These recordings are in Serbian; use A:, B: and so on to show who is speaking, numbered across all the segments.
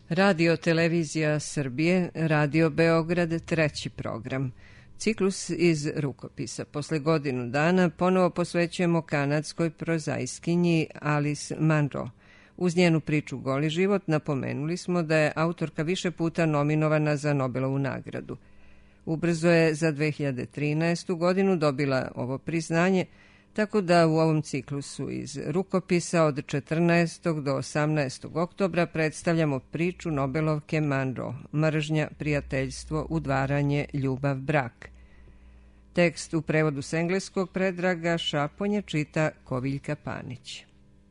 A: Radio Televizija Srbije, Radio Beograd, treći program. Ciklus iz rukopisa. Posle godinu dana ponovo posvećujemo kanadskoj prozaiskinji Alice Munro. Uz njenu priču Goli život napomenuli smo da je autorka više puta nominovana za Nobelovu nagradu. Ubrzo je za 2013. godinu dobila ovo priznanje, tako da u ovom ciklusu iz rukopisa od 14. do 18. oktobra predstavljamo priču Nobelovke Munro, Mržnja, prijateljstvo, udvaranje, ljubav, brak. Tekst u prevodu s engleskog Predraga Šaponje čita Koviljka Panić.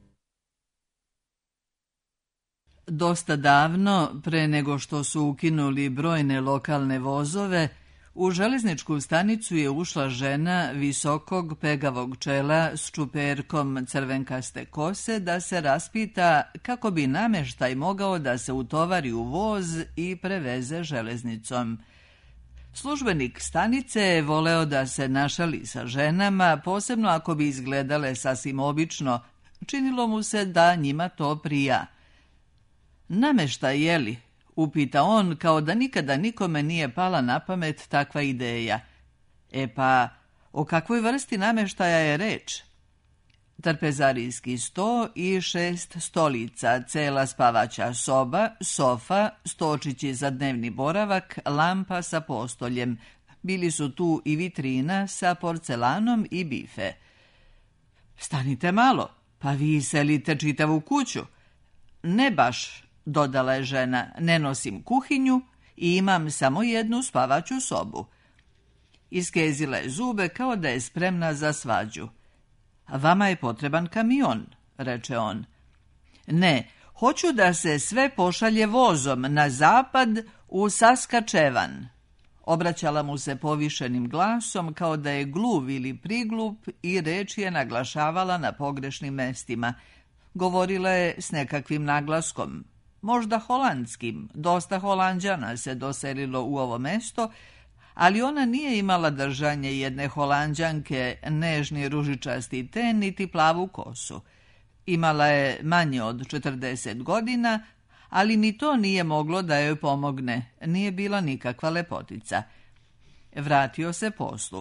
B: Dosta davno, pre nego što su ukinuli brojne lokalne vozove, u železničku stanicu je ušla žena visokog pegavog čela s čuperkom crvenkaste kose da se raspita kako bi nameštaj mogao da se utovari u voz i preveze železnicom. Službenik stanice je voleo da se našali sa ženama, posebno ako bi izgledale sasvim obično. Činilo mu se da njima to prija. Nameštaj, je li? Upita on, kao da nikada nikome nije pala na pamet takva ideja. E pa, o kakvoj vrsti nameštaja je reč? Trpezarijski sto i 6 stolica, cela spavaća soba, sofa, stočići za dnevni boravak, lampa sa postoljem. Bili su tu i vitrina sa porcelanom i bife. Stanite malo, pa vi selite čitavu kuću. Ne baš, dodala je žena, ne nosim kuhinju i imam samo jednu spavaću sobu. Iskezila je zube kao da je spremna za svađu. Vama je potreban kamion, reče on. Ne, hoću da se sve pošalje vozom na zapad u Saskačevan. Obraćala mu se povišenim glasom kao da je gluv ili priglup i reč je naglašavala na pogrešnim mestima. Govorila je s nekakvim naglaskom. Možda holandskim, dosta Holanđana se doselilo u ovo mesto, ali ona nije imala držanje jedne Holanđanke, nežni ružičasti ten, niti plavu kosu. Imala je manje od 40 godina, ali ni to nije moglo da joj pomogne, nije bila nikakva lepotica. Vratio se poslu.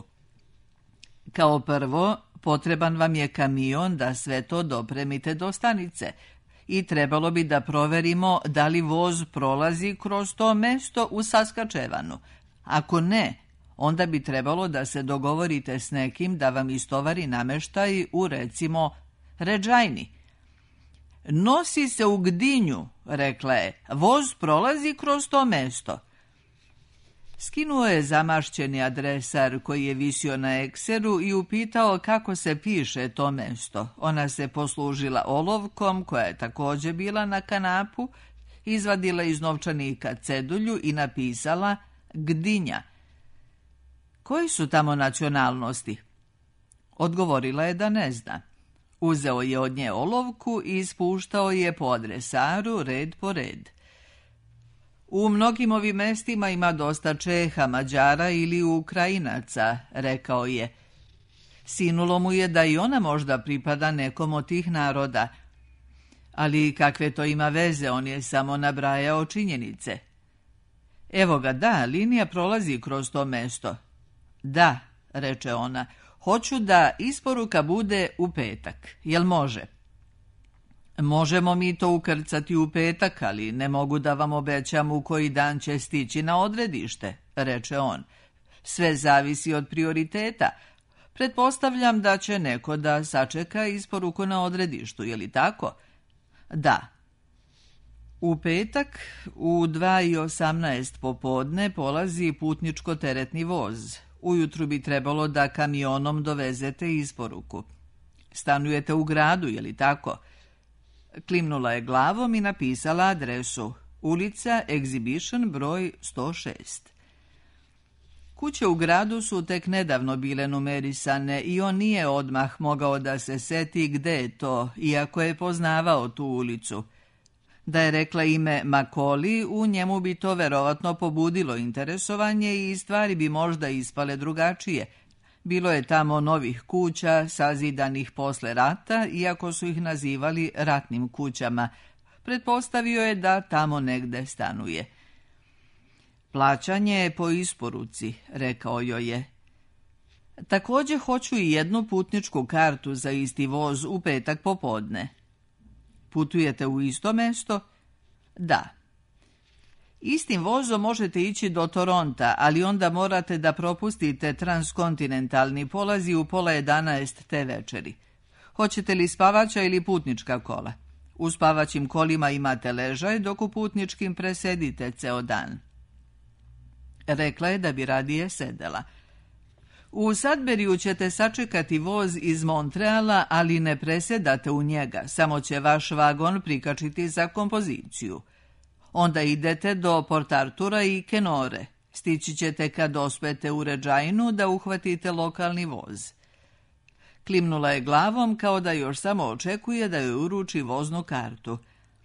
B: Kao prvo, potreban vam je kamion da sve to dopremite do stanice, i trebalo bi da proverimo da li voz prolazi kroz to mesto u Saskačevanu. Ako ne, onda bi trebalo da se dogovorite s nekim da vam istovari nameštaj u, recimo, Redžajni. Nosi se u Gdinju, rekla je, voz prolazi kroz to mesto. Skinuo je zamašćeni adresar koji je visio na ekseru i upitao kako se piše to mesto. Ona se poslužila olovkom, koja je također bila na kanapu, izvadila iz novčanika cedulju i napisala Gdinja. Koji su tamo nacionalnosti? Odgovorila je da ne zna. Uzeo je od nje olovku i ispuštao je po adresaru red po red. U mnogim ovim mestima ima dosta Čeha, Mađara ili Ukrajinaca, rekao je. Sinulo mu je da i ona možda pripada nekom od tih naroda. Ali kakve to ima veze, on je samo nabrajao činjenice. Evo ga, da, linija prolazi kroz to mesto. Da, reče ona, hoću da isporuka bude u petak. Jel može? Možemo mi to ukrcati u petak, ali ne mogu da vam obećam u koji dan će stići na odredište, reče on. Sve zavisi od prioriteta. Pretpostavljam da će neko da sačeka isporuku na odredištu, je li tako? Da. U petak u 2:18 popodne polazi putničko-teretni voz. Ujutru bi trebalo da kamionom dovezete isporuku. Stanujete u gradu, je li tako? Klimnula je glavom i napisala adresu. Ulica Exhibition broj 106. Kuće u gradu su tek nedavno bile numerisane i on nije odmah mogao da se seti gde je to, iako je poznavao tu ulicu. Da je rekla ime Makoli, u njemu bi to verovatno pobudilo interesovanje i stvari bi možda ispale drugačije. Bilo je tamo novih kuća, sazidanih posle rata, iako su ih nazivali ratnim kućama. Pretpostavio je da tamo negde stanuje. Plaćanje je po isporuci, rekao joj je. Također hoću i jednu putničku kartu za isti voz u petak popodne. Putujete u isto mesto? Da. Istim vozom možete ići do Toronta, ali onda morate da propustite transkontinentalni polazi u 10:30 te večeri. Hoćete li spavača ili putnička kola? U spavaćim kolima imate ležaj, dok u putničkim presedite ceo dan. Rekla je da bi radije sedela. U Sudburyju ćete sačekati voz iz Montreala, ali ne presedate u njega, samo će vaš vagon prikačiti za kompoziciju. Onda idete do Port Artura i Kenore. Stići ćete kad dospete u Reginu da uhvatite lokalni voz. Klimnula je glavom kao da još samo očekuje da joj uruči voznu kartu.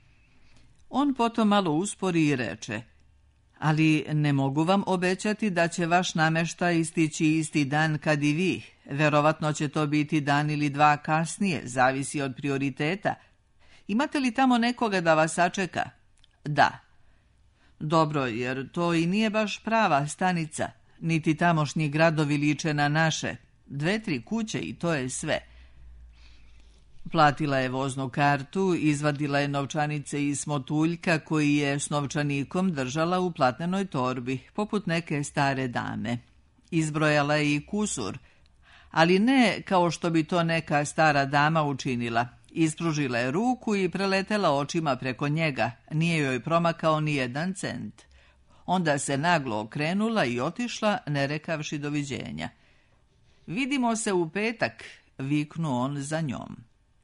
B: On potom malo uspori i reče: ali ne mogu vam obećati da će vaš nameštaj stići isti dan kad i vi. Verovatno će to biti dan ili dva kasnije, zavisi od prioriteta. Imate li tamo nekoga da vas sačeka? Da. Dobro, jer to i nije baš prava stanica, niti tamošnji gradovi liče na naše. 2-3 kuće i to je sve. Platila je voznu kartu, izvadila je novčanice iz smotuljka koji je s novčanikom držala u platnenoj torbi, poput neke stare dame. Izbrojala je i kusur, ali ne kao što bi to neka stara dama učinila. Ispružila je ruku i preletela očima preko njega, nije joj promakao ni 1 cent. Onda se naglo okrenula i otišla, ne rekavši doviđenja. Vidimo se u petak, viknuo on za njom.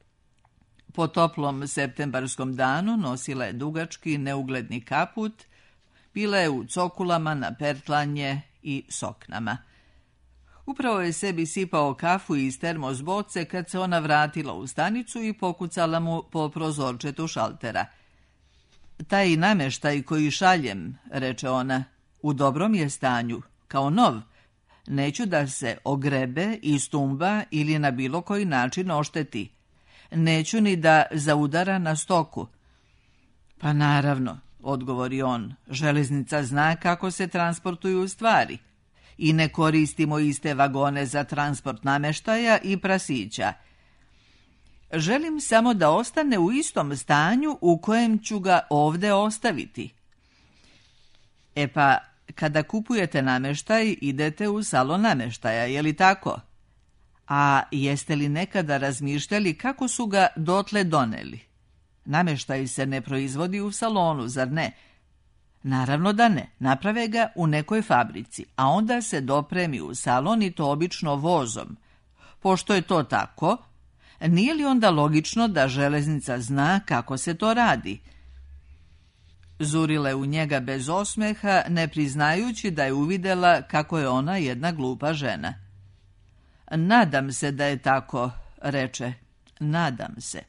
B: Po toplom septembarskom danu nosila je dugački, neugledni kaput, bila je u cokulama na pertlanje i soknama. Upravo je sebi sipao kafu iz termos boce kad se ona vratila u stanicu i pokucala mu po prozorčetu šaltera. Taj nameštaj koji šaljem, reče ona, u dobrom je stanju, kao nov. Neću da se ogrebe, istumba ili na bilo koji način ošteti. Neću ni da zaudara na stoku. Pa naravno, odgovori on, železnica zna kako se transportuju stvari. I ne koristimo iste vagone za transport nameštaja i prasića. Želim samo da ostane u istom stanju u kojem ću ga ovde ostaviti. E pa, kada kupujete nameštaj, idete u salon nameštaja, je li tako? A jeste li nekada razmišljali kako su ga dotle doneli? Nameštaj se ne proizvodi u salonu, zar ne? Naravno da ne, naprave ga u nekoj fabrici, a onda se dopremi u salon i to obično vozom. Pošto je to tako, nije li onda logično da železnica zna kako se to radi? Zurila je u njega bez osmeha, ne priznajući da je uvidela kako je ona jedna glupa žena. Nadam se da je tako, reče, nadam se.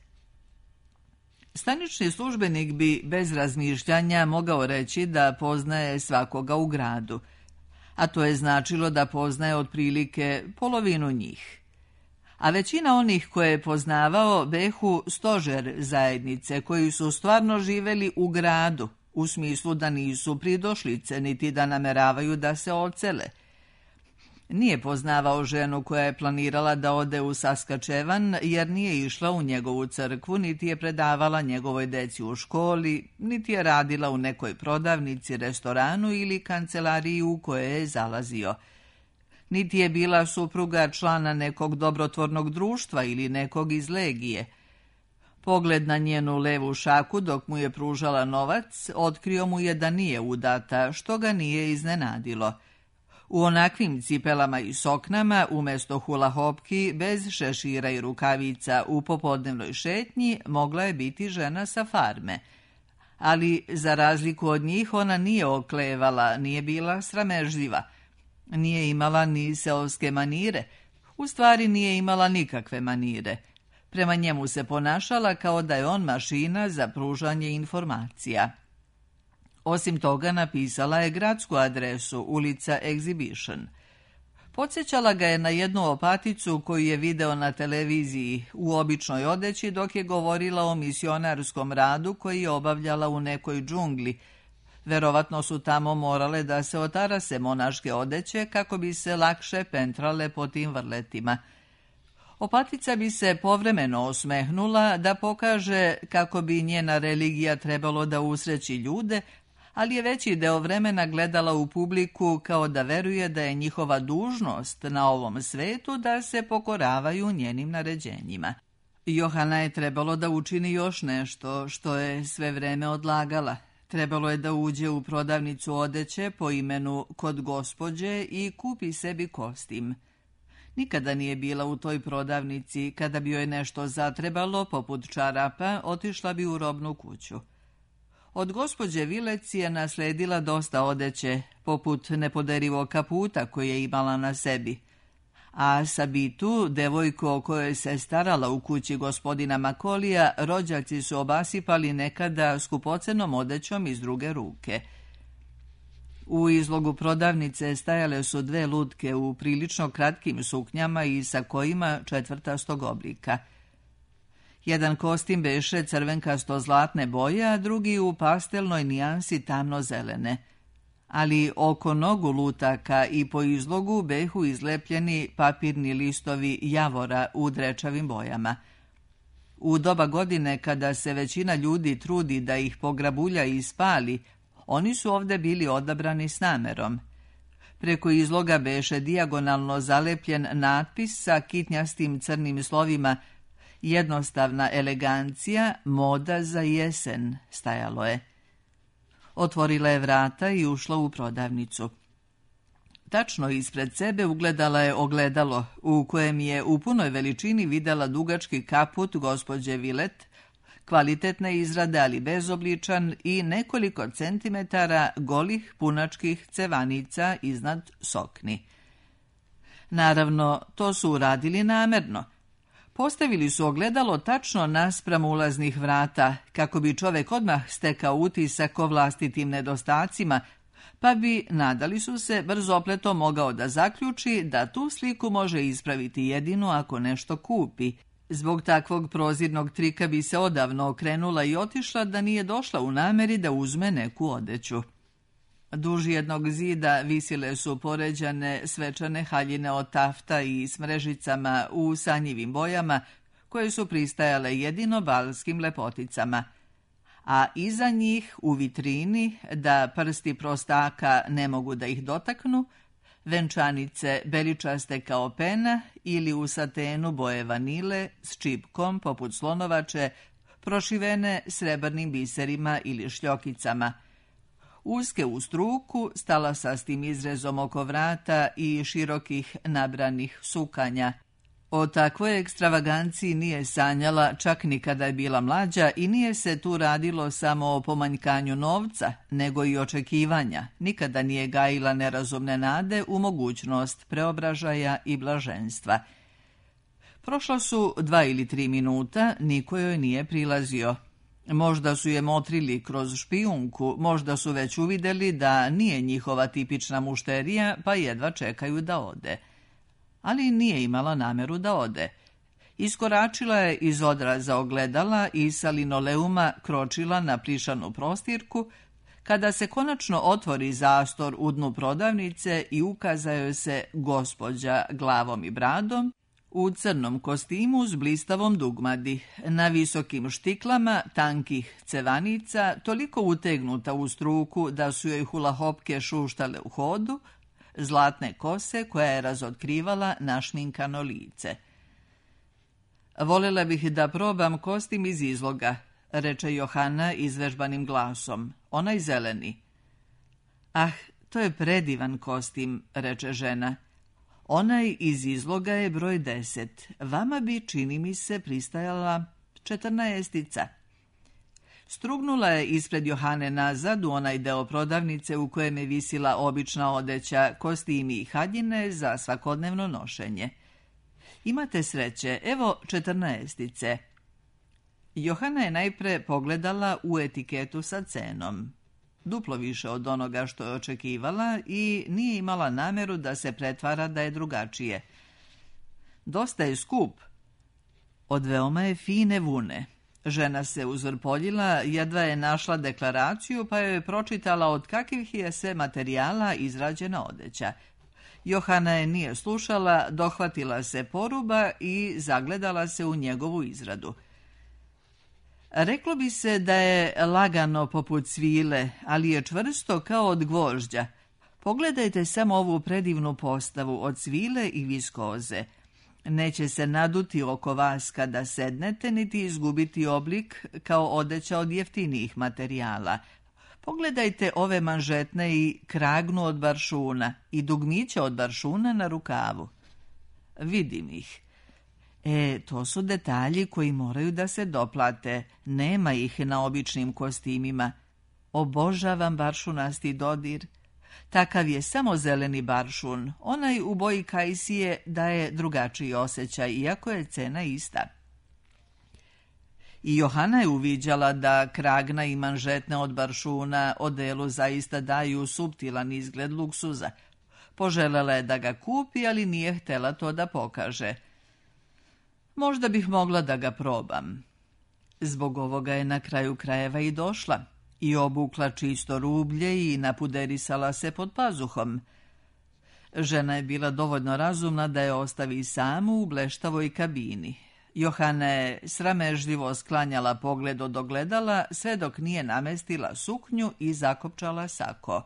B: Stanični službenik bi bez razmišljanja mogao reći da poznaje svakoga u gradu, a to je značilo da poznaje otprilike polovinu njih. A većina onih koje je poznavao behu stožer zajednice koji su stvarno živeli u gradu, u smislu da nisu pridošlice niti da nameravaju da se odsele. Nije poznavao ženu koja je planirala da ode u Saskačevan jer nije išla u njegovu crkvu, niti je predavala njegovoj deci u školi, niti je radila u nekoj prodavnici, restoranu ili kancelariji u kojoj je zalazio. Niti je bila supruga člana nekog dobrotvornog društva ili nekog iz legije. Pogled na njenu levu šaku dok mu je pružala novac otkrio mu je da nije udata, što ga nije iznenadilo. U onakvim cipelama i soknama, umjesto hula hopki, bez šešira i rukavica u popodnevnoj šetnji, mogla je biti žena sa farme. Ali, za razliku od njih, ona nije oklevala, nije bila sramežljiva. Nije imala ni seoske manire, u stvari nije imala nikakve manire. Prema njemu se ponašala kao da je on mašina za pružanje informacija. Osim toga napisala je gradsku adresu, ulica Exhibition. Podsjećala ga je na jednu opaticu koju je video na televiziji u običnoj odeći dok je govorila o misionarskom radu koji je obavljala u nekoj džungli. Verovatno su tamo morale da se otarase monaške odeće kako bi se lakše pentrale po tim vrletima. Opatica bi se povremeno osmehnula da pokaže kako bi njena religija trebalo da usreći ljude, ali je veći deo vremena gledala u publiku kao da veruje da je njihova dužnost na ovom svetu da se pokoravaju njenim naređenjima. Johana je trebalo da učini još nešto što je sve vreme odlagala. Trebalo je da uđe u prodavnicu odeće po imenu Kod gospođe i kupi sebi kostim. Nikada nije bila u toj prodavnici. Kada bi joj nešto zatrebalo, poput čarapa, otišla bi u robnu kuću. Od gospođe Vilec je nasledila dosta odeće, poput nepoderivog kaputa koji je imala na sebi. A Sabitu, devojku o kojoj se starala u kući gospodina Makolija, rođaci su obasipali nekada skupocenom odećom iz druge ruke. U izlogu prodavnice stajale su dve lutke u prilično kratkim suknjama i sakojima četvrtastog oblika. Jedan kostim beše crvenkasto-zlatne boje, a drugi u pastelnoj nijansi tamno-zelene. Ali oko nogu lutaka i po izlogu behu izlepljeni papirni listovi javora u drečavim bojama. U doba godine kada se većina ljudi trudi da ih pograbulja i spali, oni su ovde bili odabrani s namerom. Preko izloga beše dijagonalno zalepljen natpis sa kitnjastim crnim slovima "Jednostavna elegancija, moda za jesen", stajalo je. Otvorila je vrata i ušla u prodavnicu. Tačno ispred sebe ugledala je ogledalo, u kojem je u punoj veličini videla dugački kaput gospođe Vilet, kvalitetne izrade ali bezobličan i nekoliko centimetara golih punačkih cevanica iznad sokni. Naravno, to su uradili namerno. Postavili su ogledalo tačno naspram ulaznih vrata, kako bi čovek odmah stekao utisak o vlastitim nedostacima, pa bi, nadali su se, brzopleto mogao da zaključi da tu sliku može ispraviti jedino ako nešto kupi. Zbog takvog prozirnog trika bi se odavno okrenula i otišla da nije došla u nameri da uzme neku odeću. Duž jednog zida visile su poređane svečane haljine od tafta i s mrežicama u sanjivim bojama, koje su pristajale jedino balskim lepoticama. A iza njih, u vitrini, da prsti prostaka ne mogu da ih dotaknu, venčanice beličaste kao pena ili u satenu boje vanile s čipkom poput slonovače, prošivene srebrnim biserima ili šljokicama. Uske u struku, stalasastim izrezom oko vrata i širokih nabranih sukanja. O takvoj ekstravaganciji nije sanjala čak ni kada je bila mlađa i nije se tu radilo samo o pomanjkanju novca, nego i očekivanja. Nikada nije gajila nerazumne nade u mogućnost preobražaja i blaženstva. Prošla su 2 ili 3 minuta, niko joj nije prilazio. Možda su je motrili kroz špijunku, možda su već uvideli da nije njihova tipična mušterija, pa jedva čekaju da ode. Ali nije imala nameru da ode. Iskoračila je iz odraza ogledala i sa linoleuma kročila na plišanu prostirku, kada se konačno otvori zastor u dnu prodavnice i ukazaju se gospođa glavom i bradom, u crnom kostimu s blistavom dugmadi, na visokim štiklama tankih cevanica, toliko utegnuta u struku da su joj hulahopke šuštale u hodu, zlatne kose koja je razotkrivala našminkano lice. "Volela bih da probam kostim iz izloga", reče Johana izvežbanim glasom, "onaj zeleni." "Ah, to je predivan kostim", reče žena. "Onaj iz izloga je broj 10. Vama bi, čini mi se, pristajala 14. Strugnula je ispred Johane nazad u onaj deo prodavnice u kojem je visila obična odeća, kostimi i haljine za svakodnevno nošenje. "Imate sreće, evo 14. Johana je najpre pogledala u etiketu sa cenom. duplo više od onoga što je očekivala i nije imala namjeru da se pretvara da je drugačije. Dosta je skup. Od veoma je fine vune. Žena se uzvrpoljila, jedva je našla deklaraciju pa joj je pročitala od kakvih je sve materijala izrađena odeća. Johana je nije slušala, dohvatila se poruba i zagledala se u njegovu izradu. Reklo bi se da je lagano poput svile, ali je čvrsto kao od gvožđa. Pogledajte samo ovu predivnu postavu od svile i viskoze. Neće se naduti oko vas kada sednete, niti izgubiti oblik kao odeća od jeftinijih materijala. Pogledajte ove manžetne i kragnu od baršuna i dugmiće od baršuna na rukavu. Vidim ih. To su detalji koji moraju da se doplate. Nema ih na običnim kostimima. Obožavam baršunasti dodir. Takav je samo zeleni baršun. Onaj u boji kajsije daje drugačiji osjećaj, iako je cena ista. I Johana je uviđala da kragna i manžetne od baršuna odelu zaista daju suptilan izgled luksuza. Poželjela je da ga kupi, ali nije htjela to da pokaže. Možda bih mogla da ga probam. Zbog ovoga je na kraju krajeva i došla. I obukla čisto rublje i napuderisala se pod pazuhom. Žena je bila dovoljno razumna da je ostavi samu u bleštavoj kabini. Johana je sramežljivo sklanjala pogled od ogledala sve dok nije namestila suknju i zakopčala sako.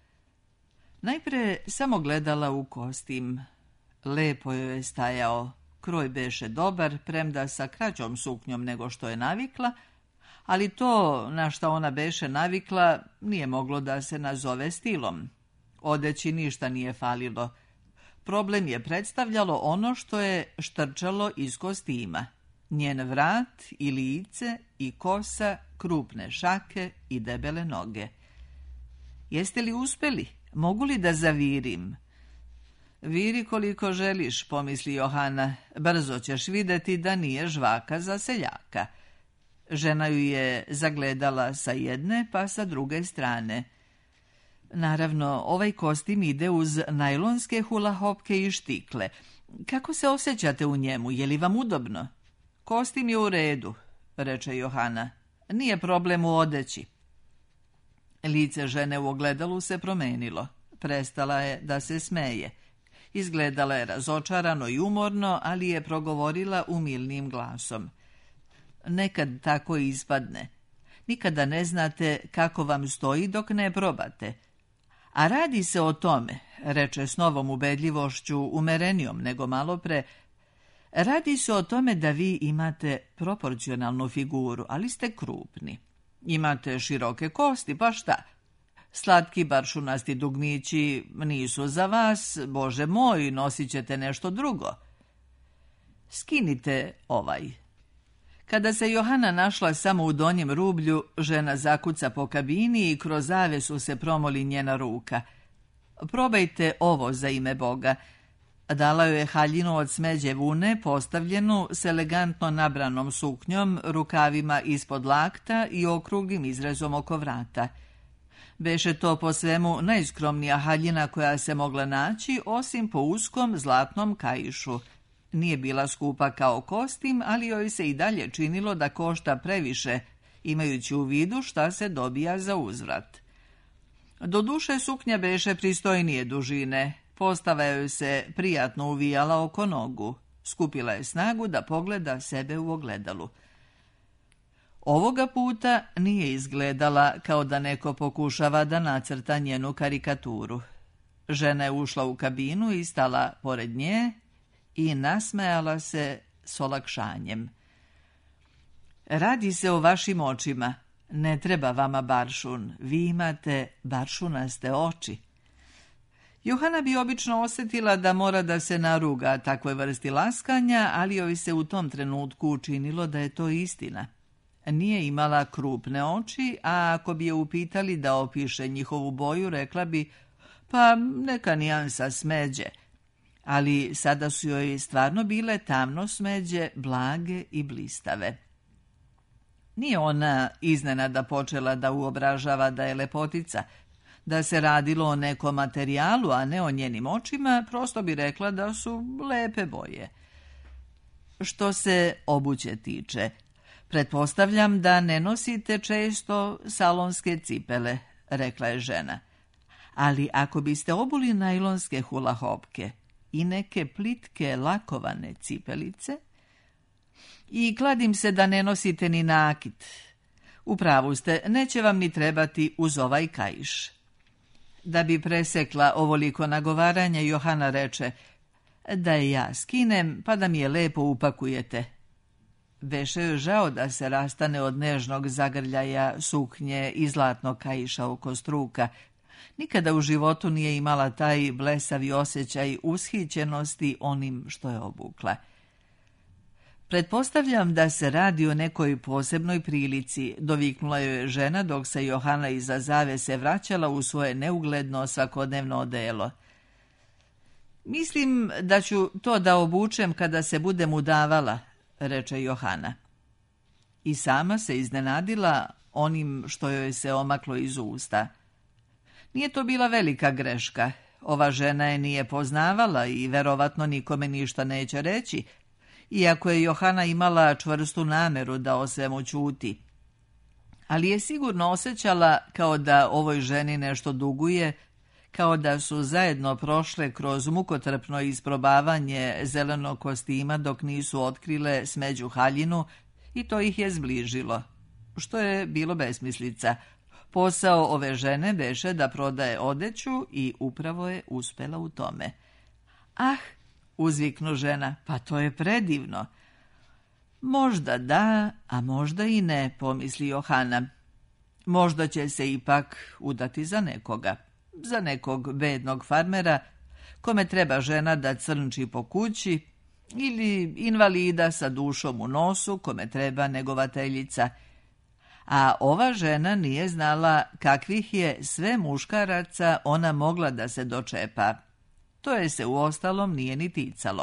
B: Najpre samo gledala u kostim. Lepo joj je stajao. Kroj beše dobar, premda sa kraćom suknjom nego što je navikla, ali to na šta ona beše navikla nije moglo da se nazove stilom. Odeći ništa nije falilo. Problem je predstavljalo ono što je štrčalo iz kostima. Njen vrat i lice i kosa, krupne šake i debele noge. Jeste li uspeli? Mogu li da zavirim? Viri koliko želiš, pomisli Johana. Brzo ćeš vidjeti da nije žvaka za seljaka. Žena ju je zagledala sa jedne pa sa druge strane. Naravno, ovaj kostim ide uz najlonske hulahopke i štikle. Kako se osjećate u njemu? Je li vam udobno? Kostim je u redu, reče Johana. Nije problem u odeći. Lice žene u ogledalu se promenilo. Prestala je da se smeje. Izgledala je razočarano i umorno, ali je progovorila umilnim glasom. Nekad tako ispadne. Nikada ne znate kako vam stoji dok ne probate. A radi se o tome, reče s novom ubedljivošću, umerenijom nego malopre, radi se o tome da vi imate proporcionalnu figuru, ali ste krupni. Imate široke kosti, pa šta? Slatki baršunasti dugmići nisu za vas, Bože moj, nosit ćete nešto drugo. Skinite ovaj. Kada se Johana našla samo u donjem rublju, žena zakuca po kabini i kroz zavesu se promoli njena ruka. Probajte ovo za ime Boga. Dala joj je haljinu od smeđe vune, postavljenu s elegantno nabranom suknjom, rukavima ispod lakta i okruglim izrezom oko vrata. Beše to po svemu najskromnija haljina koja se mogla naći, osim po uskom zlatnom kaišu. Nije bila skupa kao kostim, ali joj se i dalje činilo da košta previše, imajući u vidu šta se dobija za uzvrat. Doduše suknja beše pristojnije dužine, postava joj se prijatno uvijala oko nogu. Skupila je snagu da pogleda sebe u ogledalu. Ovoga puta nije izgledala kao da neko pokušava da nacrta njenu karikaturu. Žena je ušla u kabinu i stala pored nje i nasmejala se s olakšanjem. Radi se o vašim očima. Ne treba vama baršun. Vi imate baršunaste oči. Johana bi obično osjetila da mora da se naruga takvoj vrsti laskanja, ali joj se u tom trenutku učinilo da je to istina. Nije imala krupne oči, a ako bi je upitali da opiše njihovu boju, rekla bi, pa neka nijansa smeđe. Ali sada su joj stvarno bile tamno smeđe, blage i blistave. Nije ona iznenada počela da uobražava da je lepotica. Da se radilo o nekom materijalu, a ne o njenim očima, prosto bi rekla da su lepe boje. Što se obuće tiče, pretpostavljam da ne nosite često salonske cipele, rekla je žena. Ali ako biste obuli najlonske hulahopke i neke plitke lakovane cipelice, i kladim se da ne nosite ni nakit. Upravu ste, neće vam ni trebati uz ovaj kaiš. Da bi presekla ovoliko nagovaranja, Johana reče, da je ja skinem, pa da mi je lepo upakujete. Beše joj žao da se rastane od nežnog zagrljaja suknje i zlatnog kaiša oko struka. Nikada u životu nije imala taj blesavi osjećaj ushićenosti onim što je obukla. Pretpostavljam da se radi o nekoj posebnoj prilici, doviknula joj je žena dok se Johana iza zavese vraćala u svoje neugledno svakodnevno odelo. Mislim da ću to da obučem kada se budem udavala, reče Johana. I sama se iznenadila onim što joj se omaklo iz usta. Nije to bila velika greška. Ova žena je nije poznavala i verovatno nikome ništa neće reći, iako je Johana imala čvrstu nameru da o svemu ćuti. Ali je sigurno osjećala kao da ovoj ženi nešto duguje, kao da su zajedno prošle kroz mukotrpno isprobavanje zelenog kostima dok nisu otkrile smeđu haljinu i to ih je zbližilo, što je bilo besmislica. Posao ove žene beše da prodaje odeću i upravo je uspela u tome. Ah, uzviknu žena, pa to je predivno. Možda da, a možda i ne, pomisli Johana. Možda će se ipak udati za nekoga, za nekog bednog farmera, kome treba žena da crnči po kući, ili invalida sa dušom u nosu, kome treba negovateljica. A ova žena nije znala kakvih je sve muškaraca ona mogla da se dočepa. To je se uostalom nije ni ticalo.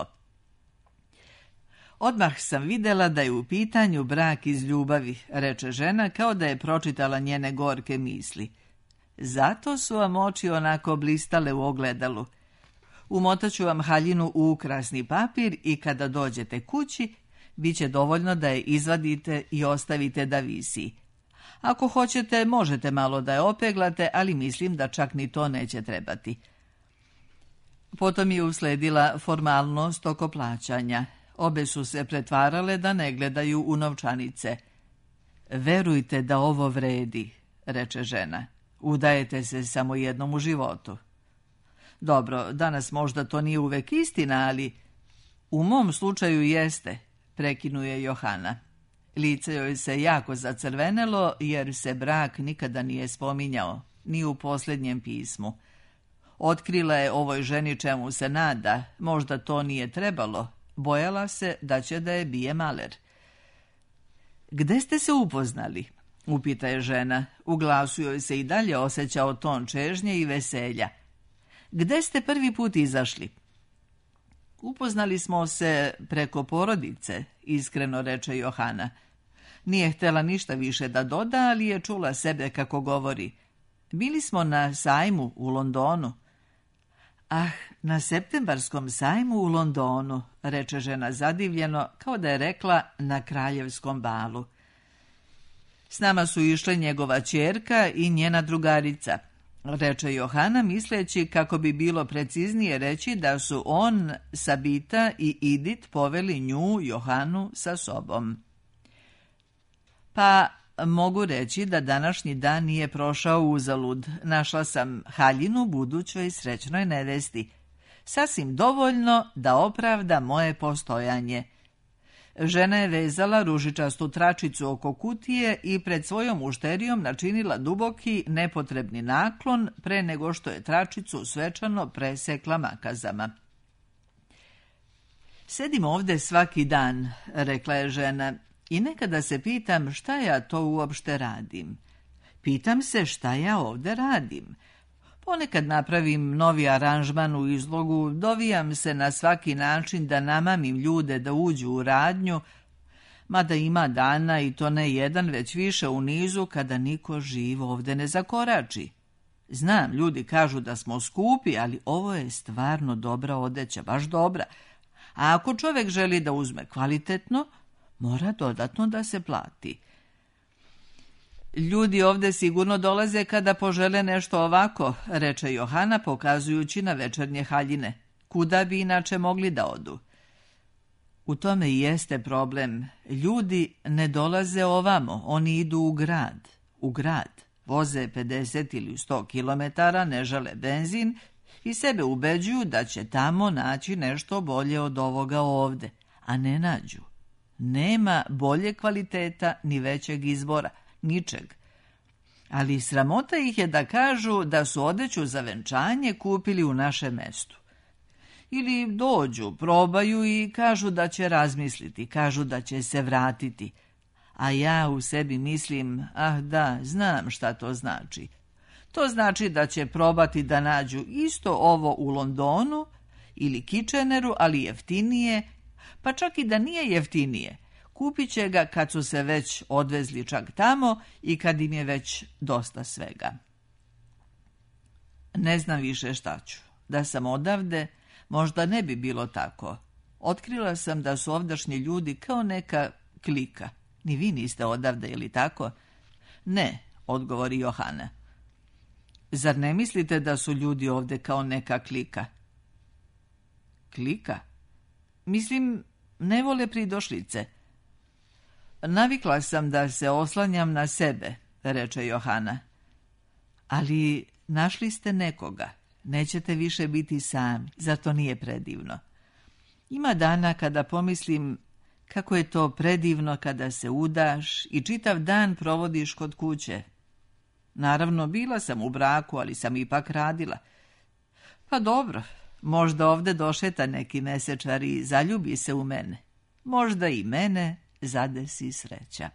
B: Odmah sam vidjela da je u pitanju brak iz ljubavi, reče žena kao da je pročitala njene gorke misli. Zato su vam oči onako blistale u ogledalu. Umotaću vam haljinu u ukrasni papir i kada dođete kući, bit će dovoljno da je izvadite i ostavite da visi. Ako hoćete, možete malo da je opeglate, ali mislim da čak ni to neće trebati. Potom je usledila formalnost oko plaćanja. Obe su se pretvarale da ne gledaju u novčanice. Verujte da ovo vredi, reče žena. Udajete se samo jednom u životu. Dobro, danas možda to nije uvek istina, ali u mom slučaju jeste, prekinuje Johana. Lice joj se jako zacrvenelo jer se brak nikada nije spominjao, ni u posljednjem pismu. Otkrila je ovoj ženi čemu se nada, možda to nije trebalo, bojala se da će da je bije maler. Gde ste se upoznali? Upita je žena. U glasu joj se i dalje osjećao ton čežnje i veselja. Gde ste prvi put izašli? Upoznali smo se preko porodice, iskreno reče Johana. Nije htjela ništa više da doda, ali je čula sebe kako govori. Bili smo na sajmu u Londonu. Ah, na septembarskom sajmu u Londonu, reče žena zadivljeno, kao da je rekla na kraljevskom balu. S nama su išle njegova ćerka i njena drugarica, reče Johana, misleći kako bi bilo preciznije reći da su on, Sabita i Edith poveli nju, Johanu, sa sobom. Pa mogu reći da današnji dan nije prošao uzalud. Našla sam haljinu budućoj srećnoj nevesti. Sasvim dovoljno da opravda moje postojanje. Žena je vezala ružičastu tračicu oko kutije i pred svojom mušterijom načinila duboki, nepotrebni naklon pre nego što je tračicu svečano presekla makazama. Sedim ovde svaki dan, rekla je žena, i nekada se pitam šta ja to uopšte radim. Pitam se šta ja ovde radim. Ponekad napravim novi aranžman u izlogu, dovijam se na svaki način da namamim ljude da uđu u radnju, mada ima dana i to ne jedan, već više u nizu kada niko živ ovde ne zakorači. Znam, ljudi kažu da smo skupi, ali ovo je stvarno dobra odeća, baš dobra. A ako čovjek želi da uzme kvalitetno, mora dodatno da se plati. Ljudi ovde sigurno dolaze kada požele nešto ovako, reče Johana pokazujući na večernje haljine. Kuda bi inače mogli da odu? U tome i jeste problem. Ljudi ne dolaze ovamo, oni idu u grad. U grad. Voze 50 ili 100 kilometara, ne žele benzin i sebe ubeđuju da će tamo naći nešto bolje od ovoga ovde. A ne nađu. Nema bolje kvaliteta ni većeg izbora. Ničeg. Ali sramota ih je da kažu da su odeću za venčanje kupili u našem mestu. Ili dođu, probaju i kažu da će razmisliti, kažu da će se vratiti. A ja u sebi mislim, da, znam šta to znači. To znači da će probati da nađu isto ovo u Londonu ili Kitcheneru, ali jeftinije, pa čak i da nije jeftinije. Kupit će ga kad su se već odvezli čak tamo i kad im je već dosta svega. Ne znam više šta ću. Da sam odavde, možda ne bi bilo tako. Otkrila sam da su ovdašnji ljudi kao neka klika. Ni vi niste odavde, je li tako? Ne, odgovori Johana. Zar ne mislite da su ljudi ovde kao neka klika? Klika? Mislim, ne vole pridošlice. Navikla sam da se oslanjam na sebe, reče Johana. Ali našli ste nekoga. Nećete više biti sami, zar to nije predivno? Ima dana kada pomislim kako je to predivno kada se udaš i čitav dan provodiš kod kuće. Naravno, bila sam u braku, ali sam ipak radila. Pa dobro, možda ovde došeta neki mesečar i zaljubi se u mene. Možda i mene zadesi sreća.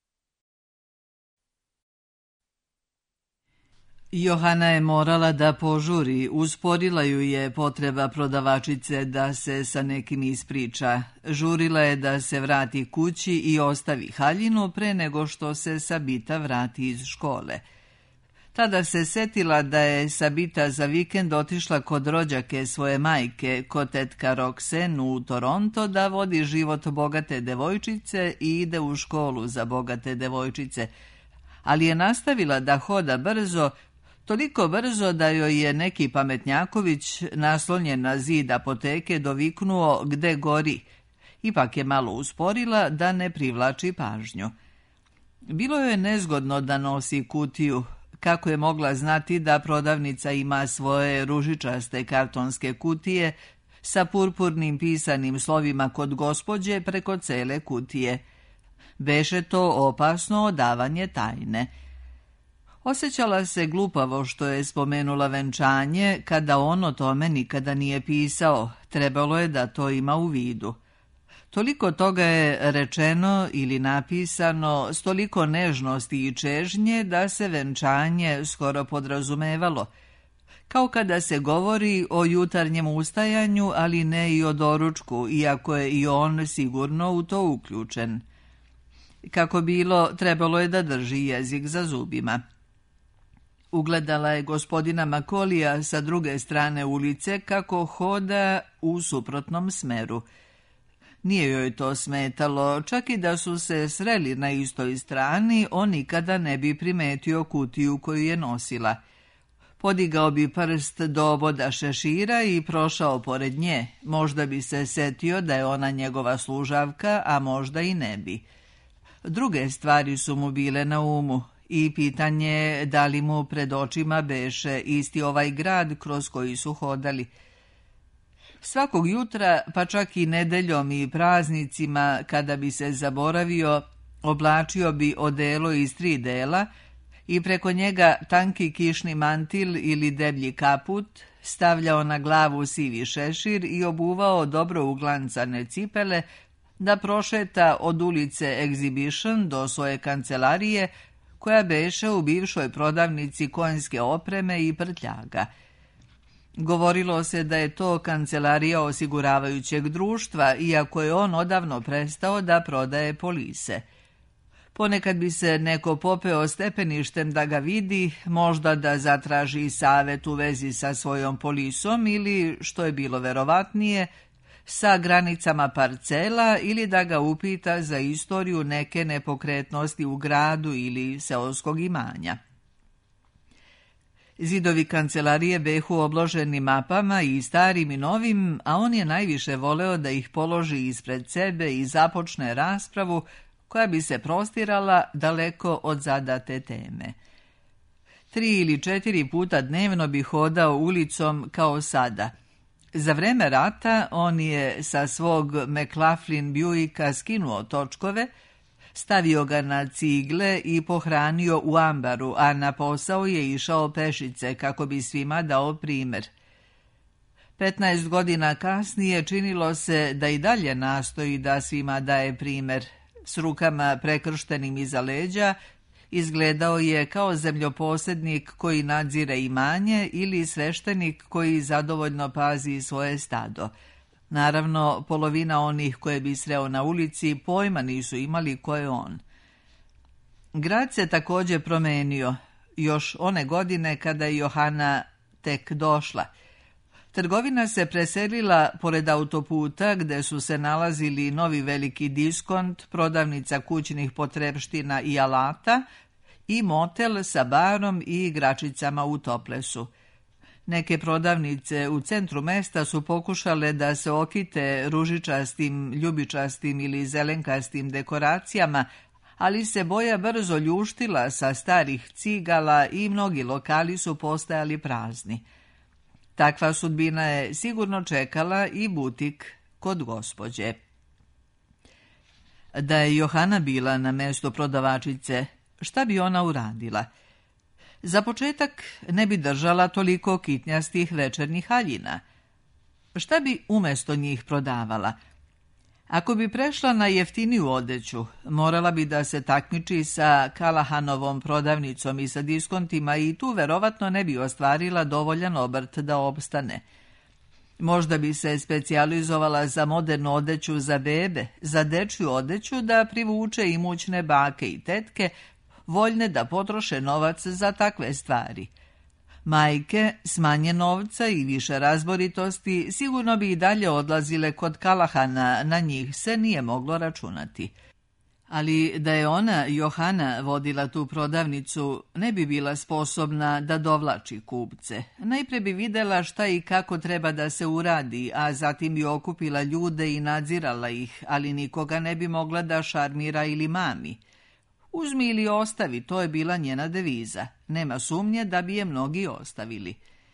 B: Johana je morala da požuri, usporila ju je potreba prodavačice da se sa nekim ispriča. Žurila je da se vrati kući i ostavi haljinu pre nego što se Sabita vrati iz škole. Tada se setila da je Sabita za vikend otišla kod rođake svoje majke, kod tetka Roxanne u Toronto, da vodi život bogate devojčice i ide u školu za bogate devojčice. Ali je nastavila da hoda brzo, toliko brzo da joj je neki pametnjaković naslonjen na zid apoteke doviknuo gde gori. Ipak je malo usporila da ne privlači pažnju. Bilo joj je nezgodno da nosi kutiju. Kako je mogla znati da prodavnica ima svoje ružičaste kartonske kutije sa purpurnim pisanim slovima kod gospođe preko cele kutije? Beše to opasno odavanje tajne. Osjećala se glupavo što je spomenula venčanje, kada on o tome nikada nije pisao. Trebalo je da to ima u vidu. Toliko toga je rečeno ili napisano s toliko nežnosti i čežnje da se venčanje skoro podrazumevalo. Kao kada se govori o jutarnjem ustajanju, ali ne i o doručku, iako je i on sigurno u to uključen. Kako bilo, trebalo je da drži jezik za zubima. Ugledala je gospodina Makolija sa druge strane ulice kako hoda u suprotnom smeru. Nije joj to smetalo, čak i da su se sreli na istoj strani, on nikada ne bi primetio kutiju koju je nosila. Podigao bi prst do oboda šešira i prošao pored nje. Možda bi se setio da je ona njegova služavka, a možda i ne bi. Druge stvari su mu bile na umu i pitanje da li mu pred očima beše isti ovaj grad kroz koji su hodali. Svakog jutra, pa čak i nedeljom i praznicima, kada bi se zaboravio, oblačio bi odelo iz 3 dela i preko njega tanki kišni mantil ili deblji kaput, stavljao na glavu sivi šešir i obuvao dobro uglancane cipele da prošeta od ulice Exhibition do svoje kancelarije, koja beše u bivšoj prodavnici konjske opreme i prtljaga. Govorilo se da je to kancelarija osiguravajućeg društva, iako je on odavno prestao da prodaje polise. Ponekad bi se neko popeo stepeništem da ga vidi, možda da zatraži savjet u vezi sa svojom polisom ili, što je bilo verovatnije, sa granicama parcela ili da ga upita za istoriju neke nepokretnosti u gradu ili seoskog imanja. Zidovi kancelarije behu obloženi mapama i starim i novim, a on je najviše voleo da ih položi ispred sebe i započne raspravu koja bi se prostirala daleko od zadate teme. 3 ili 4 puta dnevno bi hodao ulicom kao sada. Za vreme rata on je sa svog McLaughlin Buicka skinuo točkove, stavio ga na cigle i pohranio u ambaru, a na posao je išao pešice kako bi svima dao primjer. 15 godina kasnije činilo se da i dalje nastoji da svima daje primjer. S rukama prekrštenim iza leđa izgledao je kao zemljoposjednik koji nadzire imanje ili sveštenik koji zadovoljno pazi svoje stado. Naravno, polovina onih koje bi sreo na ulici pojma nisu imali ko je on. Grad se također promenio, još one godine kada je Johana tek došla. Trgovina se preselila pored autoputa gde su se nalazili novi veliki diskont, prodavnica kućnih potrepština i alata i motel sa barom i igračicama u toplesu. Neke prodavnice u centru mesta su pokušale da se okite ružičastim, ljubičastim ili zelenkastim dekoracijama, ali se boja brzo ljuštila sa starih cigala i mnogi lokali su postajali prazni. Takva sudbina je sigurno čekala i butik kod gospođe. Da je Johana bila na mjestu prodavačice, šta bi ona uradila? Za početak ne bi držala toliko kitnjastih večernjih haljina. Šta bi umjesto njih prodavala? Ako bi prešla na jeftiniju odeću, morala bi da se takmiči sa Kalahanovom prodavnicom i sa diskontima i tu verovatno ne bi ostvarila dovoljan obrt da opstane. Možda bi se specijalizovala za modernu odeću za bebe, za dečju odeću da privuče imućne bake i tetke, voljne da potroše novac za takve stvari. Majke s manje novca i više razboritosti sigurno bi i dalje odlazile kod Kalahana, na njih se nije moglo računati. Ali da je ona, Johana, vodila tu prodavnicu, ne bi bila sposobna da dovlači kupce. Najprije bi videla šta i kako treba da se uradi, a zatim bi okupila ljude i nadzirala ih, ali nikoga ne bi mogla da šarmira ili mami. Uzmi ili ostavi, to je bila njena deviza. Nema sumnje da bi je mnogi ostavili.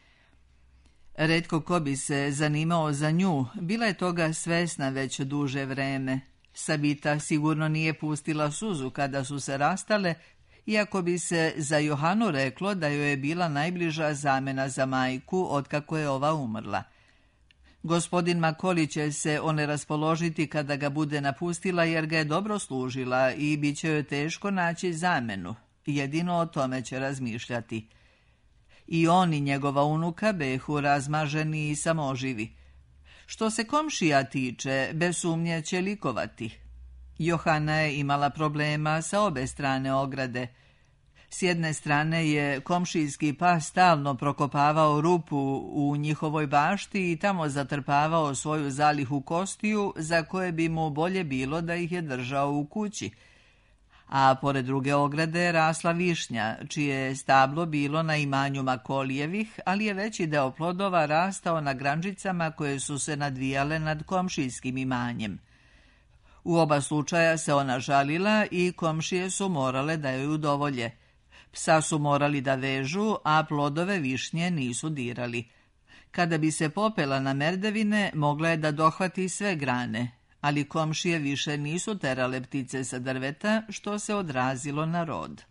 B: Retko ko bi se zanimao za nju, bila je toga svesna već duže vreme. Sabita sigurno nije pustila suzu kada su se rastale, iako bi se za Johanu reklo da joj je bila najbliža zamena za majku otkako je ova umrla. Gospodin Makoli će se oneraspoložiti kada ga bude napustila jer ga je dobro služila i bit će joj teško naći zamenu. Jedino o tome će razmišljati. I on i njegova unuka behu razmaženi i samoživi. Što se komšija tiče, bez sumnje će likovati. Johana je imala problema sa obe strane ograde. S jedne strane je komšijski pas stalno prokopavao rupu u njihovoj bašti i tamo zatrpavao svoju zalihu kostiju za koje bi mu bolje bilo da ih je držao u kući. A pored druge ograde rasla višnja, čije je stablo bilo na imanju Makolijevih, ali je veći deo plodova rastao na grančicama koje su se nadvijale nad komšijskim imanjem. U oba slučaja se ona žalila i komšije su morale da joj udovolje. Psa su morali da vežu, a plodove višnje nisu dirali. Kada bi se popela na merdevine, mogla je da dohvati sve grane, ali komšije više nisu terale ptice sa drveta, što se odrazilo na rod.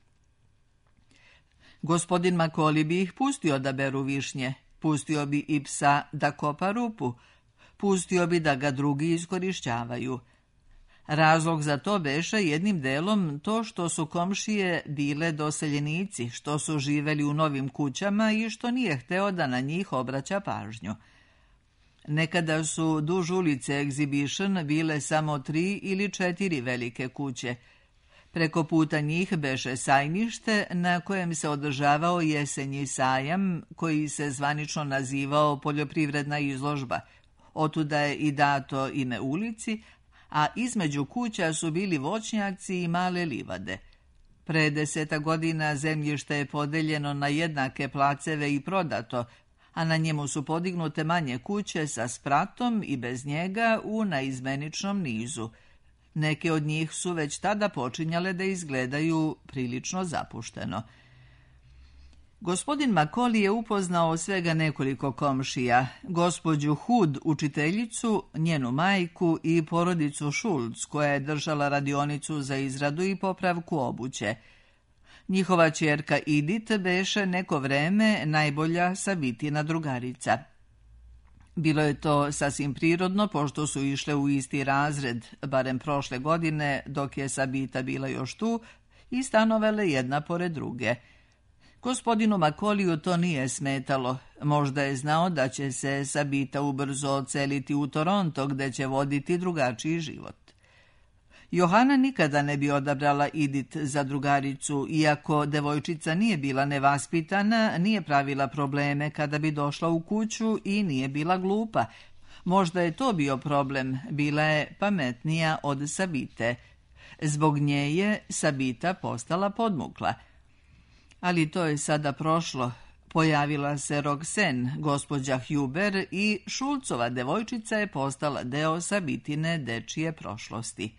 B: Gospodin Makoli bi ih pustio da beru višnje, pustio bi i psa da kopa rupu, pustio bi da ga drugi iskorišćavaju. Razlog za to beše jednim delom to što su komšije bile doseljenici, što su živeli u novim kućama i što nije hteo da na njih obraća pažnju. Nekada su duž ulice Exhibition bile samo 3 ili 4 velike kuće. Preko puta njih beše sajmište na kojem se održavao jesenji sajam, koji se zvanično nazivao poljoprivredna izložba. Otuda je i dato ime ulici, a između kuća su bili voćnjaci i male livade. Pre 10 godina zemljište je podeljeno na jednake placeve i prodato, a na njemu su podignute manje kuće sa spratom i bez njega u naizmeničnom nizu. Neke od njih su već tada počinjale da izgledaju prilično zapušteno. Gospodin Makoli je upoznao svega nekoliko komšija, gospođu Hud, učiteljicu, njenu majku i porodicu Schulz, koja je držala radionicu za izradu i popravku obuće. Njihova ćerka Edith beše neko vreme najbolja Sabitina drugarica. Bilo je to sasvim prirodno, pošto su išle u isti razred, barem prošle godine, dok je Sabita bila još tu, i stanovele jedna pored druge. Gospodinu Makoliju to nije smetalo. Možda je znao da će se Sabita ubrzo odseliti u Toronto, gde će voditi drugačiji život. Johana nikada ne bi odabrala Edith za drugaricu, iako devojčica nije bila nevaspitana, nije pravila probleme kada bi došla u kuću i nije bila glupa. Možda je to bio problem, bila je pametnija od Sabite. Zbog nje je Sabita postala podmukla. Ali to je sada prošlo. Pojavila se Roxanne, gospođa Huber, i Šulcova devojčica je postala deo Sabitine dečije prošlosti.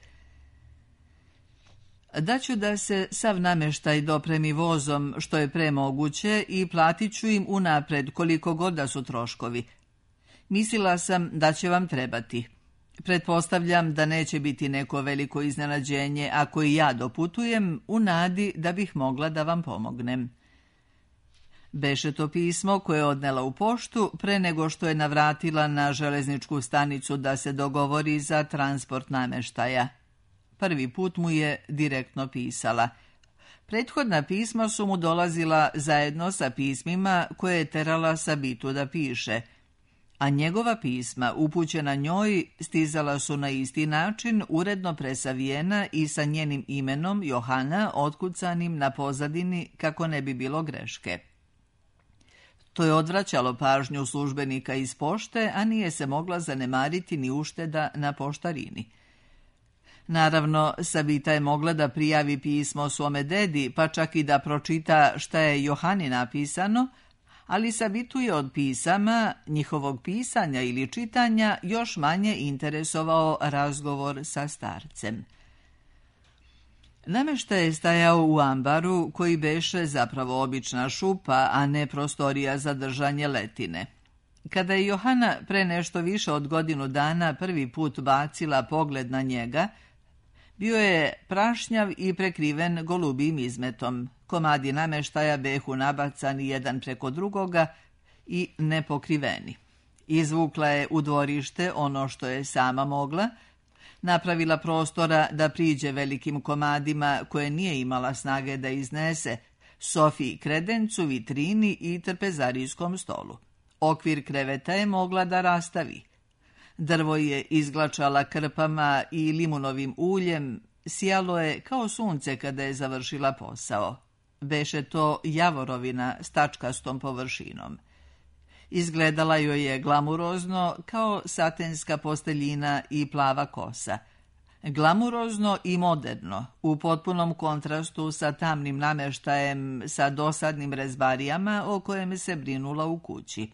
B: Daću da se sav nameštaj dopremi vozom što je pre moguće i platit ću im unapred koliko god da su troškovi. Mislila sam da će vam trebati. Pretpostavljam da neće biti neko veliko iznenađenje ako i ja doputujem, u nadi da bih mogla da vam pomognem. Beše to pismo koje je odnela u poštu pre nego što je navratila na železničku stanicu da se dogovori za transport nameštaja. Prvi put mu je direktno pisala. Prethodna pisma su mu dolazila zajedno sa pismima koje je terala Sabitu da piše, a njegova pisma upućena njoj stizala su na isti način, uredno presavijena i sa njenim imenom Johana otkucanim na pozadini kako ne bi bilo greške. To je odvraćalo pažnju službenika iz pošte, a nije se mogla zanemariti ni ušteda na poštarini. Naravno, Sabita je mogla da prijavi pismo svome dedi, pa čak i da pročita šta je Johani napisano, ali Sabitu je od pisama, njihovog pisanja ili čitanja još manje interesovao razgovor sa starcem. Nameštaj je stajao u ambaru koji beše zapravo obična šupa, a ne prostorija za držanje letine. Kada je Johana pre nešto više od godinu dana prvi put bacila pogled na njega, bio je prašnjav i prekriven golubim izmetom. Komadi nameštaja behu nabacani jedan preko drugoga i nepokriveni. Izvukla je u dvorište ono što je sama mogla, napravila prostora da priđe velikim komadima koje nije imala snage da iznese, sofi, kredencu, vitrini i trpezarijskom stolu. Okvir kreveta je mogla da rastavi. Drvo je izglačala krpama i limunovim uljem, sjalo je kao sunce kada je završila posao. Beše to javorovina s tačkastom površinom. Izgledala joj je glamurozno kao satenska posteljina i plava kosa. Glamurozno i moderno, u potpunom kontrastu sa tamnim nameštajem, sa dosadnim rezbarijama o kojem se brinula u kući.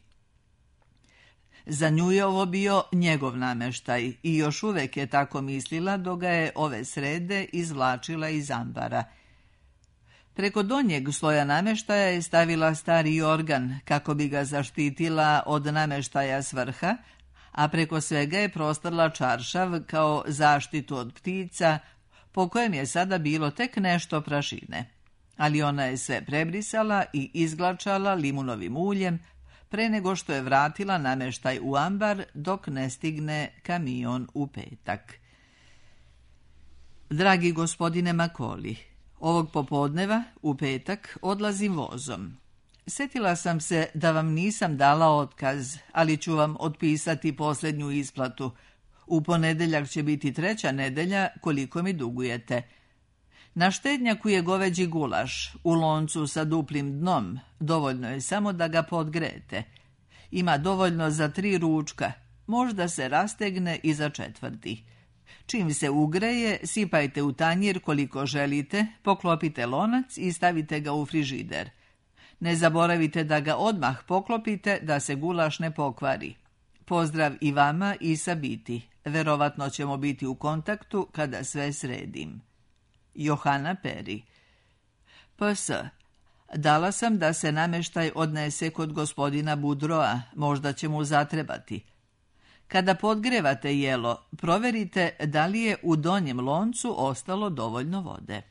B: Za nju je ovo bio njegov nameštaj i još uvek je tako mislila dok ga je ove srede izvlačila iz ambara. Preko donjeg sloja nameštaja je stavila stari organ kako bi ga zaštitila od nameštaja s vrha, a preko svega je prostrla čaršav kao zaštitu od ptica, po kojem je sada bilo tek nešto prašine. Ali ona je sve prebrisala i izglačala limunovim uljem, pre nego što je vratila nameštaj u ambar dok ne stigne kamion u petak. Dragi gospodine Makoli, ovog popodneva, u petak, odlazim vozom. Sjetila sam se da vam nisam dala otkaz, ali ću vam otpisati posljednju isplatu. U ponedjeljak će biti 3. nedelja koliko mi dugujete. Na štednjaku je goveđi gulaš, u loncu sa duplim dnom, dovoljno je samo da ga podgrete. Ima dovoljno za 3 ručka, možda se rastegne i za 4. Čim se ugreje, sipajte u tanjir koliko želite, poklopite lonac i stavite ga u frižider. Ne zaboravite da ga odmah poklopite da se gulaš ne pokvari. Pozdrav i vama i Sabiti. Verovatno ćemo biti u kontaktu kada sve sredim. Johana Peri. PS. Dala sam da se namještaj odnese kod gospodina Budroa, možda će mu zatrebati. Kada podgrevate jelo, proverite da li je u donjem loncu ostalo dovoljno vode.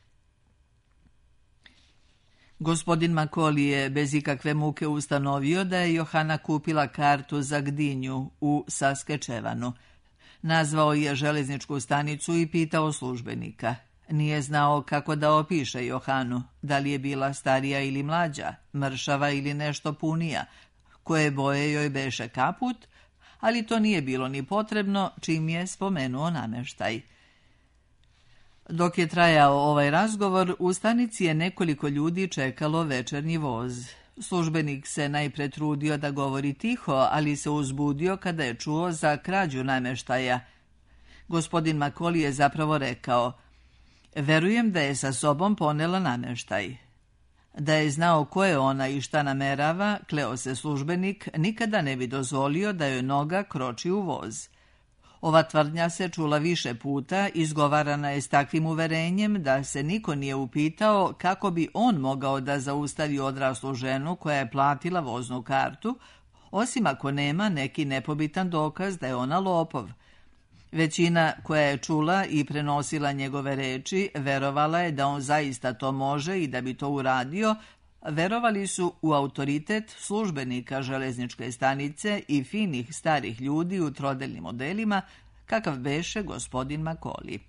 B: Gospodin Makoli je bez ikakve muke ustanovio da je Johana kupila kartu za Gdinju u Saskečevanu. Nazvao je željezničku stanicu i pitao službenika. Nije znao kako da opiše Johanu, da li je bila starija ili mlađa, mršava ili nešto punija, koje boje joj beše kaput, ali to nije bilo ni potrebno čim je spomenuo namještaj. Dok je trajao ovaj razgovor, u stanici je nekoliko ljudi čekalo večernji voz. Službenik se najpre trudio da govori tiho, ali se uzbudio kada je čuo za krađu namještaja. Gospodin Makoli je zapravo rekao: verujem da je sa sobom ponela namještaj. Da je znao ko je ona i šta namerava, kleo se službenik, nikada ne bi dozvolio da joj noga kroči u voz. Ova tvrdnja se čula više puta, izgovarana je s takvim uverenjem da se niko nije upitao kako bi on mogao da zaustavi odraslu ženu koja je platila voznu kartu, osim ako nema neki nepobitan dokaz da je ona lopov. Većina koja je čula i prenosila njegove reči verovala je da on zaista to može i da bi to uradio. Verovali su u autoritet službenika željezničke stanice i finih starih ljudi u trodelnim modelima, kakav beše gospodin Makoli.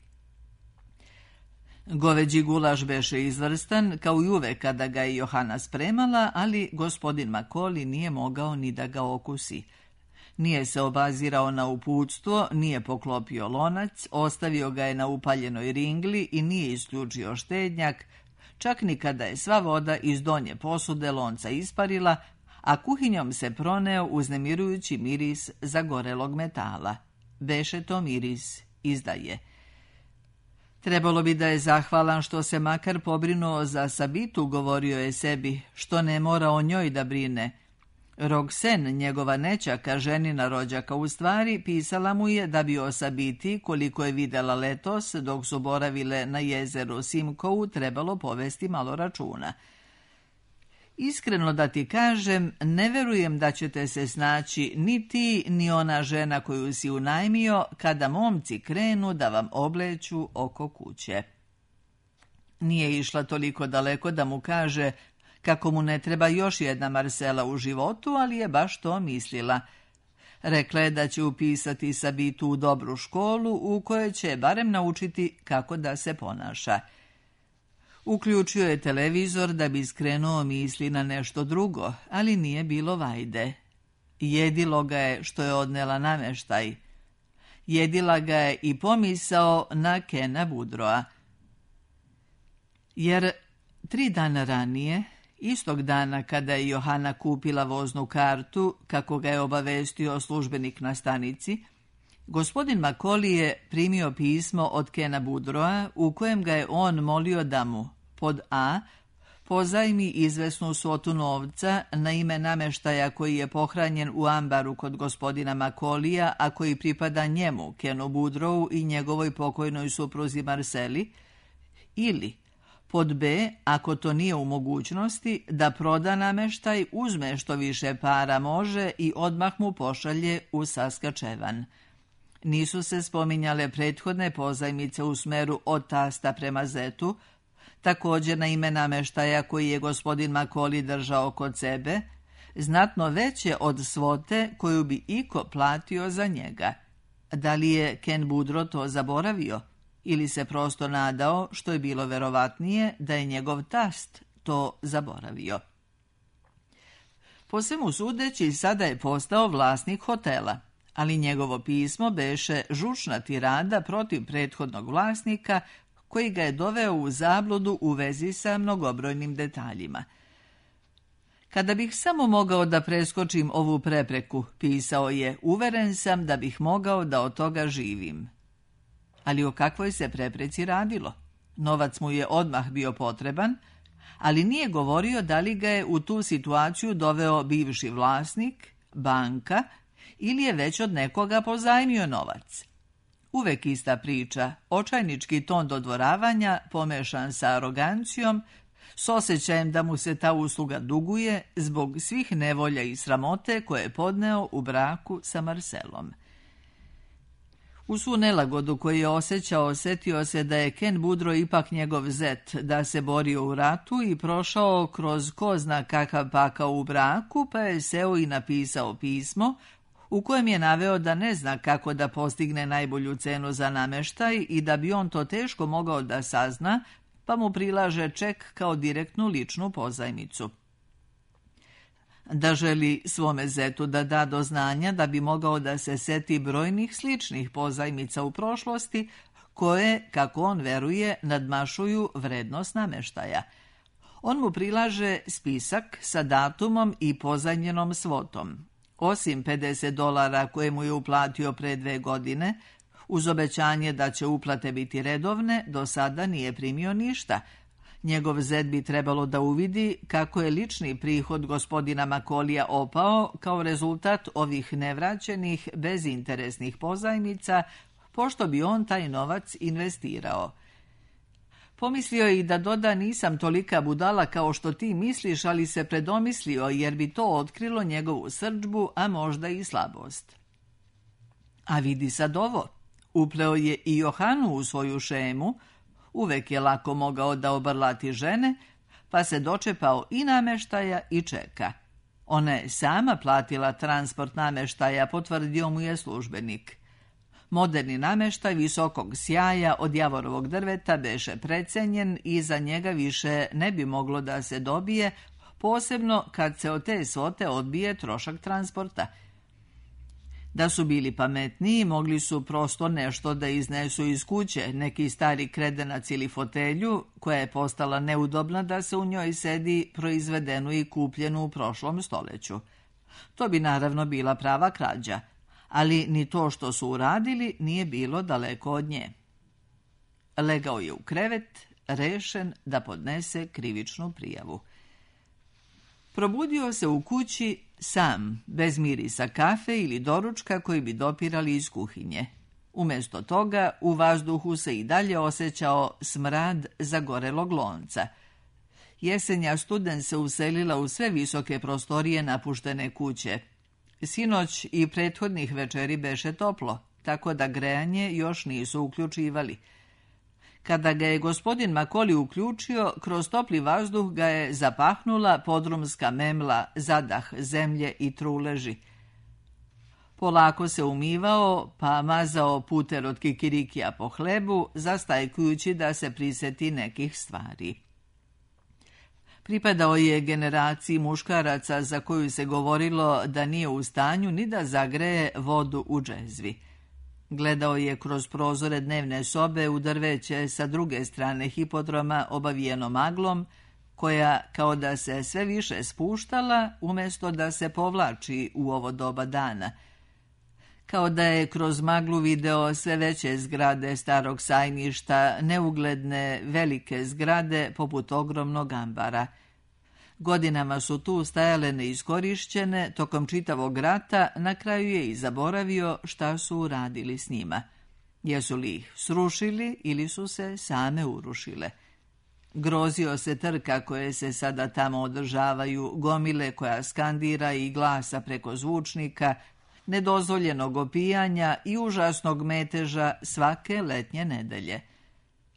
B: Goveđi gulaš beše izvrstan, kao i uvek kada ga je Johana spremala, ali gospodin Makoli nije mogao ni da ga okusi. Nije se obazirao na uputstvo, nije poklopio lonac, ostavio ga je na upaljenoj ringli i nije isključio štednjak, čak ni kada je sva voda iz donje posude lonca isparila, a kuhinjom se proneo uznemirujući miris zagorelog metala. Beše to miris izdaje. Trebalo bi da je zahvalan što se makar pobrinuo za Sabitu, govorio je sebi, što ne mora o njoj da brine. Roksen, njegova nećaka, ženina rođaka, u stvari pisala mu je da bi o Sabiti, koliko je vidjela letos dok su boravile na jezeru Simkovu, trebalo povesti malo računa. Iskreno da ti kažem, ne verujem da ćete se snaći ni ti, ni ona žena koju si unajmio, kada momci krenu da vam obleću oko kuće. Nije išla toliko daleko da mu kaže kako mu ne treba još jedna Marcela u životu, ali je baš to mislila. Rekla je da će upisati Sabitu u dobru školu u kojoj će barem naučiti kako da se ponaša. Uključio je televizor da bi skrenuo misli na nešto drugo, ali nije bilo vajde. Jedilo ga je što je odnela namještaj. Jedila ga je i pomisao na Kena Budroa. Jer 3 dana ranije, istog dana kada je Johana kupila voznu kartu, kako ga je obavestio službenik na stanici, gospodin Makoli je primio pismo od Kena Budroa u kojem ga je on molio da mu, pod A, pozajmi izvesnu svotu novca na ime namještaja koji je pohranjen u ambaru kod gospodina Makolija, a koji pripada njemu, Kenu Budrovu i njegovoj pokojnoj supruzi Marceli, ili pod B, ako to nije u mogućnosti, da proda namještaj, uzme što više para može i odmah mu pošalje u Saskačevan. Nisu se spominjale prethodne pozajmice u smeru od tasta prema zetu, također na ime namještaja koji je gospodin Makoli držao kod sebe, znatno veće od svote koju bi iko platio za njega. Da li je Ken Budro to zaboravio? ili se prosto nadao, što je bilo verovatnije, da je njegov tast to zaboravio. Po svemu sudeći, sada je postao vlasnik hotela, ali njegovo pismo beše žučna tirada protiv prethodnog vlasnika, koji ga je doveo u zabludu u vezi sa mnogobrojnim detaljima. Kada bih samo mogao da preskočim ovu prepreku, pisao je, uveren sam da bih mogao da od toga živim. Ali o kakvoj se prepreci radilo? Novac mu je odmah bio potreban, ali nije govorio da li ga je u tu situaciju doveo bivši vlasnik, banka ili je već od nekoga pozajmio novac. Uvek ista priča, očajnički ton dodvoravanja pomešan sa arogancijom, s osjećajem da mu se ta usluga duguje zbog svih nevolja i sramote koje je podneo u braku sa Marcelom. U svu nelagodu koju je osjećao, setio se da je Ken Boudreau ipak njegov zet, da se borio u ratu i prošao kroz ko zna kakav pakao u braku, pa je seo i napisao pismo u kojem je naveo da ne zna kako da postigne najbolju cenu za nameštaj i da bi on to teško mogao da sazna, pa mu prilaže ček kao direktnu ličnu pozajmicu. Da želi svome zetu da da do znanja da bi mogao da se seti brojnih sličnih pozajmica u prošlosti, koje, kako on veruje, nadmašuju vrednost nameštaja. On mu prilaže spisak sa datumom i pozajmljenom svotom. Osim $50 koje mu je uplatio pre 2 godine, uz obećanje da će uplate biti redovne, do sada nije primio ništa. Njegov zet bi trebalo da uvidi kako je lični prihod gospodina Makolija opao kao rezultat ovih nevraćenih, bezinteresnih pozajmica, pošto bi on taj novac investirao. Pomislio je i da doda, nisam tolika budala kao što ti misliš, ali se predomislio jer bi to otkrilo njegovu srdžbu, a možda i slabost. A vidi sad ovo, upleo je i Johanu u svoju šemu, uvek je lako mogao da obrlati žene, pa se dočepao i nameštaja i čeka. Ona je sama platila transport nameštaja, potvrdio mu je službenik. Moderni nameštaj visokog sjaja od javorovog drveta beše precenjen i za njega više ne bi moglo da se dobije, posebno kad se od te svote odbije trošak transporta. Da su bili pametniji, mogli su prosto nešto da iznesu iz kuće, neki stari kredenac ili fotelju, koja je postala neudobna da se u njoj sedi, proizvedenu i kupljenu u prošlom stoleću. To bi naravno bila prava krađa, ali ni to što su uradili nije bilo daleko od nje. Legao je u krevet, rešen da podnese krivičnu prijavu. Probudio se u kući sam, bez mirisa kafe ili doručka koji bi dopirali iz kuhinje. Umjesto toga, u vazduhu se i dalje osjećao smrad zagorelog lonca. Jesenja studen se uselila u sve visoke prostorije napuštene kuće. Sinoć i prethodnih večeri beše toplo, tako da grejanje još nisu uključivali. Kada ga je gospodin Makoli uključio, kroz topli vazduh ga je zapahnula podrumska memla, zadah zemlje i truleži. Polako se umivao, pa mazao puter od kikirikija po hlebu, zastajkujući da se priseti nekih stvari. Pripadao je generaciji muškaraca za koju se govorilo da nije u stanju ni da zagreje vodu u džezvi. Gledao je kroz prozore dnevne sobe u drveće sa druge strane hipodroma obavijeno maglom, koja kao da se sve više spuštala umjesto da se povlači u ovo doba dana. Kao da je kroz maglu video sve veće zgrade starog sajmišta, neugledne velike zgrade poput ogromnog ambara. Godinama su tu stajale neiskorišćene, tokom čitavog rata na kraju je i zaboravio šta su uradili s njima. Jesu li ih srušili ili su se same urušile. Grozio se trka koje se sada tamo održavaju, gomile koja skandira i glasa preko zvučnika, nedozvoljenog opijanja i užasnog meteža svake letnje nedelje.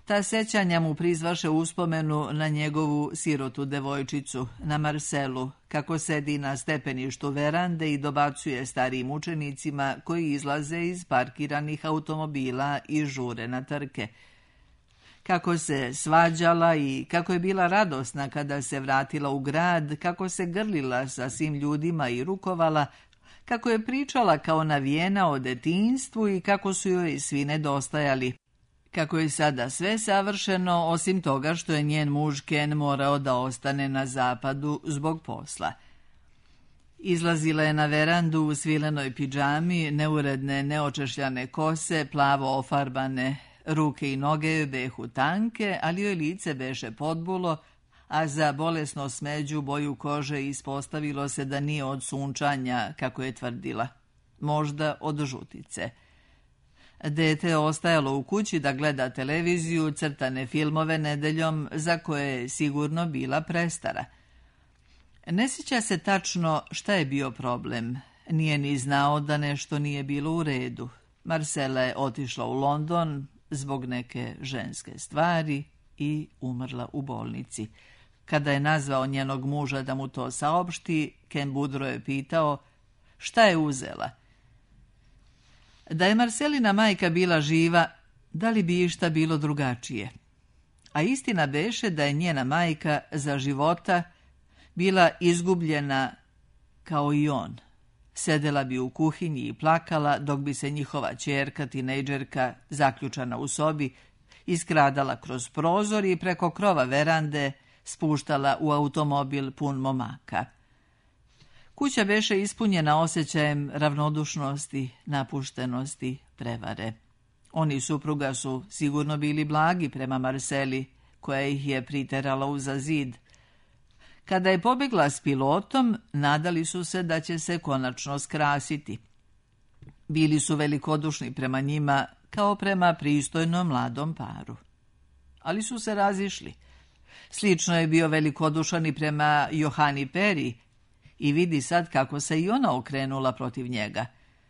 B: Ta sećanja mu prizvaše uspomenu na njegovu sirotu devojčicu, na Marcelu, kako sedi na stepeništu verande i dobacuje starijim učenicima koji izlaze iz parkiranih automobila i žure na trke. Kako se svađala i kako je bila radosna kada se vratila u grad, kako se grlila sa svim ljudima i rukovala, kako je pričala kao navijena o detinjstvu i kako su joj svi nedostajali. Kako je sada sve savršeno, osim toga što je njen muž Ken morao da ostane na zapadu zbog posla. Izlazila je na verandu u svilenoj pidžami, neuredne, neočešljane kose, plavo ofarbane, ruke i noge joj behu tanke, ali joj lice beše podbulo, a za bolesno smeđu boju kože ispostavilo se da nije od sunčanja, kako je tvrdila. Možda od žutice. Dete je ostajalo u kući da gleda televiziju, crtane filmove nedeljom, za koje je sigurno bila prestara. Ne sjeća se tačno šta je bio problem. Nije ni znao da nešto nije bilo u redu. Marcela je otišla u London zbog neke ženske stvari i umrla u bolnici. Kada je nazvao njenog muža da mu to saopšti, Ken budro je pitao šta je uzela. Da je Marcelina majka bila živa, da li bi išta bilo drugačije? A istina beše da je njena majka za života bila izgubljena kao i on. Sedela bi u kuhinji i plakala dok bi se njihova ćerka, tinejdžerka, zaključana u sobi, iskradala kroz prozor i preko krova verande spuštala u automobil pun momaka. Kuća beše ispunjena osjećajem ravnodušnosti, napuštenosti, prevare. Oni i supruga su sigurno bili blagi prema Marceli, koja ih je priterala uza zid. Kada je pobjegla s pilotom, nadali su se da će se konačno skrasiti. Bili su velikodušni prema njima kao prema pristojnom mladom paru. Ali su se razišli. Slično je bio velikodušan i prema Johani Peri i vidi sad kako se i ona okrenula protiv njega.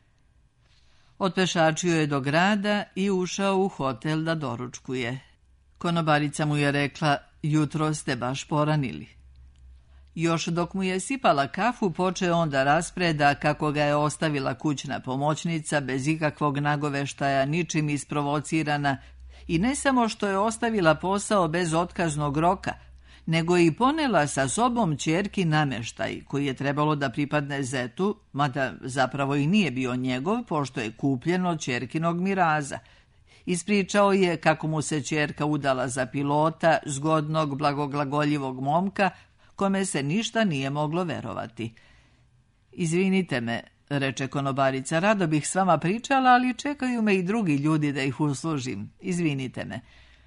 B: Otpešačio je do grada i ušao u hotel da doručkuje. Konobarica mu je rekla, jutro ste baš poranili. Još dok mu je sipala kafu, počeo on da raspreda kako ga je ostavila kućna pomoćnica bez ikakvog nagoveštaja, ničim isprovocirana, i ne samo što je ostavila posao bez otkaznog roka, nego i ponela sa sobom ćerki namještaj, koji je trebalo da pripadne zetu, mada zapravo i nije bio njegov, pošto je kupljen od ćerkinog miraza. Ispričao je kako mu se ćerka udala za pilota, zgodnog, blagoglagoljivog momka, kome se ništa nije moglo verovati. Izvinite me, reče konobarica, rado bih s vama pričala, ali čekaju me i drugi ljudi da ih uslužim. Izvinite me.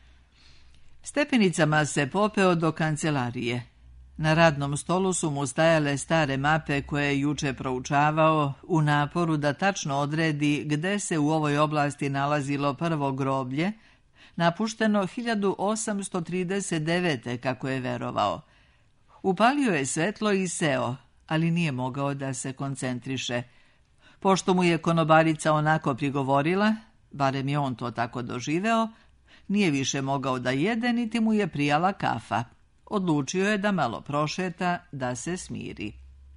B: Stepenicama se popeo do kancelarije. Na radnom stolu su mu stajale stare mape koje je juče proučavao u naporu da tačno odredi gde se u ovoj oblasti nalazilo prvo groblje, napušteno 1839. kako je verovao. Upalio je svetlo i seo, ali nije mogao da se koncentriše. Pošto mu je konobarica onako prigovorila, barem je on to tako doživeo, nije više mogao da jede, niti mu je prijala kafa. Odlučio je da malo prošeta, da se smiri.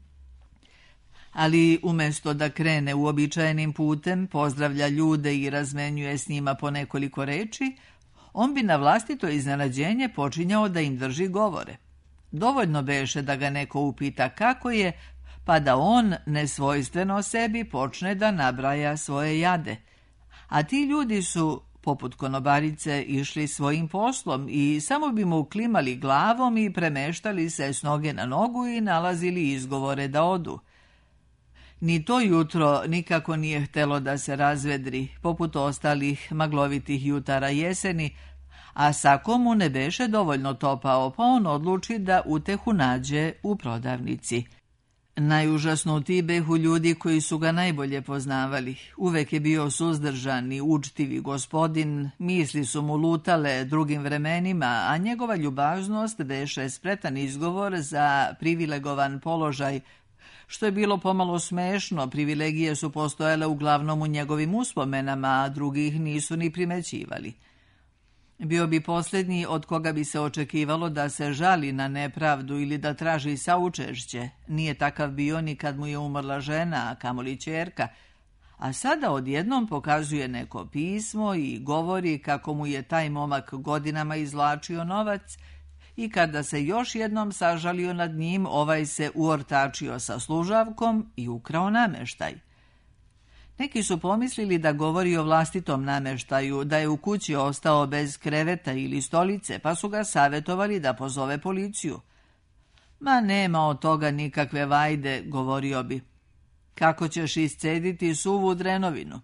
B: Ali umjesto da krene uobičajenim putem, pozdravlja ljude i razmenjuje s njima po nekoliko reči, on bi na vlastito iznenađenje počinjao da im drži govore. Dovoljno beše da ga neko upita kako je, pa da on, nesvojstveno sebi, počne da nabraja svoje jade. A ti ljudi su, poput konobarice, išli svojim poslom i samo bi mu klimali glavom i premeštali se s noge na nogu i nalazili izgovore da odu. Ni to jutro nikako nije htelo da se razvedri, poput ostalih maglovitih jutara jeseni, a sako mu ne beše dovoljno topao, pa on odluči da utehu nađe u prodavnici. Najužasnutiji behu ljudi koji su ga najbolje poznavali. Uvek je bio suzdržan i učtivi gospodin, misli su mu lutale drugim vremenima, a njegova ljubaznost beše spretan izgovor za privilegovan položaj, što je bilo pomalo smešno. Privilegije su postojale uglavnom u njegovim uspomenama, a drugih nisu ni primećivali. Bio bi posljednji od koga bi se očekivalo da se žali na nepravdu ili da traži saučešće. Nije takav bio ni kad mu je umrla žena, a kamoli ćerka. A sada odjednom pokazuje neko pismo i govori kako mu je taj momak godinama izvlačio novac i kada se još jednom sažalio nad njim, ovaj se uortačio sa služavkom i ukrao nameštaj. Neki su pomislili da govori o vlastitom nameštaju, da je u kući ostao bez kreveta ili stolice, pa su ga savjetovali da pozove policiju. Ma nema od toga nikakve vajde, govorio bi. Kako ćeš iscediti suvu drenovinu?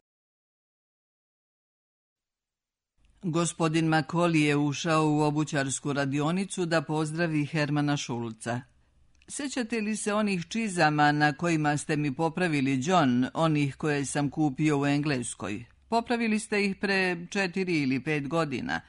B: Gospodin Makoli je ušao u obućarsku radionicu da pozdravi Hermana Šulca. Sjećate li se onih čizama na kojima ste mi popravili, John, onih koje sam kupio u Engleskoj? Popravili ste ih pre 4 ili 5 godina.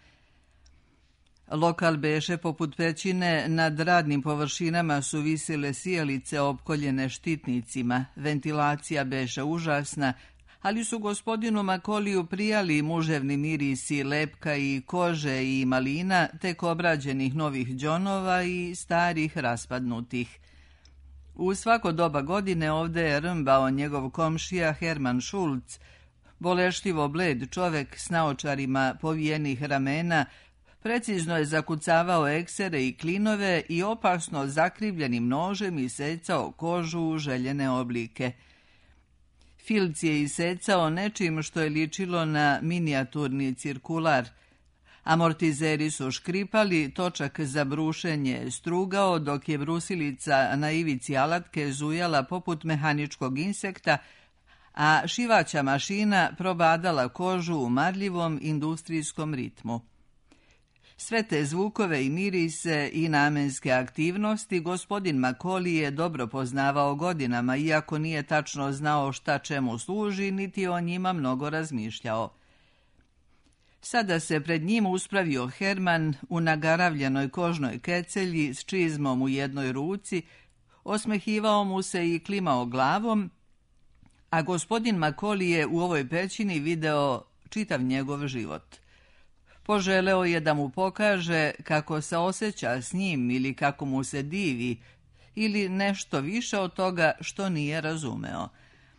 B: Lokal beše poput pećine, nad radnim površinama su visile sijalice opkoljene štitnicima, ventilacija beše užasna, ali su gospodinu Makoliju prijali muževni mirisi lepka i kože i malina, tek obrađenih novih džonova i starih raspadnutih. U svako doba godine ovdje je rmbao njegov komšija Herman Šulc, boleštivo bled čovek s naočarima povijenih ramena, precizno je zakucavao eksere i klinove i opasno zakrivljenim nožem isecao kožu u željene oblike. Filc je isecao nečim što je ličilo na minijaturni cirkular. Amortizeri su škripali, točak za brušenje strugao, dok je brusilica na ivici alatke zujala poput mehaničkog insekta, a šivaća mašina probadala kožu u marljivom industrijskom ritmu. Sve te zvukove i mirise i namenske aktivnosti gospodin Makoli je dobro poznavao godinama, iako nije tačno znao šta čemu služi, niti o njima mnogo razmišljao. Sada se pred njim uspravio Herman u nagaravljenoj kožnoj kecelji s čizmom u jednoj ruci, osmehivao mu se i klimao glavom, a gospodin Makoli je u ovoj pećini video čitav njegov život. Poželeo je da mu pokaže kako se osjeća s njim ili kako mu se divi, ili nešto više od toga što nije razumeo.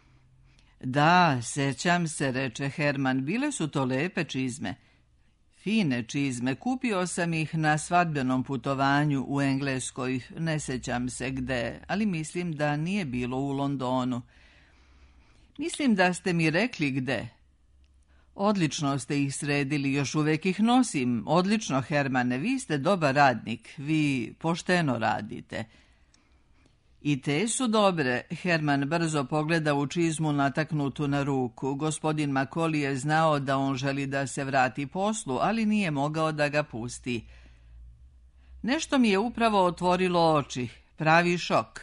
B: Da, sećam se, reče Herman, bile su to lepe čizme. Fine čizme, kupio sam ih na svadbenom putovanju u Engleskoj, ne sećam se gde, ali mislim da nije bilo u Londonu. Mislim da ste mi rekli gde. Odlično ste ih sredili, još uvijek ih nosim. Odlično, Hermane, vi ste dobar radnik, vi pošteno radite. I te su dobre, Herman brzo pogleda u čizmu nataknutu na ruku. Gospodin Makoli je znao da on želi da se vrati poslu, ali nije mogao da ga pusti. Nešto mi je upravo otvorilo oči, pravi šok.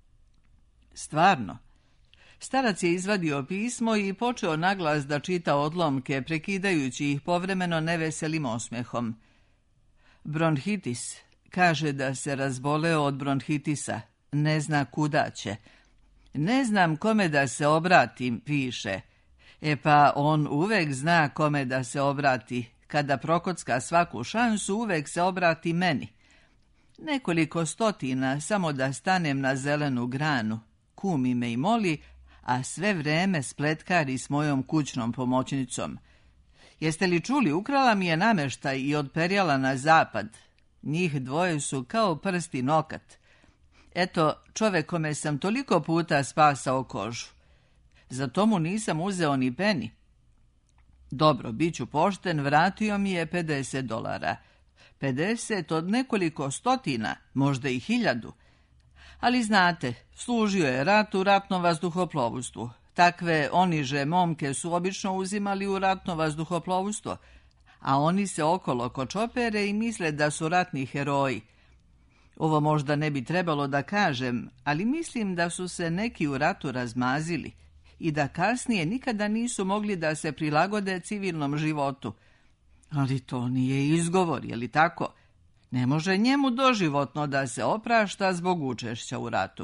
B: Stvarno. Starac je izvadio pismo i počeo naglas da čita odlomke, prekidajući ih povremeno neveselim osmehom. Bronhitis. Kaže da se razboleo od bronhitisa. Ne zna kuda će. Ne znam kome da se obratim, piše. E pa on uvek zna kome da se obrati. Kada prokocka svaku šansu, uvek se obrati meni. Nekoliko stotina, samo da stanem na zelenu granu. Kumi me i moli, a sve vreme spletkari s mojom kućnom pomoćnicom. Jeste li čuli, ukrala mi je nameštaj i odperjala na zapad. Njih dvoje su kao prst i nokat. Eto, čovek kome sam toliko puta spasao kožu. Zato mu nisam uzeo ni peni. Dobro, bit ću pošten, vratio mi je $50. 50 od nekoliko stotina, možda i 1000. Ali znate, služio je rat u ratnom vazduhoplovstvu. Takve oniže momke su obično uzimali u ratno vazduhoplovstvo, a oni se okolo kočopere i misle da su ratni heroji. Ovo možda ne bi trebalo da kažem, ali mislim da su se neki u ratu razmazili i da kasnije nikada nisu mogli da se prilagode civilnom životu. Ali to nije izgovor, je li tako? Ne može njemu doživotno da se oprašta zbog učešća u ratu.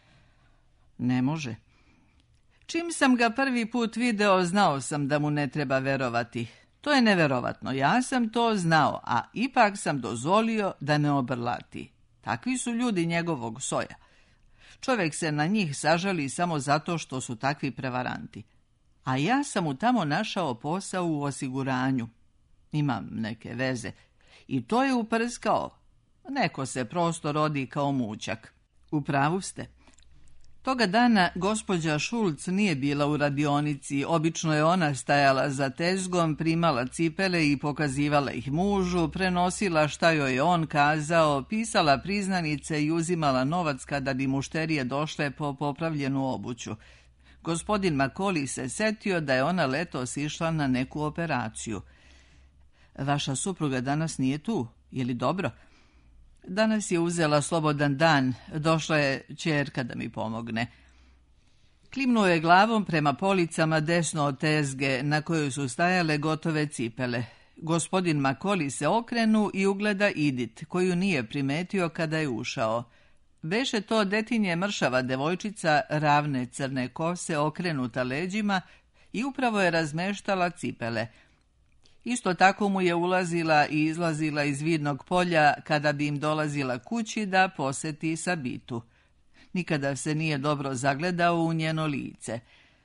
B: Ne može. Čim sam ga prvi put video, znao sam da mu ne treba verovati. To je neverovatno, ja sam to znao, a ipak sam dozvolio da me obrlati. Takvi su ljudi njegovog soja. Čovjek se na njih sažali samo zato što su takvi prevaranti. A ja sam mu tamo našao posao u osiguranju. Imam neke veze. I to je uprskao. Neko se prosto rodi kao mućak. U pravu ste. Toga dana gospođa Šulc nije bila u radionici. Obično je ona stajala za tezgom, primala cipele i pokazivala ih mužu, prenosila šta joj je on kazao, pisala priznanice i uzimala novac kada bi mušterije došle po popravljenu obuću. Gospodin Makoli se setio da je ona letos išla na neku operaciju. Vaša supruga danas nije tu, je li dobro? Danas je uzela slobodan dan, došla je ćerka da mi pomogne. Klimnuo je glavom prema policama desno od tezge na kojoj su stajale gotove cipele. Gospodin Makoli se okrenu i ugleda Idit, koju nije primetio kada je ušao. Beše to detinje mršava devojčica, ravne crne kose, okrenuta leđima i upravo je razmeštala cipele. Isto tako mu je ulazila i izlazila iz vidnog polja kada bi im dolazila kući da poseti Sabitu. Nikada se nije dobro zagledao u njeno lice.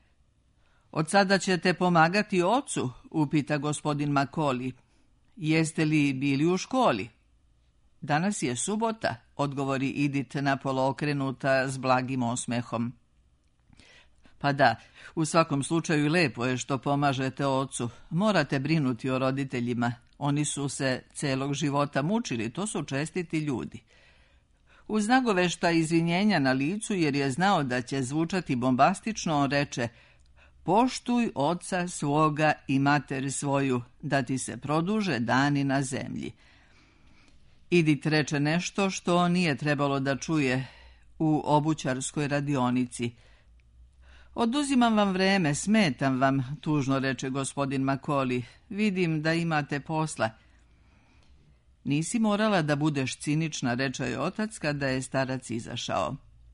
B: Od sada ćete pomagati ocu, upita gospodin Makoli. Jeste li bili u školi? Danas je subota, odgovori Idit napolo okrenuta s blagim osmehom. Pa da, u svakom slučaju lepo je što pomažete ocu. Morate brinuti o roditeljima. Oni su se celog života mučili, to su čestiti ljudi. Uz nagovešta izvinjenja na licu, jer je znao da će zvučati bombastično, on reče: poštuj oca svoga i mater svoju, da ti se produže dani na zemlji. Idit reče nešto što nije trebalo da čuje u obućarskoj radionici. Oduzimam vam vreme, smetam vam, tužno reče gospodin Makoli. Vidim da imate posla. Nisi morala da budeš cinična, reče je otac kada je starac izašao.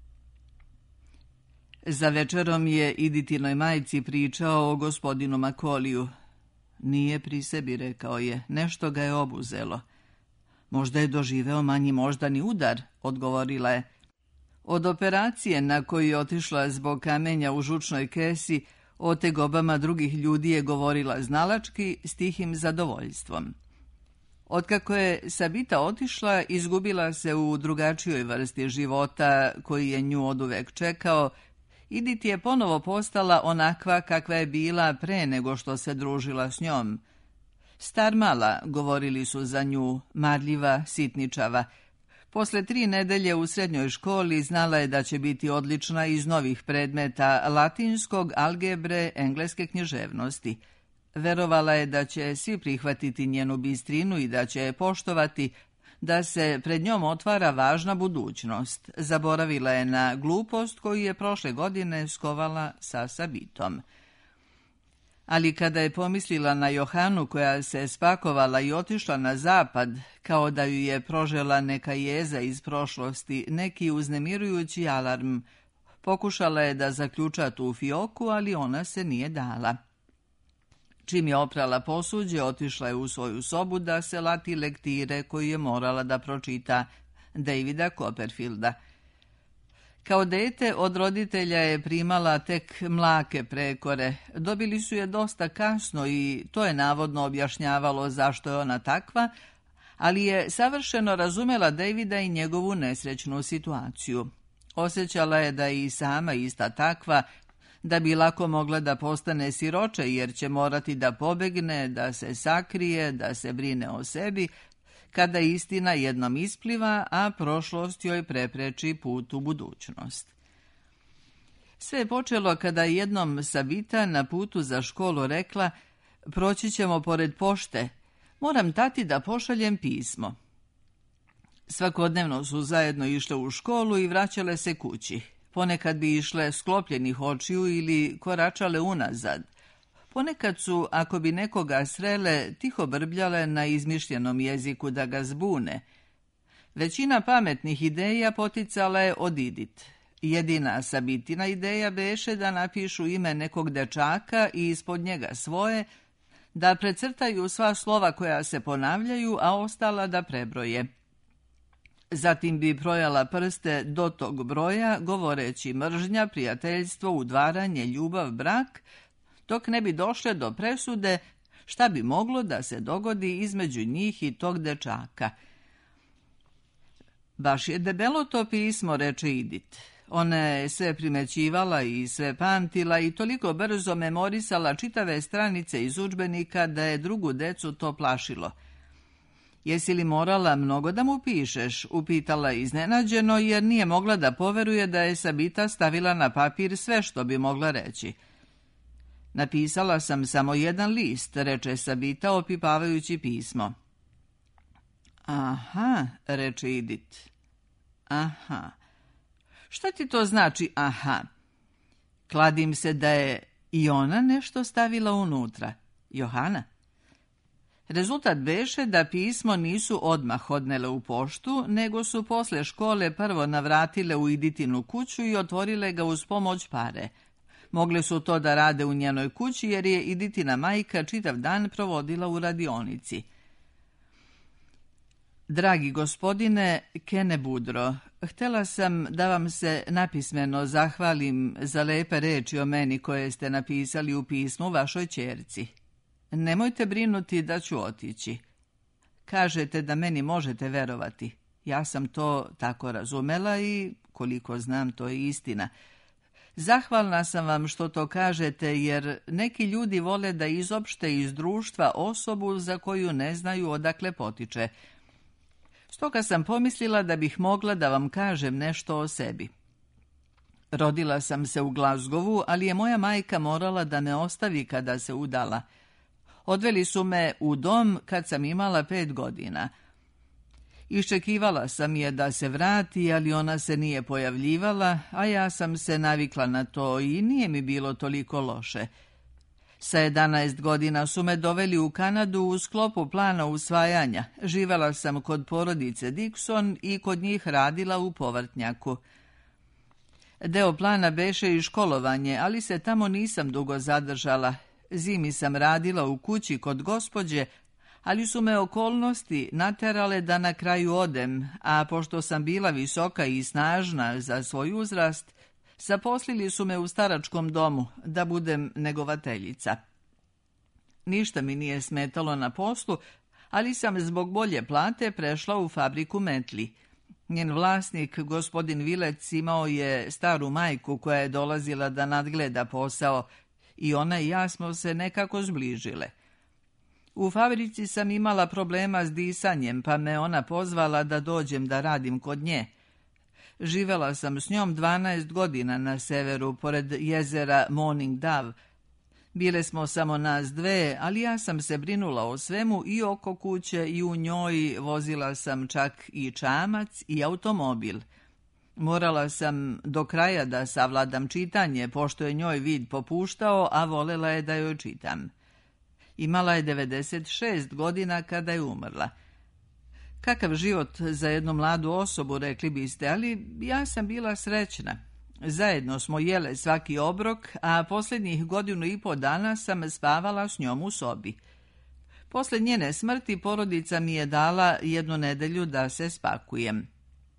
B: Za večerom je Iditinoj majci pričao o gospodinu Makoliju. Nije pri sebi, rekao je, nešto ga je obuzelo. Možda je doživeo manji moždani udar, odgovorila je. Od operacije na koju je otišla zbog kamenja u žučnoj kesi, o tegobama drugih ljudi je govorila znalački s tihim zadovoljstvom. Otkako je Sabita otišla, izgubila se u drugačijoj vrsti života koji je nju oduvek čekao. Idit je ponovo postala onakva kakva je bila pre nego što se družila s njom. Starmala, govorili su za nju, marljiva, sitničava. Posle 3 nedelje u srednjoj školi znala je da će biti odlična iz novih predmeta latinskog, algebre, engleske književnosti. Verovala je da će svi prihvatiti njenu bistrinu i da će je poštovati, da se pred njom otvara važna budućnost. Zaboravila je na glupost koju je prošle godine skovala sa Sabitom. Ali kada je pomislila na Johanu koja se spakovala i otišla na zapad, kao da ju je prožela neka jeza iz prošlosti, neki uznemirujući alarm, pokušala je da zaključa tu fioku, ali ona se nije dala. Čim je oprala posuđe, otišla je u svoju sobu da se lati lektire koju je morala da pročita Davida Copperfielda. Kao dete od roditelja je primala tek mlake prekore. Dobili su je dosta kasno i to je navodno objašnjavalo zašto je ona takva, ali je savršeno razumela Davida i njegovu nesrećnu situaciju. Osjećala je da je i sama ista takva, da bi lako mogla da postane siroče jer će morati da pobegne, da se sakrije, da se brine o sebi, kada istina jednom ispliva, a prošlost joj prepreči put u budućnost. Sve je počelo kada je jednom Sabita na putu za školu rekla: proći ćemo pored pošte, moram tati da pošaljem pismo. Svakodnevno su zajedno išle u školu i vraćale se kući. Ponekad bi išle sklopljenih očiju ili koračale unazad. Ponekad su, ako bi nekoga srele, tiho brbljale na izmišljenom jeziku da ga zbune. Većina pametnih ideja poticala je od Idit. Jedina Sabitina ideja beše da napišu ime nekog dečaka i ispod njega svoje, da precrtaju sva slova koja se ponavljaju, a ostala da prebroje. Zatim bi brojala prste do tog broja, govoreći mržnja, prijateljstvo, udvaranje, ljubav, brak, dok ne bi došle do presude šta bi moglo da se dogodi između njih i tog dečaka. Baš je debelo to pismo, reče Edith. Ona je sve primećivala i sve pamtila i toliko brzo memorisala čitave stranice iz udžbenika da je drugu decu to plašilo. Jesi li morala mnogo da mu pišeš? Upitala iznenađeno, jer nije mogla da poveruje da je Sabita stavila na papir sve što bi mogla reći. Napisala sam samo jedan list, reče Sabita opipavajući pismo. Aha, reče Edith. Aha. Šta ti to znači aha? Kladim se da je i ona nešto stavila unutra. Johana? Rezultat beše da pismo nisu odmah odnele u poštu, nego su posle škole prvo navratile u Edithinu kuću i otvorile ga uz pomoć pare. Mogle su to da rade u njenoj kući jer je Edithina majka čitav dan provodila u radionici. Dragi gospodine Kenebudro, htjela sam da vam se napismeno zahvalim za lepe reči o meni koje ste napisali u pismu vašoj ćerci. Nemojte brinuti da ću otići. Kažete da meni možete verovati. Ja sam to tako razumela i koliko znam to je istina. Zahvalna sam vam što to kažete jer neki ljudi vole da izopšte iz društva osobu za koju ne znaju odakle potiče. Stoga sam pomislila da bih mogla da vam kažem nešto o sebi. Rodila sam se u Glasgowu, ali je moja majka morala da me ostavi kada se udala. Odveli su me u dom kad sam imala 5 godina. Iščekivala sam je da se vrati, ali ona se nije pojavljivala, a ja sam se navikla na to i nije mi bilo toliko loše. Sa 11 godina su me doveli u Kanadu u sklopu plana usvajanja. Živela sam kod porodice Dixon i kod njih radila u povrtnjaku. Deo plana beše i školovanje, ali se tamo nisam dugo zadržala. Zimi sam radila u kući kod gospođe, ali su me okolnosti naterale da na kraju odem, a pošto sam bila visoka i snažna za svoj uzrast, zaposlili su me u staračkom domu da budem negovateljica. Ništa mi nije smetalo na poslu, ali sam zbog bolje plate prešla u fabriku metli. Njen vlasnik, gospodin Vilec, imao je staru majku koja je dolazila da nadgleda posao i ona i ja smo se nekako zbližile. U fabrici sam imala problema s disanjem, pa me ona pozvala da dođem da radim kod nje. Živela sam s njom 12 godina na severu, pored jezera Morning Dove. Bile smo samo nas dve, ali ja sam se brinula o svemu i oko kuće i u njoj vozila sam čak i čamac i automobil. Morala sam do kraja da savladam čitanje, pošto je njoj vid popuštao, a volela je da joj čitam. Imala je 96 godina kada je umrla. Kakav život za jednu mladu osobu, rekli biste, ali ja sam bila srećna. Zajedno smo jele svaki obrok, a posljednjih 1.5 dana sam spavala s njom u sobi. Posle njene smrti porodica mi je dala 1 nedelju da se spakujem.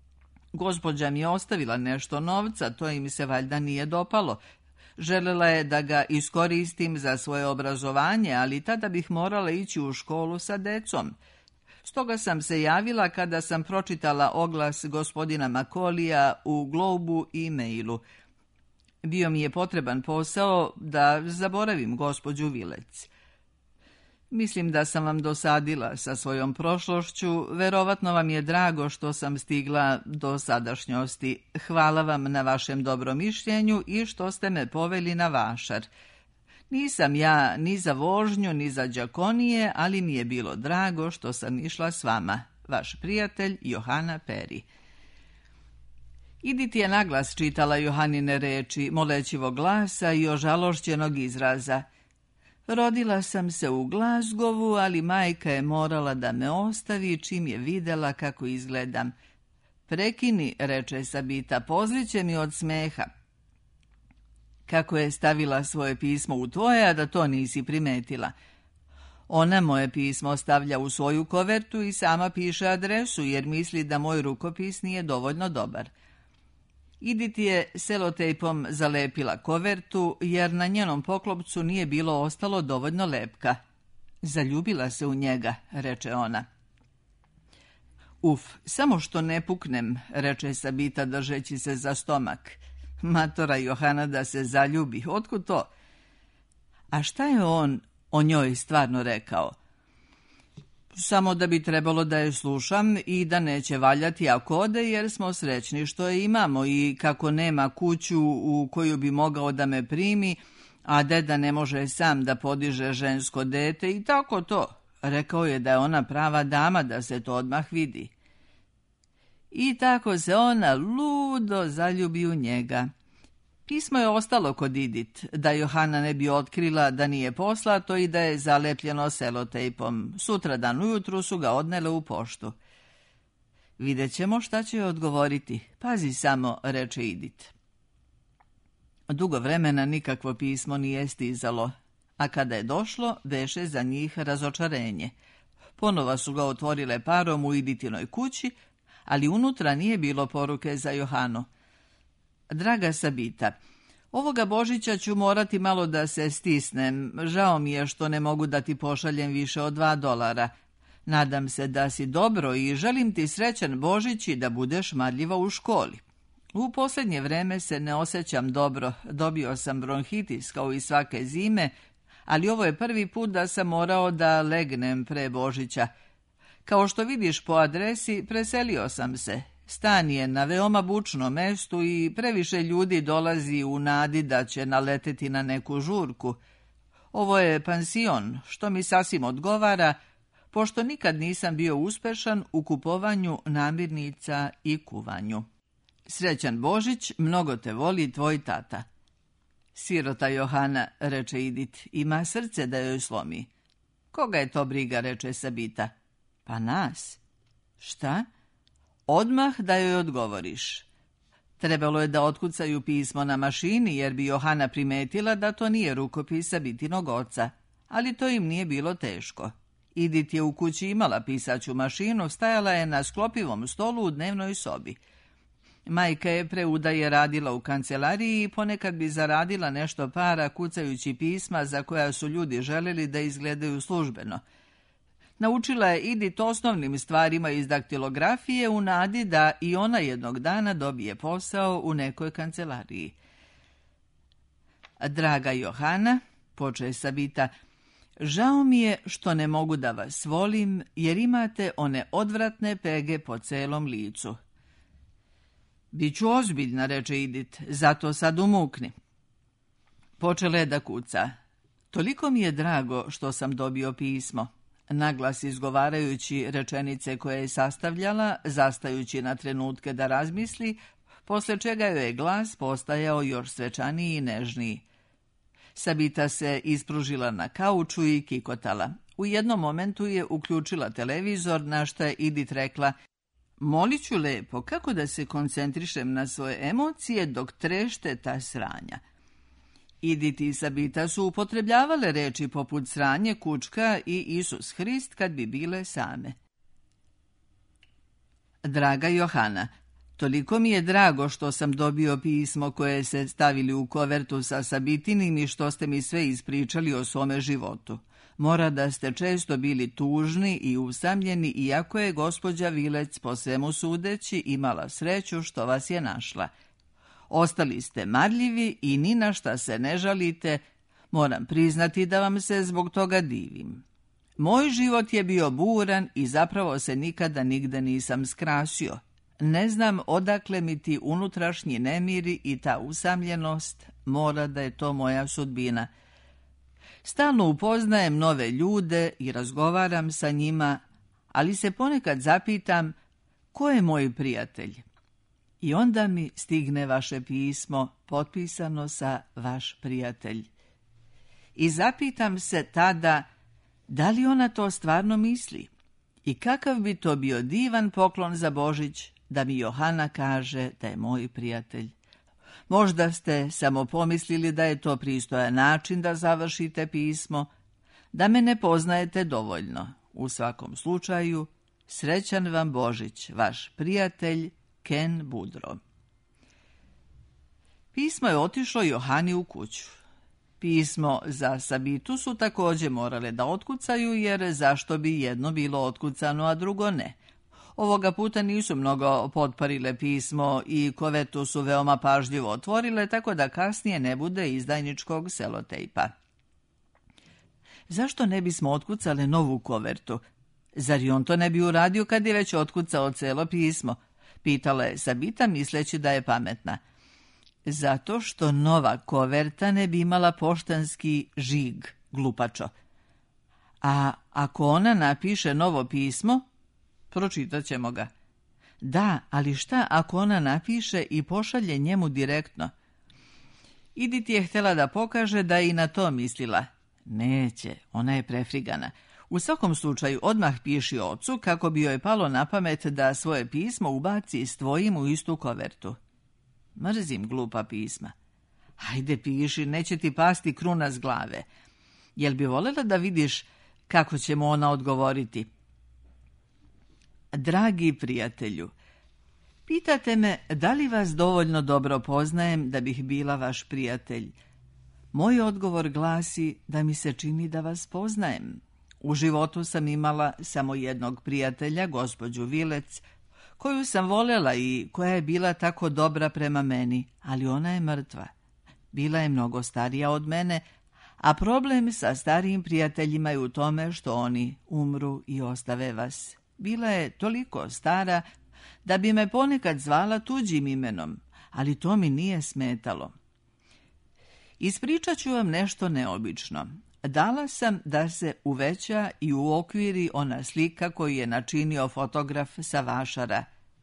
B: Gospođa mi je ostavila nešto novca, to im se valjda nije dopalo. Želela je da ga iskoristim za svoje obrazovanje, ali tada bih morala ići u školu sa decom. Stoga sam se javila kada sam pročitala oglas gospodina Makolija u Globu i Mailu. Bio mi je potreban posao da zaboravim gospođu Vilec. Mislim da sam vam dosadila sa svojom prošlošću, verovatno vam je drago što sam stigla do sadašnjosti. Hvala vam na vašem dobrom mišljenju i što ste me poveli na vašar. Nisam ja ni za vožnju, ni za đakonije, ali mi je bilo drago što sam išla s vama. Vaš prijatelj Johana Perry. Edith je naglas čitala Johanine reči, molećivog glasa i ožalošćenog izraza. Rodila sam se u Glasgowu, ali majka je morala da me ostavi čim je videla kako izgledam. Prekini, reče Sabita, pozliće mi od smeha. Kako je stavila svoje pismo u tvoje, a da to nisi primetila? Ona moje pismo stavlja u svoju kovertu i sama piše adresu jer misli da moj rukopis nije dovoljno dobar. Edith je selotejpom zalepila kovertu jer na njenom poklopcu nije bilo ostalo dovoljno lepka. Zaljubila se u njega, reče ona. Uf, samo što ne puknem, reče Sabita držeći se za stomak. Matora Johana da se zaljubi, otkud to? A šta je on o njoj stvarno rekao? Samo da bi trebalo da je slušam i da neće valjati ako ode jer smo srećni što je imamo i kako nema kuću u koju bi mogao da me primi, a deda ne može sam da podiže žensko dete i tako to. Rekao je da je ona prava dama, da se to odmah vidi. I tako se ona ludo zaljubi u njega. Pismo je ostalo kod Edith, da Johana ne bi otkrila da nije poslato i da je zalepljeno selotejpom. Sutradan ujutru su ga odnele u poštu. Vidjet ćemo šta će odgovoriti. Pazi samo, reče Edith. Dugo vremena nikakvo pismo nije stizalo, a kada je došlo, beše za njih razočarenje. Ponova su ga otvorile parom u Edithinoj kući, ali unutra nije bilo poruke za Johanu. Draga Sabita, ovoga Božića ću morati malo da se stisnem. Žao mi je što ne mogu da ti pošaljem više od $2. Nadam se da si dobro i želim ti srećan Božić i da budeš marljiva u školi. U posljednje vreme se ne osjećam dobro. Dobio sam bronhitis kao i svake zime, ali ovo je prvi put da sam morao da legnem pre Božića. Kao što vidiš po adresi, preselio sam se. Stan je na veoma bučnom mestu i previše ljudi dolazi u nadi da će naleteti na neku žurku. Ovo je pansion, što mi sasvim odgovara, pošto nikad nisam bio uspešan u kupovanju namirnica i kuvanju. Srećan Božić, mnogo te voli tvoj tata. Sirota Johana, reče Edith, ima srce da joj slomi. Koga je to briga, reče Sabita. Pa nas. Šta? Odmah da joj odgovoriš. Trebalo je da otkucaju pismo na mašini, jer bi Johana primetila da to nije rukopis Sabitinog oca, ali to im nije bilo teško. Edith je u kući imala pisaću mašinu, stajala je na sklopivom stolu u dnevnoj sobi. Majka je pre udaje radila u kancelariji i ponekad bi zaradila nešto para kucajući pisma za koja su ljudi želeli da izgledaju službeno. Naučila je Edith osnovnim stvarima iz daktilografije u nadi da i ona jednog dana dobije posao u nekoj kancelariji. Draga Johana, poče Sabita, žao mi je što ne mogu da vas volim jer imate one odvratne pege po celom licu. Biću ozbiljna, reče Edith, zato sad umukni. Počela je da kuca. Toliko mi je drago što sam dobio pismo. Naglas izgovarajući rečenice koje je sastavljala, zastajući na trenutke da razmisli, posle čega joj je glas postajao još svečaniji i nežniji. Sabita se ispružila na kauču i kikotala. U jednom momentu je uključila televizor, na što je Edith rekla: molit ću lepo, kako da se koncentrišem na svoje emocije dok trešte ta sranja. Edith i Sabita su upotrebljavale reči poput sranje, kučka i Isus Hrist kad bi bile same. Draga Johana, toliko mi je drago što sam dobio pismo koje ste stavili u kovertu sa Sabitinim i što ste mi sve ispričali o svome životu. Mora da ste često bili tužni i usamljeni, iako je gospođa Vilec po svemu sudeći imala sreću što vas je našla. Ostali ste marljivi i ni na šta se ne žalite, moram priznati da vam se zbog toga divim. Moj život je bio buran i zapravo se nikada nigde nisam skrasio. Ne znam odakle mi ti unutrašnji nemiri i ta usamljenost, mora da je to moja sudbina. Stalno upoznajem nove ljude i razgovaram sa njima, ali se ponekad zapitam ko je moj prijatelj. I onda mi stigne vaše pismo, potpisano sa vaš prijatelj. I zapitam se tada, da li ona to stvarno misli? I kakav bi to bio divan poklon za Božić, da mi Johana kaže da je moj prijatelj. Možda ste samo pomislili da je to pristojan način da završite pismo, da me ne poznajete dovoljno. U svakom slučaju, srećan vam Božić, vaš prijatelj Ken Budro. Pismo je otišlo Johani u kuću. Pismo za Sabitu su također morale da otkucaju, jer zašto bi jedno bilo otkucano, a drugo ne. Ovoga puta nisu mnogo potparile pismo i kovertu su veoma pažljivo otvorile, tako da kasnije ne bude izdajničkog selotejpa. Zašto ne bismo otkucale novu kovertu? Zar i on to ne bi uradio kad je već otkucao celo pismo? Pitala je Sabita misleći da je pametna. Zato što nova koverta ne bi imala poštanski žig, glupačo. A ako ona napiše novo pismo, pročitat ćemo ga. Da, ali šta ako ona napiše i pošalje njemu direktno? Edith je htjela da pokaže da je i na to mislila. Neće, ona je prefrigana. U svakom slučaju odmah piši ocu kako bi joj palo na pamet da svoje pismo ubaci s tvojim u istu kovertu. Mrzim glupa pisma. Hajde piši, neće ti pasti kruna s glave. Jel bi voljela da vidiš kako će mu ona odgovoriti? Dragi prijatelju, pitate me da li vas dovoljno dobro poznajem da bih bila vaš prijatelj. Moj odgovor glasi da mi se čini da vas poznajem. U životu sam imala samo jednog prijatelja, gospođu Vilec, koju sam voljela i koja je bila tako dobra prema meni, ali ona je mrtva. Bila je mnogo starija od mene, a problem sa starijim prijateljima je u tome što oni umru i ostave vas. Bila je toliko stara da bi me ponekad zvala tuđim imenom, ali to mi nije smetalo. Ispričat ću vam nešto neobično. Dala sam da se uveća i uokviri ona slika koju je načinio fotograf sa Vašara.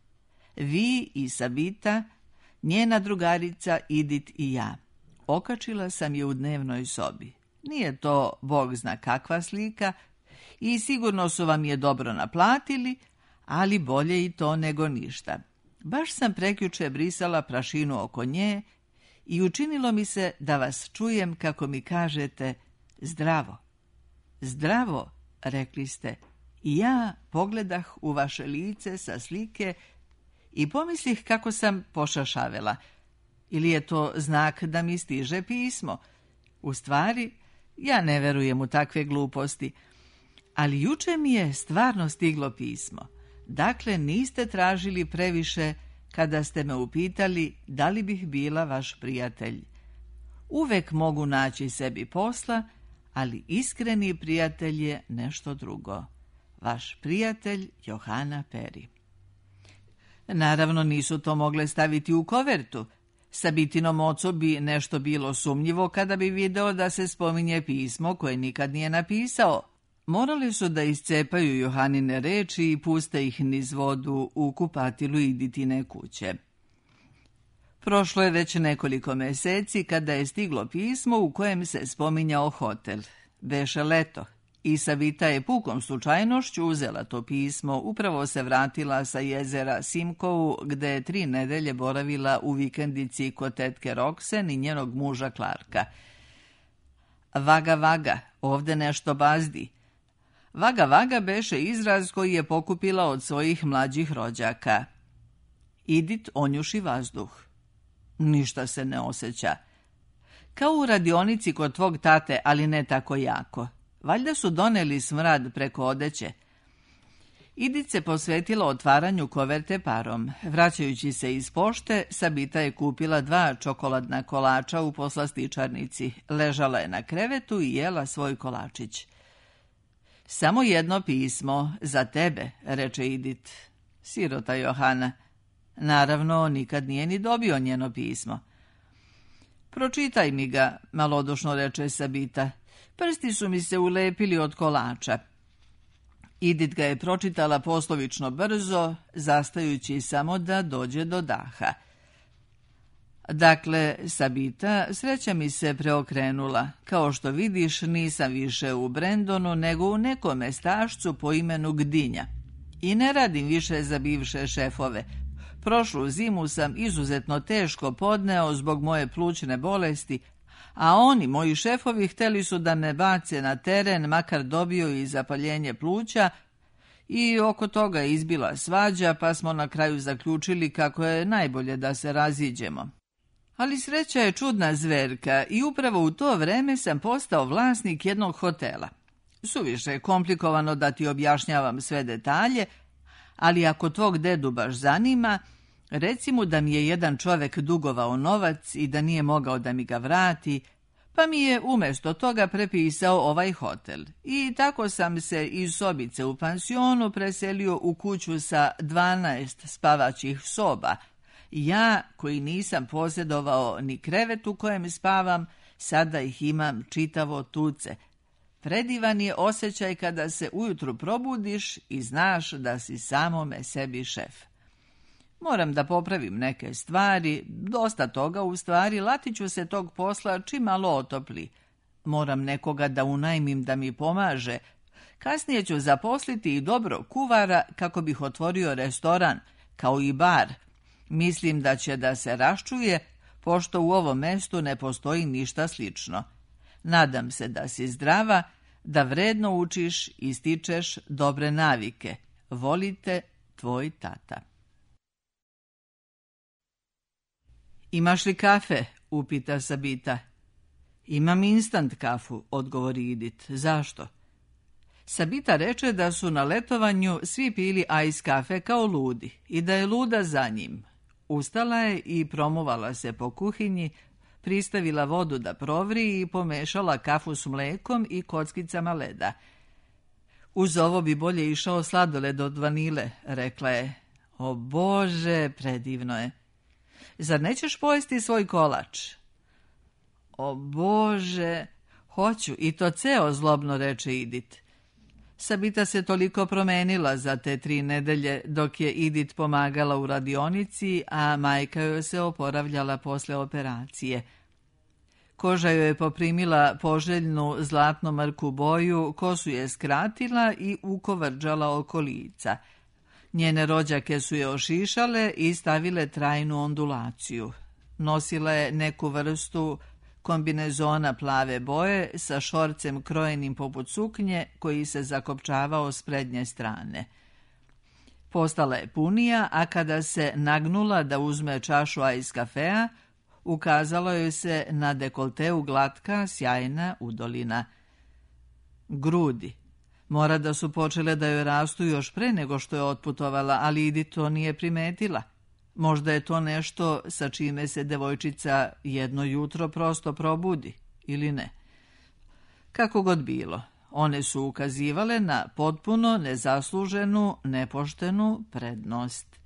B: Vi i Sabita, njena drugarica Edith i ja. Okačila sam je u dnevnoj sobi. Nije to Bog zna kakva slika i sigurno su vam je dobro naplatili, ali bolje i to nego ništa. Baš sam prekjuče brisala prašinu oko nje i učinilo mi se da vas čujem kako mi kažete zdravo. Zdravo, rekli ste, i ja pogledah u vaše lice sa slike i pomislih kako sam pošašavela. Ili je to znak da mi stiže pismo? U stvari, ja ne verujem u takve gluposti, ali juče mi je stvarno stiglo pismo. Dakle, niste tražili previše kada ste me upitali da li bih bila vaš prijatelj. Uvek mogu naći sebi posla, ali iskreni prijatelj je nešto drugo. Vaš prijatelj Johana Peri. Naravno nisu to mogle staviti u kovertu. Sabitinom ocu bi nešto bilo sumnjivo kada bi video da se spominje pismo koje nikad nije napisao. Morali su da iscepaju Johanine reči i puste ih niz vodu u kupatilu Edithine kuće. Prošlo je već nekoliko meseci kada je stiglo pismo u kojem se spominjao hotel. Beše leto i Sabita je pukom slučajnošću uzela to pismo, upravo se vratila sa jezera Simkovu gde je 3 nedelje boravila u vikendici kod tetke Roxen i njenog muža Clarka. Vaga, vaga, ovde nešto bazdi. Vaga, vaga beše izraz koji je pokupila od svojih mlađih rođaka. Edith onjuši vazduh. Ništa se ne osjeća. Kao u radionici kod tvog tate, ali ne tako jako. Valjda su doneli smrad preko odeće. Edith se posvetila otvaranju koverte parom. Vraćajući se iz pošte, Sabita je kupila 2 čokoladna kolača u poslastičarnici. Ležala je na krevetu i jela svoj kolačić. Samo jedno pismo, za tebe, reče Edith. Sirota Johana. Naravno, nikad nije ni dobio njeno pismo. Pročitaj mi ga, malodušno reče Sabita. Prsti su mi se ulepili od kolača. Edith ga je pročitala poslovično brzo, zastajući samo da dođe do daha. Dakle, Sabita, sreća mi se preokrenula. Kao što vidiš, nisam više u Brendonu, nego u nekom mestašcu po imenu Gdinja. I ne radim više za bivše šefove. Prošlu zimu sam izuzetno teško podneo zbog moje plućne bolesti, A oni, moji šefovi, hteli su da me bace na teren, makar dobio i zapaljenje pluća, i oko toga je izbila svađa, pa smo na kraju zaključili kako je najbolje da se raziđemo. Ali sreća je čudna zverka i upravo u to vreme sam postao vlasnik jednog hotela. Suviše je komplikovano da ti objašnjavam sve detalje, ali ako tvog dedu baš zanima, reci mu da mi je jedan čovek dugovao novac i da nije mogao da mi ga vrati, pa mi je umjesto toga prepisao ovaj hotel. I tako sam se iz sobice u pansionu preselio u kuću sa 12 spavaćih soba. Ja, koji nisam posjedovao ni krevet u kojem spavam, sada ih imam čitavo tuce. Predivan je osjećaj kada se ujutru probudiš i znaš da si samome sebi šef. Moram da popravim neke stvari, dosta toga u stvari, latiću se tog posla čim malo otopli. Moram nekoga da unajmim da mi pomaže. Kasnije ću zaposliti i dobrog kuvara kako bih otvorio restoran, kao i bar. Mislim da će da se raščuje, pošto u ovom mestu ne postoji ništa slično. Nadam se da si zdrava, da vredno učiš i stičeš dobre navike. Volite, tvoj tata. Imaš li kafe? Upita Sabita. Imam instant kafu, odgovori Edith. Zašto? Sabita reče da su na letovanju svi pili ice kafe kao ludi i da je luda za njim. Ustala je i promuvala se po kuhinji, pristavila vodu da provri i pomešala kafu s mlekom i kockicama leda. Uz ovo bi bolje išao sladoled od vanile, rekla je. O Bože, predivno je. Zar nećeš pojesti svoj kolač? O Bože, hoću, i to ceo, zlobno reče Edith. Sabita se toliko promenila za te 3 nedelje dok je Edith pomagala u radionici, a majka joj se oporavljala posle operacije. Koža joj je poprimila poželjnu zlatno mrku boju, kosu je skratila i ukovrđala oko lica. Njene rođake su je ošišale i stavile trajnu ondulaciju. Nosila je neku vrstu kombinezona plave boje sa šorcem krojenim poput suknje koji se zakopčavao s prednje strane. Postala je punija, a kada se nagnula da uzme čašu ice kafea, ukazalo joj se na dekolteu glatka, sjajna udolina. Grudi. Mora da su počele da joj rastu još pre nego što je otputovala, ali Edith to nije primetila. Možda je to nešto sa čime se devojčica jedno jutro prosto probudi, ili ne. Kako god bilo, one su ukazivale na potpuno nezasluženu, nepoštenu prednost.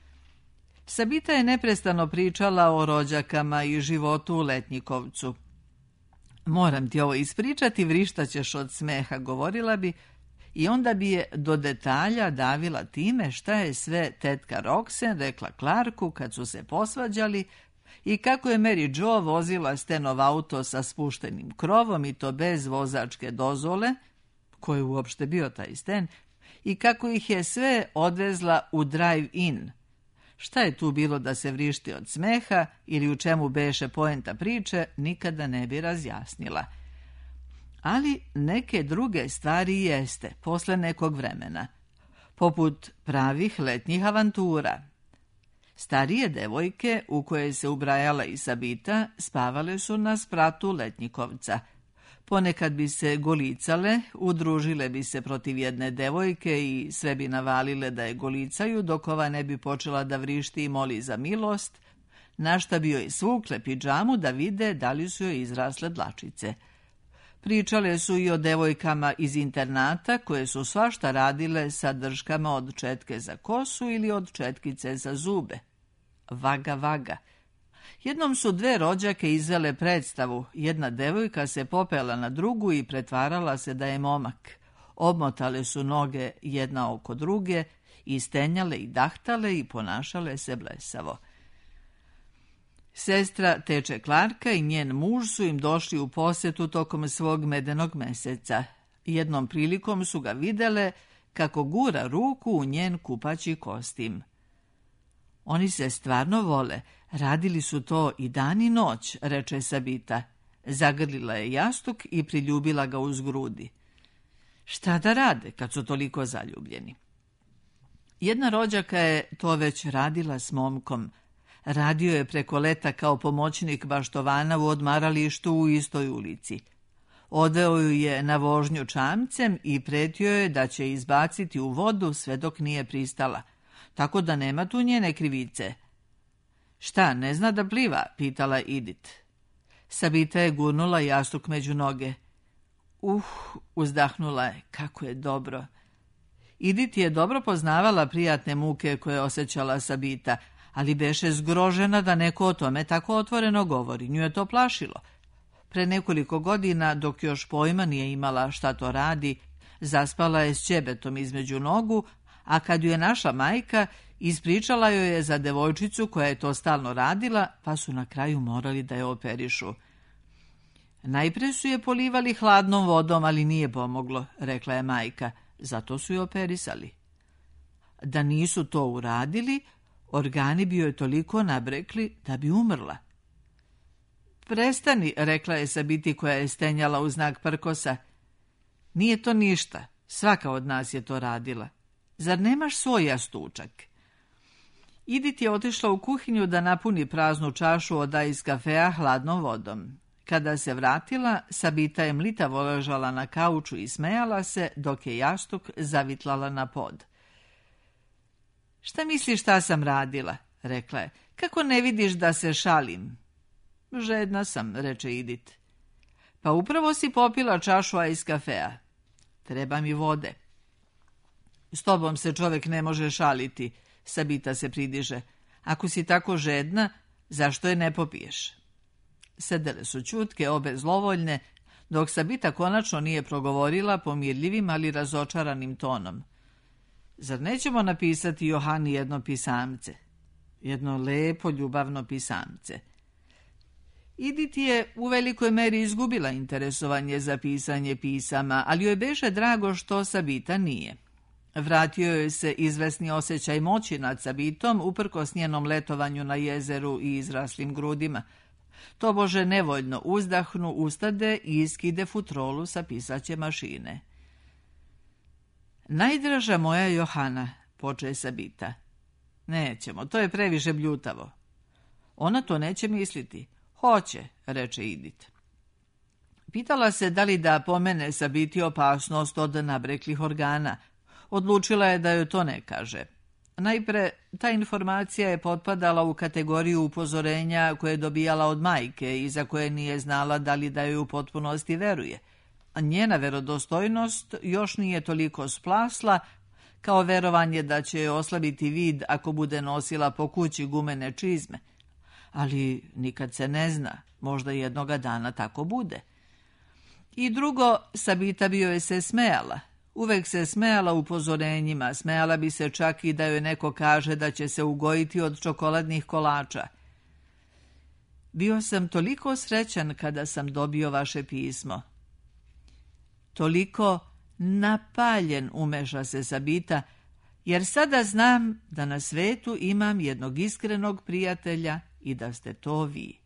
B: Sabita je neprestano pričala o rođakama i životu u Letnjikovcu. Moram ti ovo ispričati, vrištaćeš od smeha, govorila bi, i onda bi je do detalja davila time šta je sve tetka Roxanne rekla Clarku kad su se posvađali i kako je Mary Jo vozila Stenov auto sa spuštenim krovom i to bez vozačke dozvole, ko je uopšte bio taj Sten, i kako ih je sve odvezla u drive-in. Šta je tu bilo da se vrišti od smeha ili u čemu beše poenta priče, nikada ne bi razjasnila. Ali neke druge stvari jeste, posle nekog vremena, poput pravih letnjih avantura. Starije devojke, u koje se ubrajala i Sabita, spavale su na spratu Letnjikovca. Ponekad bi se golicale, udružile bi se protiv jedne devojke i sve bi navalile da je golicaju, dok ova ne bi počela da vrišti i moli za milost, na šta bi joj svukle pidžamu da vide da li su joj izrasle dlačice. Pričale su i o devojkama iz internata koje su svašta radile sa drškama od četke za kosu ili od četkice za zube. Vaga, vaga. Jednom su 2 rođake izvele predstavu. Jedna devojka se popela na drugu i pretvarala se da je momak. Obmotale su noge jedna oko druge, istenjale i dahtale i ponašale se blesavo. Sestra teče Clarka i njen muž su im došli u posjetu tokom svog medenog meseca. Jednom prilikom su ga videle kako gura ruku u njen kupaći kostim. Oni se stvarno vole, radili su to i dan i noć, reče Sabita. Zagrlila je jastuk i priljubila ga uz grudi. Šta da rade kad su toliko zaljubljeni? Jedna rođaka je to već radila s momkom. Radio je preko leta kao pomoćnik baštovana u odmaralištu u istoj ulici. Odveo ju je na vožnju čamcem i pretio je da će izbaciti u vodu sve dok nije pristala, tako da nema tu njene krivice. Šta, ne zna da pliva? Pitala Edith. Sabita je gurnula jastuk među noge. Uzdahnula je, kako je dobro. Edith je dobro poznavala prijatne muke koje osjećala Sabita, ali beše zgrožena da neko o tome tako otvoreno govori. Nju je to plašilo. Pre nekoliko godina, dok još pojma nije imala šta to radi, zaspala je s ćebetom između nogu, a kad ju je našla majka, ispričala joj je za devojčicu koja je to stalno radila, pa su na kraju morali da je operišu. Najpre su je polivali hladnom vodom, ali nije pomoglo, rekla je majka, zato su je operisali. Da nisu to uradili, organi bi joj toliko nabrekli da bi umrla. Prestani, rekla je Sabiti koja je stenjala u znak prkosa. Nije to ništa, svaka od nas je to radila. Zar nemaš svoj jastučak? Edith je otišla u kuhinju da napuni praznu čašu od iz kafea hladnom vodom. Kada se vratila, Sabita je mlitavo ležala na kauču i smejala se, dok je jastuk zavitlala na pod. Šta misliš šta sam radila? Rekla je. Kako ne vidiš da se šalim? Žedna sam, reče Edith. Pa upravo si popila čašu iz kafea. Treba mi vode. S tobom se čovjek ne može šaliti, Sabita se pridiže. Ako si tako žedna, zašto je ne popiješ? Sedele su ćutke, obe zlovoljne, dok Sabita konačno nije progovorila pomirljivim, ali razočaranim tonom. Zar nećemo napisati Johani jedno pisamce? Jedno lepo, ljubavno pisamce. Edith je u velikoj meri izgubila interesovanje za pisanje pisama, ali joj beše drago što Sabita nije. Vratio joj se izvesni osjećaj moći nad Sabitom, uprkos njenom letovanju na jezeru i izraslim grudima. Tobože nevoljno uzdahnu, ustade i iskide futrolu sa pisaće mašine. Najdraža moja Johana, poče Sabita. Nećemo, to je previše bljutavo. Ona to neće misliti. Hoće, reče Edith. Pitala se da li da pomene Sabiti opasnost od nabreklih organa. Odlučila je da joj to ne kaže. Najpre, ta informacija je potpadala u kategoriju upozorenja koje je dobijala od majke i za koje nije znala da li da joj u potpunosti veruje. A njena verodostojnost još nije toliko splasla kao verovanje da će joj oslabiti vid ako bude nosila po kući gumene čizme. Ali nikad se ne zna, možda jednoga dana tako bude. I drugo, Sabita bi joj se smejala. Uvek se smejala upozorenjima, smejala bi se čak i da joj neko kaže da će se ugojiti od čokoladnih kolača. Bio sam toliko srećan kada sam dobio vaše pismo. Toliko napaljen, umeša se Sabita, jer sada znam da na svetu imam jednog iskrenog prijatelja i da ste to vi.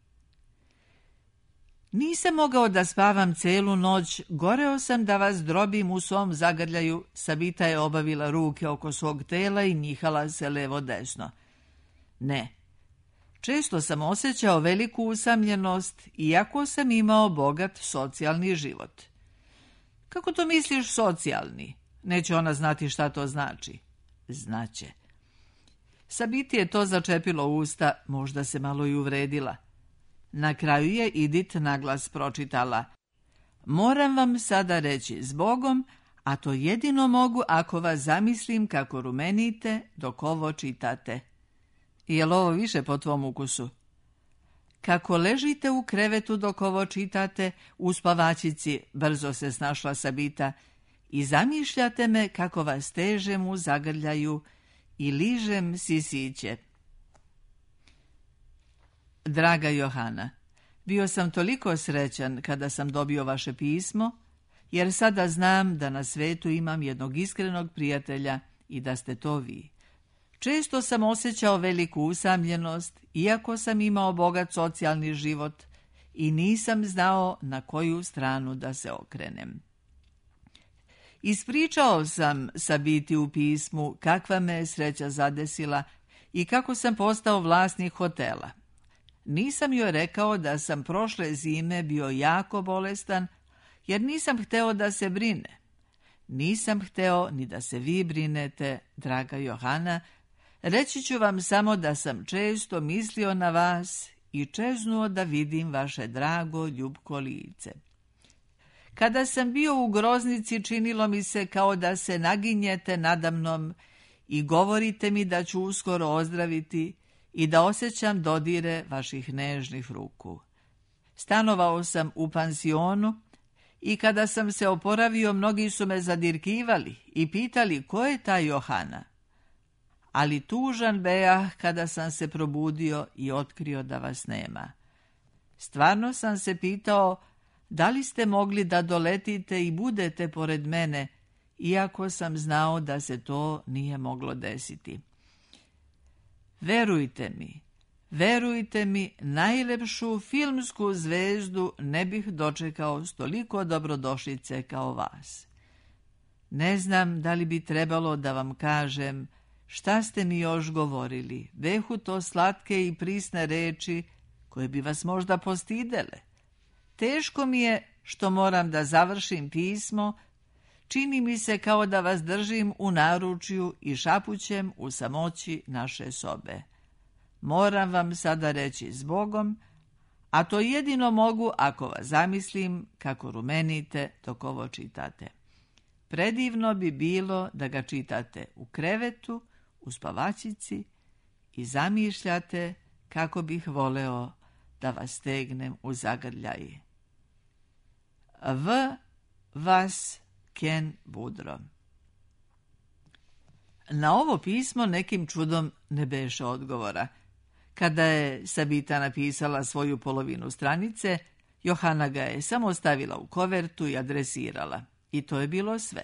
B: Nisam mogao da spavam celu noć, goreo sam da vas drobim u svom zagrljaju. Sabita je obavila ruke oko svog tela i njihala se levo-desno. Ne, često sam osjećao veliku usamljenost, iako sam imao bogat socijalni život. Kako to misliš socijalni? Neće ona znati šta to znači. Znaće. Sabiti je to začepilo usta, možda se malo i uvredila. Na kraju je Edith naglas pročitala. Moram vam sada reći zbogom, a to jedino mogu ako vas zamislim kako rumenite dok ovo čitate. Je li ovo više po tvom ukusu? Kako ležite u krevetu dok ovo čitate, u spavačici, brzo se snašla Sabita, i zamišljate me kako vas težem u zagrljaju i ližem sisiće. Draga Johana, bio sam toliko srećan kada sam dobio vaše pismo, jer sada znam da na svetu imam jednog iskrenog prijatelja i da ste to vi. Često sam osjećao veliku usamljenost, iako sam imao bogat socijalni život, i nisam znao na koju stranu da se okrenem. Ispričao sam Sabiti u pismu kakva me je sreća zadesila i kako sam postao vlasnik hotela. Nisam joj rekao da sam prošle zime bio jako bolestan, jer nisam hteo da se brine. Nisam hteo ni da se vi brinete, draga Johana. Reći ću vam samo da sam često mislio na vas i čeznuo da vidim vaše drago, ljubko lice. Kada sam bio u groznici, činilo mi se kao da se naginjete nadamnom i govorite mi da ću uskoro ozdraviti i da osjećam dodire vaših nežnih ruku. Stanovao sam u pansionu i kada sam se oporavio, mnogi su me zadirkivali i pitali ko je ta Johana. Ali tužan bejah kada sam se probudio i otkrio da vas nema. Stvarno sam se pitao da li ste mogli da doletite i budete pored mene, iako sam znao da se to nije moglo desiti. Verujte mi, najlepšu filmsku zvezdu ne bih dočekao s toliko dobrodošlice kao vas. Ne znam da li bi trebalo da vam kažem šta ste mi još govorili, behu to slatke i prisne reči koje bi vas možda postidele. Teško mi je što moram da završim pismo, čini mi se kao da vas držim u naručju i šapućem u samoći naše sobe. Moram vam sada reći zbogom, a to jedino mogu ako vas zamislim kako rumenite dok ovo čitate. Predivno bi bilo da ga čitate u krevetu, u spavačici i zamišljate kako bih voleo da vas stegnem u zagrljaj. Vas Ken Budro. Na ovo pismo nekim čudom ne beše odgovora. Kada je Sabita napisala svoju polovinu stranice, Johana ga je samo stavila u kovertu i adresirala. I to je bilo sve.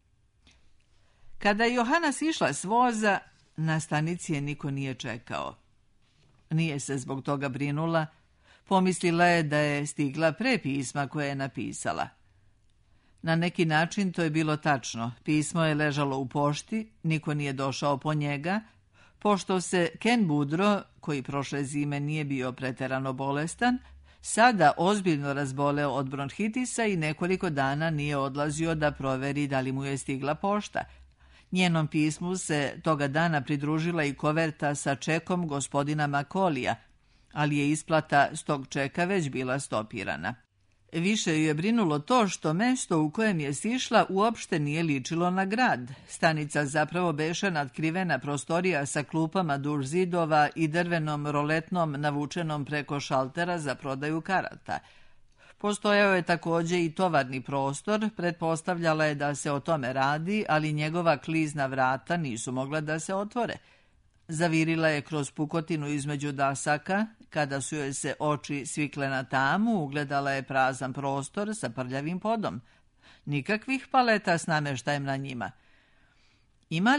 B: Kada je Johana sišla s voza, na stanici je niko nije čekao. Nije se zbog toga brinula, pomislila je da je stigla pre pisma koje je napisala. Na neki način to je bilo tačno. Pismo je ležalo u pošti, niko nije došao po njega, pošto se Ken Budro, koji prošle zime nije bio preterano bolestan, sada ozbiljno razboleo od bronhitisa i nekoliko dana nije odlazio da proveri da li mu je stigla pošta. Njenom pismu se toga dana pridružila i koverta sa čekom gospodina Makolija, ali je isplata s tog čeka već bila stopirana. Više ju je brinulo to što mesto u kojem je sišla uopšte nije ličilo na grad. Stanica zapravo beše natkrivena prostorija sa klupama duž zidova i drvenom roletnom navučenom preko šaltera za prodaju karata. Postojao je također i tovarni prostor, pretpostavljala je da se o tome radi, ali njegova klizna vrata nisu mogla da se otvore. Zavirila je kroz pukotinu između dasaka, kada su joj se oči svikle na tamu, ugledala je prazan prostor sa prljavim podom. Nikakvih paleta s nameštajem na njima. Ima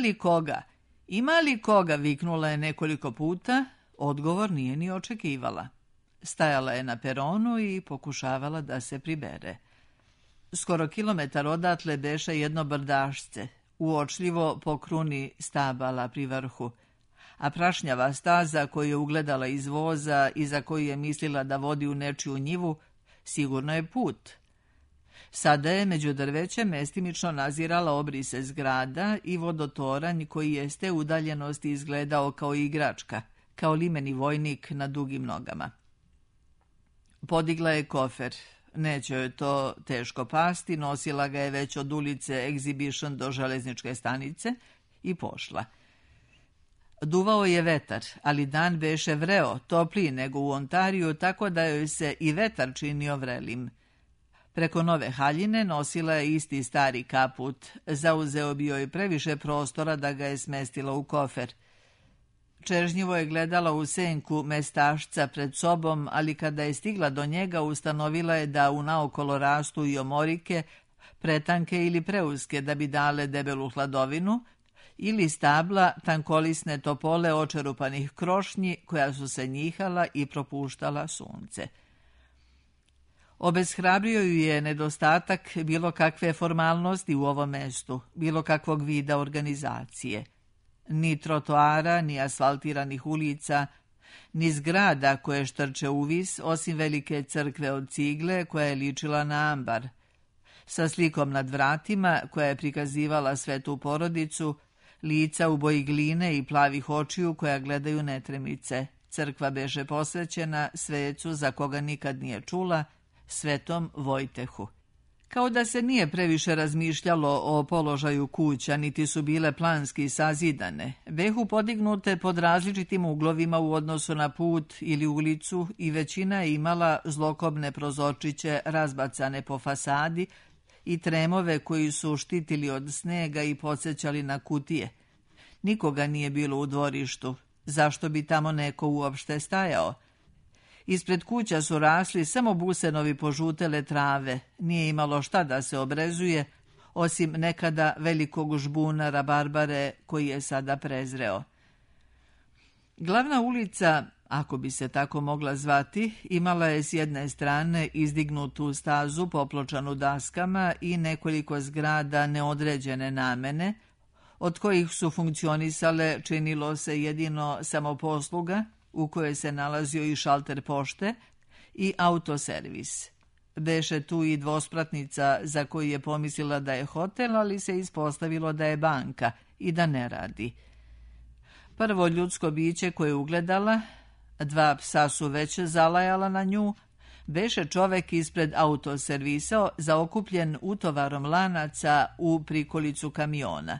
B: li koga, viknula je nekoliko puta, odgovor nije ni očekivala. Stajala je na peronu i pokušavala da se pribere. Skoro kilometar odatle beše jedno brdašce, uočljivo po kruni stabala pri vrhu, a prašnjava staza koju je ugledala iz voza i za koju je mislila da vodi u nečiju njivu, sigurno je put. Sada je među drvećem mestimično nazirala obrise zgrada i vodotoranj koji je s te udaljenosti izgledao kao igračka, kao limeni vojnik na dugim nogama. Podigla je kofer. Neće joj to teško pasti, nosila ga je već od ulice Exhibition do železničke stanice i pošla. Duvao je vetar, ali dan beše vreo, topliji nego u Ontariju, tako da joj se i vetar činio vrelim. Preko nove haljine nosila je isti stari kaput, zauzeo bi joj previše prostora da ga je smestila u kofer. Čežnjivo je gledala u senku mestašca pred sobom, ali kada je stigla do njega ustanovila je da unaokolo rastu i omorike, pretanke ili preuske da bi dale debelu hladovinu, ili stabla tankolisne topole očerupanih krošnji koja su se njihala i propuštala sunce. Obeshrabrio ju je nedostatak bilo kakve formalnosti u ovom mestu, bilo kakvog vida organizacije. Ni trotoara, ni asfaltiranih ulica, ni zgrada koje štrče uvis, osim velike crkve od cigle koja je ličila na ambar, sa slikom nad vratima koja je prikazivala svetu porodicu, lica u boji gline i plavih očiju koja gledaju netremice. Crkva beše posvećena svecu za koga nikad nije čula, svetom Vojtehu. Kao da se nije previše razmišljalo o položaju kuća, niti su bile planski sazidane, behu podignute pod različitim uglovima u odnosu na put ili ulicu i većina je imala zlokobne prozorčiće razbacane po fasadi i tremove koji su štitili od snega i podsjećali na kutije. Nikoga nije bilo u dvorištu. Zašto bi tamo neko uopšte stajao? Ispred kuća su rasli samo busenovi požutele trave, nije imalo šta da se obrezuje, osim nekada velikog žbuna rabarbare koji je sada prezreo. Glavna ulica, ako bi se tako mogla zvati, imala je s jedne strane izdignutu stazu popločanu daskama i nekoliko zgrada neodređene namene, od kojih su funkcionisale, činilo se, jedino samoposluga, u kojoj se nalazio i šalter pošte i autoservis. Beše tu i dvospratnica za koju je pomislila da je hotel, ali se ispostavilo da je banka i da ne radi. Prvo ljudsko biće koje je ugledala, 2 psa su već zalajala na nju, beše čovek ispred autoservisa zaokupljen utovarom lanaca u prikolicu kamiona.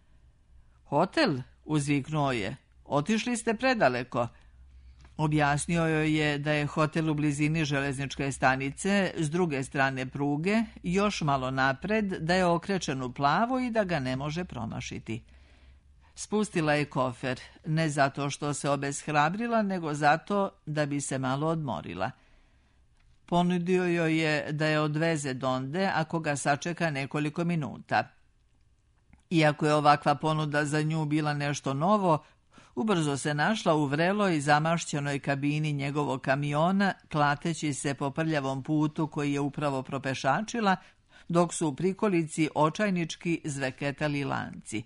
B: Hotel, uzviknuo je, otišli ste predaleko. Objasnio joj je da je hotel u blizini železničke stanice, s druge strane pruge, još malo napred, da je okrečen u plavo i da ga ne može promašiti. Spustila je kofer, ne zato što se obeshrabrila, nego zato da bi se malo odmorila. Ponudio joj je da je odveze donde ako ga sačeka nekoliko minuta. Iako je ovakva ponuda za nju bila nešto novo, ubrzo se našla u vreloj i zamašćenoj kabini njegovog kamiona, klateći se po prljavom putu koji je upravo propešačila, dok su u prikolici očajnički zveketali lanci.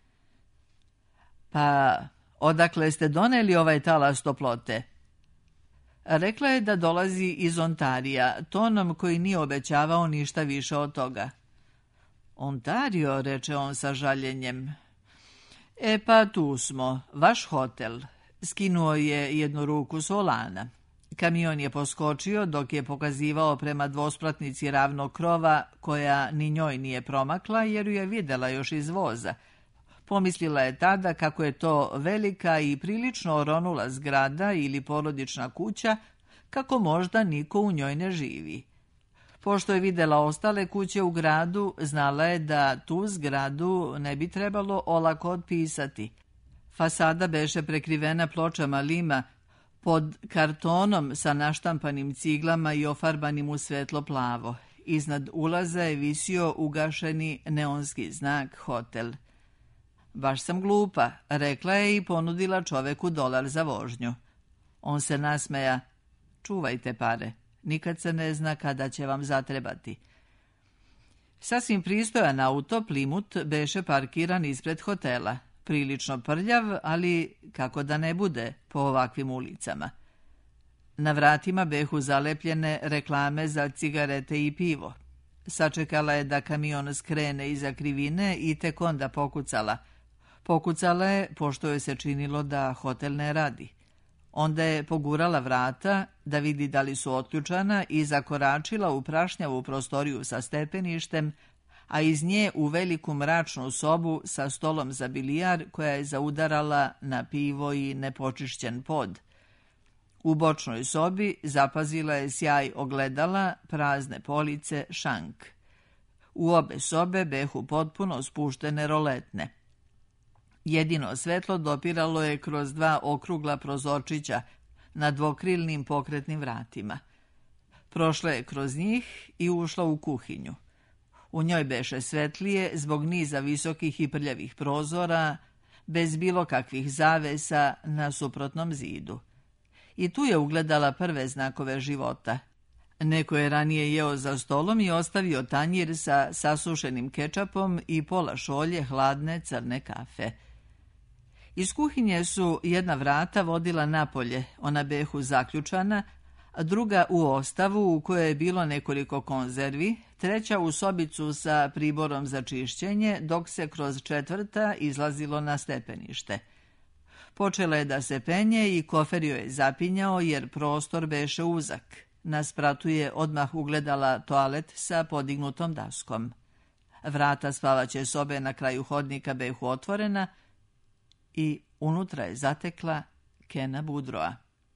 B: Pa, odakle ste doneli ovaj talas toplote? Rekla je da dolazi iz Ontarija, tonom koji nije obećavao ništa više od toga. Ontario, reče on sa žaljenjem. E pa tu smo, vaš hotel. Skinuo je jednu ruku s volana. Kamion je poskočio dok je pokazivao prema dvospratnici ravnog krova, koja ni njoj nije promakla jer ju je videla još iz voza. Pomislila je tada kako je to velika i prilično oronula zgrada ili porodična kuća, kako možda niko u njoj ne živi. Pošto je videla ostale kuće u gradu, znala je da tu zgradu ne bi trebalo olako otpisati. Fasada beše prekrivena pločama lima, pod kartonom sa naštampanim ciglama i ofarbanim u svetlo plavo. Iznad ulaza je visio ugašeni neonski znak hotel. Baš sam glupa, rekla je i ponudila čoveku $1 za vožnju. On se nasmeja. Čuvajte pare. Nikad se ne zna kada će vam zatrebati. Sasvim pristojan auto, Plymouth, beše parkiran ispred hotela. Prilično prljav, ali kako da ne bude po ovakvim ulicama. Na vratima behu zalepljene reklame za cigarete i pivo. Sačekala je da kamion skrene iza krivine i tek onda pokucala. Pokucala je pošto joj se činilo da hotel ne radi. Onda je pogurala vrata da vidi da li su otključana i zakoračila u prašnjavu prostoriju sa stepeništem, a iz nje u veliku mračnu sobu sa stolom za bilijar koja je zaudarala na pivo i nepočišćen pod. U bočnoj sobi zapazila je sjaj ogledala, prazne police, šank. U obe sobe behu potpuno spuštene roletne. Jedino svetlo dopiralo je kroz 2 okrugla prozorčića na dvokrilnim pokretnim vratima. Prošla je kroz njih i ušla u kuhinju. U njoj beše svetlije zbog niza visokih i prljavih prozora, bez bilo kakvih zavesa na suprotnom zidu. I tu je ugledala prve znakove života. Neko je ranije jeo za stolom i ostavio tanjir sa sasušenim kečapom i pola šolje hladne crne kafe. Iz kuhinje su jedna vrata vodila napolje, ona behu zaključana, a druga u ostavu u kojoj je bilo nekoliko konzervi, treća u sobicu sa priborom za čišćenje, dok se kroz četvrta izlazilo na stepenište. Počela je da se penje i kofer joj je zapinjao jer prostor beše uzak. Na spratu je odmah ugledala toalet sa podignutom daskom. Vrata spavaće sobe na kraju hodnika behu otvorena i unutra je zatekla Kena Budroa.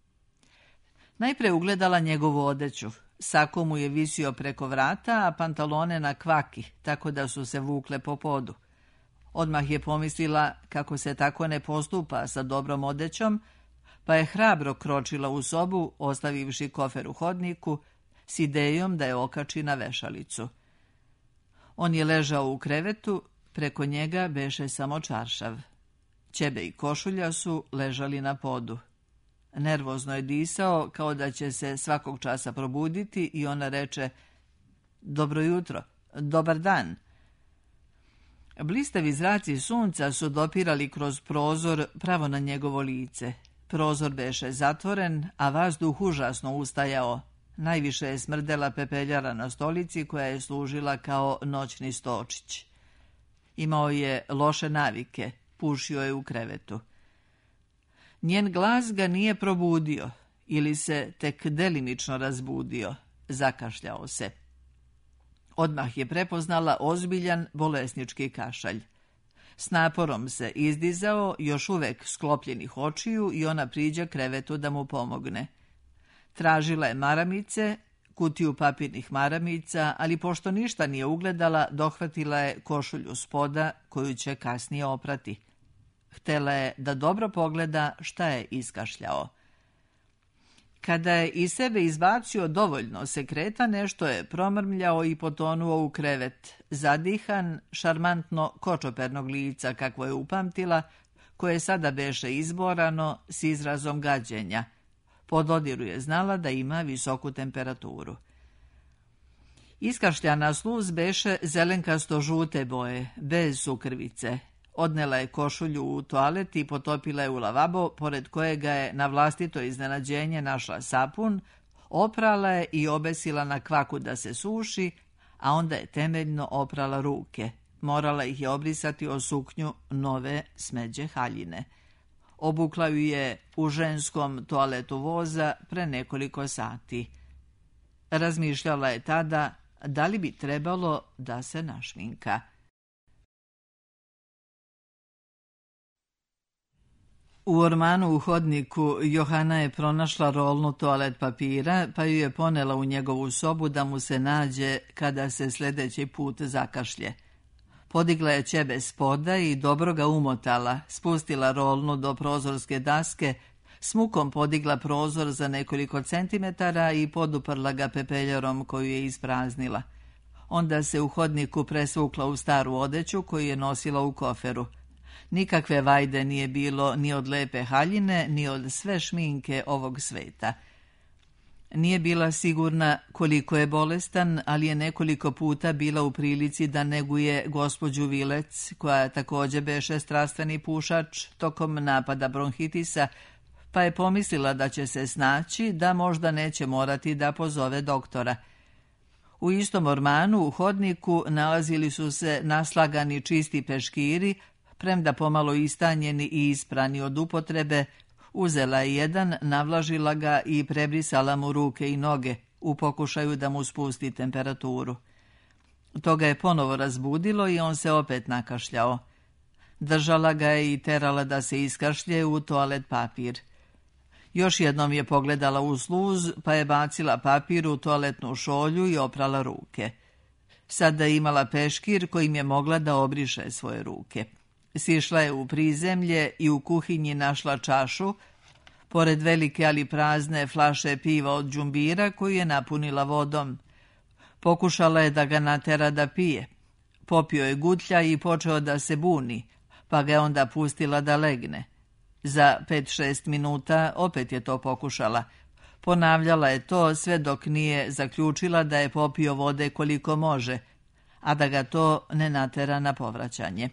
B: Najpre ugledala njegovu odeću. Sako mu je visio preko vrata, a pantalone na kvaki, tako da su se vukle po podu. Odmah je pomislila kako se tako ne postupa sa dobrom odećom, pa je hrabro kročila u sobu, ostavivši kofer u hodniku, s idejom da je okači na vešalicu. On je ležao u krevetu, preko njega beše samo čaršav. Ćebe i košulja su ležali na podu. Nervozno je disao, kao da će se svakog časa probuditi i ona reče: "Dobro jutro, dobar dan." Blistavi zraci sunca su dopirali kroz prozor pravo na njegovo lice. Prozor beše zatvoren, a vazduh užasno ustajao. Najviše je smrdela pepeljara na stolici koja je služila kao noćni stočić. Imao je loše navike, pušio je u krevetu. Njen glas ga nije probudio ili se tek delimično razbudio, zakašljao se. Odmah je prepoznala ozbiljan bolesnički kašalj. S naporom se izdizao, još uvek sklopljenih očiju, i ona priđe krevetu da mu pomogne. Tražila je maramice, kutiju papirnih maramica, ali pošto ništa nije ugledala, dohvatila je košulju spoda koju će kasnije oprati. Htela je da dobro pogleda šta je iskašljao. Kada je iz sebe izbacio dovoljno sekreta, nešto je promrmljao i potonuo u krevet, zadihan, šarmantno kočopernog lica kakvo je upamtila, koje sada beše izborano s izrazom gađenja. Po dodiru je znala da ima visoku temperaturu. Iskašljana sluz beše zelenkasto-žute boje, bez sukrvice. Odnela je košulju u toalet i potopila je u lavabo, pored kojega je na vlastito iznenađenje našla sapun, oprala je i obesila na kvaku da se suši, a onda je temeljno oprala ruke. Morala ih je obrisati o suknju nove smeđe haljine. Obukla ju je u ženskom toaletu voza pre nekoliko sati. Razmišljala je tada da li bi trebalo da se našminka. U ormanu u hodniku Johana je pronašla rolnu toalet papira, pa ju je ponela u njegovu sobu da mu se nađe kada se sljedeći put zakašlje. Podigla je ćebe spoda i dobro ga umotala, spustila rolnu do prozorske daske, s mukom podigla prozor za nekoliko centimetara i poduprla ga pepeljarom koju je ispraznila. Onda se u hodniku presvukla u staru odeću koju je nosila u koferu. Nikakve vajde nije bilo ni od lepe haljine, ni od sve šminke ovog sveta. Nije bila sigurna koliko je bolestan, ali je nekoliko puta bila u prilici da neguje gospođu Vilec, koja također beše strastveni pušač, tokom napada bronhitisa, pa je pomislila da će se snaći, da možda neće morati da pozove doktora. U istom ormanu u hodniku nalazili su se naslagani čisti peškiri, premda pomalo istanjeni i isprani od upotrebe. Uzela je jedan, navlažila ga i prebrisala mu ruke i noge u pokušaju da mu spusti temperaturu. To ga je ponovo razbudilo i on se opet nakašljao. Držala ga je i terala da se iskašlje u toalet papir. Još jednom je pogledala u sluz, pa je bacila papir u toaletnu šolju i oprala ruke. Sada je imala peškir kojim je mogla da obriše svoje ruke. Sišla je u prizemlje i u kuhinji našla čašu, pored velike ali prazne flaše piva od đumbira koju je napunila vodom. Pokušala je da ga natera da pije. Popio je gutlja i počeo da se buni, pa ga je onda pustila da legne. Za 5-6 minuta opet je to pokušala. Ponavljala je to sve dok nije zaključila da je popio vode koliko može, a da ga to ne natera na povraćanje.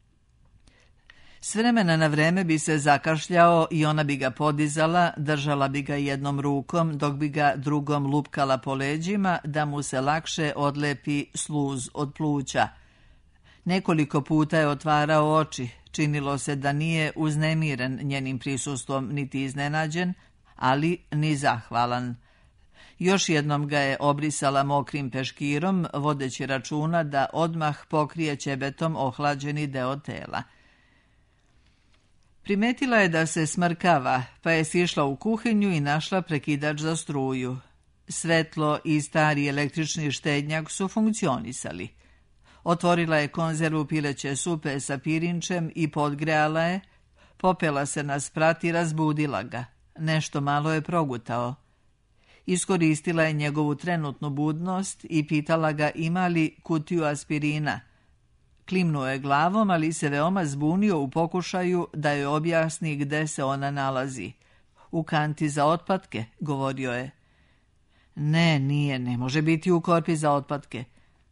B: S vremena na vreme bi se zakašljao i ona bi ga podizala, držala bi ga jednom rukom, dok bi ga drugom lupkala po leđima da mu se lakše odlepi sluz od pluća. Nekoliko puta je otvarao oči, činilo se da nije uznemiren njenim prisustvom niti iznenađen, ali ni zahvalan. Još jednom ga je obrisala mokrim peškirom, vodeći računa da odmah pokrije ćebetom ohlađeni deo tela. Primetila je da se smrkava, pa je sišla u kuhinju i našla prekidač za struju. Svetlo i stari električni štednjak su funkcionisali. Otvorila je konzervu pileće supe sa pirinčem i podgrejala je, popela se na sprat i razbudila ga. Nešto malo je progutao. Iskoristila je njegovu trenutnu budnost i pitala ga ima li kutiju aspirina. Klimnuo je glavom, ali se veoma zbunio u pokušaju da joj objasni gde se ona nalazi. U kanti za otpatke, govorio je. Ne, nije, ne može biti u korpi za otpatke.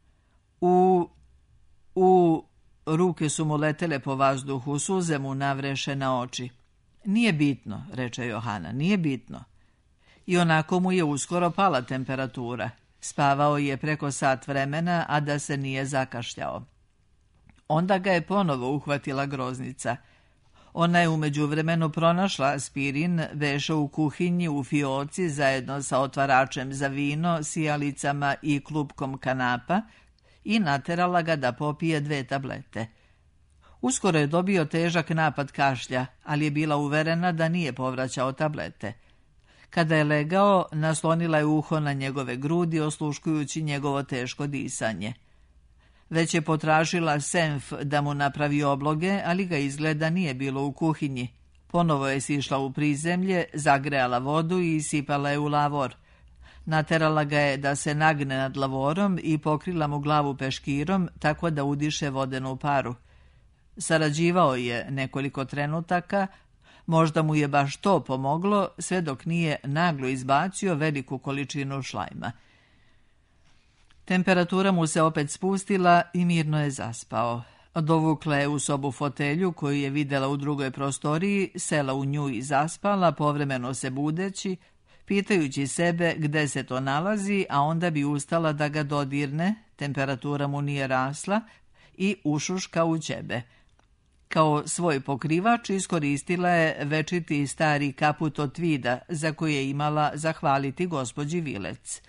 B: Ruke su mu letele po vazduhu, suze mu navreše na oči. Nije bitno, reče Johana, nije bitno. I onako mu je uskoro pala temperatura. Spavao je preko sat vremena, a da se nije zakašljao. Onda ga je ponovo uhvatila groznica. Ona je u međuvremenu pronašla aspirin, veša u kuhinji u fioci zajedno sa otvaračem za vino, sijalicama i klupkom kanapa i naterala ga da popije 2 tablete. Uskoro je dobio težak napad kašlja, ali je bila uverena da nije povraćao tablete. Kada je legao, naslonila je uho na njegove grudi, osluškujući njegovo teško disanje. Već je potražila senf da mu napravi obloge, ali ga izgleda nije bilo u kuhinji. Ponovo je sišla u prizemlje, zagrejala vodu i sipala je u lavor. Naterala ga je da se nagne nad lavorom i pokrila mu glavu peškirom tako da udiše vodenu paru. Sarađivao je nekoliko trenutaka, možda mu je baš to pomoglo, sve dok nije naglo izbacio veliku količinu šlajma. Temperatura mu se opet spustila i mirno je zaspao. Dovukla je u sobu fotelju koju je videla u drugoj prostoriji, sela u nju i zaspala, povremeno se budeći, pitajući sebe gde se to nalazi, a onda bi ustala da ga dodirne, temperatura mu nije rasla, i ušuška u ćebe. Kao svoj pokrivač iskoristila je večiti stari kaput od tvida za koji je imala zahvaliti gospođi Vilec.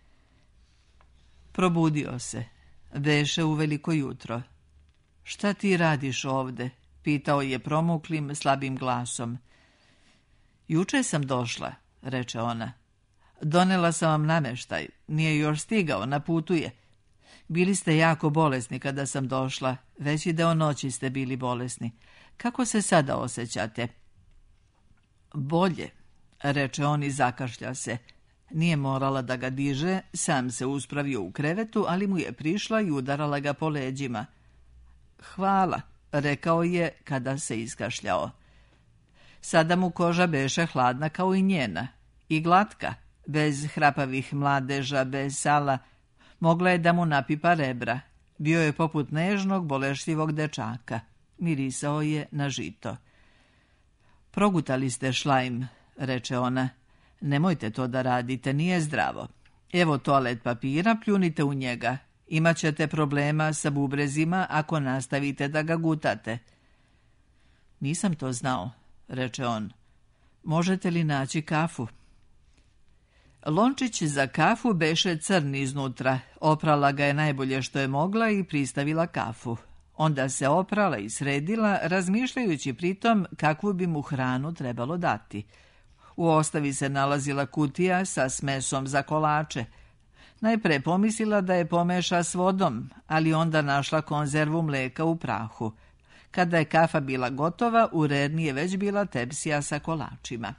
B: Probudio se. Beše u veliko jutro. Šta ti radiš ovde? Pitao je promuklim, slabim glasom. Juče sam došla, reče ona. Donela sam vam nameštaj. Nije još stigao, na putu je. Bili ste jako bolesni kada sam došla. Veći deo noći ste bili bolesni. Kako se sada osjećate? Bolje, reče on i zakašlja se. Nije morala da ga diže, sam se uspravio u krevetu, ali mu je prišla i udarala ga po leđima. Hvala, rekao je kada se iskašljao. Sada mu koža beše hladna kao i njena, i glatka, bez hrapavih mladeža, bez sala. Mogla je da mu napipa rebra. Bio je poput nežnog, bolešljivog dečaka. Mirisao je na žito. Progutali ste šlajm, reče ona. Nemojte to da radite, nije zdravo. Evo toalet papira, pljunite u njega. Imaćete problema sa bubrezima ako nastavite da ga gutate. Nisam to znao, reče on. Možete li naći kafu? Lončić za kafu beše crn iznutra. Oprala ga je najbolje što je mogla i pristavila kafu. Onda se oprala i sredila, razmišljajući pritom kakvu bi mu hranu trebalo dati. U ostavi se nalazila kutija sa smesom za kolače. Najpre pomislila da je pomeša s vodom, ali onda našla konzervu mleka u prahu. Kada je kafa bila gotova, u rerni je već bila tepsija sa kolačima.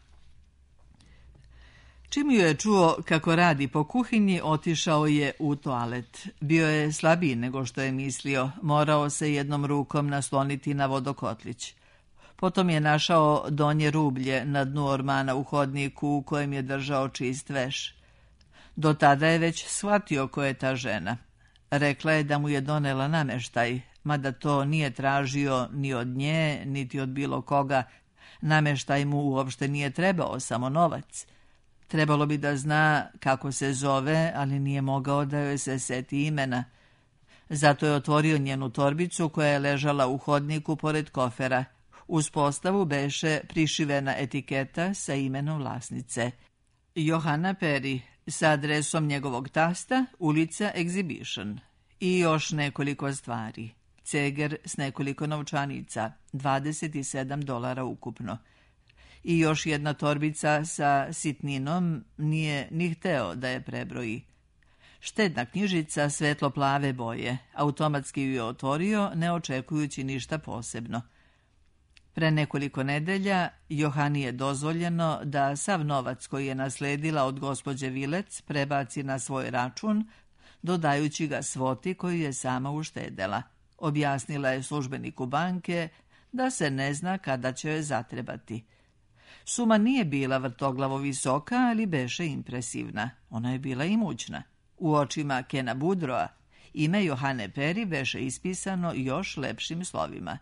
B: Čim ju je čuo kako radi po kuhinji, otišao je u toalet. Bio je slabiji nego što je mislio, morao se jednom rukom nasloniti na vodokotlić. Potom je našao donje rublje na dnu ormana u hodniku u kojem je držao čist veš. Do tada je već shvatio ko je ta žena. Rekla je da mu je donela nameštaj, mada to nije tražio ni od nje, niti od bilo koga. Nameštaj mu uopšte nije trebao, samo novac. Trebalo bi da zna kako se zove, ali nije mogao da joj se seti imena. Zato je otvorio njenu torbicu koja je ležala u hodniku pored kofera. Uz postavu beše prišivena etiketa sa imenom vlasnice. Johanna Perry, sa adresom njegovog tasta, ulica Exhibition. I još nekoliko stvari. Ceger s nekoliko novčanica, $27 ukupno. I još jedna torbica sa sitninom, nije ni hteo da je prebroji. Štedna knjižica svetlo plave boje, automatski ju je otvorio, ne očekujući ništa posebno. Pre nekoliko nedelja Johani je dozvoljeno da sav novac koji je nasledila od gospođe Vilec prebaci na svoj račun, dodajući ga svoti koju je sama uštedela. Objasnila je službeniku banke da se ne zna kada će joj zatrebati. Suma nije bila vrtoglavo visoka, ali beše impresivna. Ona je bila imućna. U očima Kena Budroa ime Johanne Perry beše ispisano još lepšim slovima.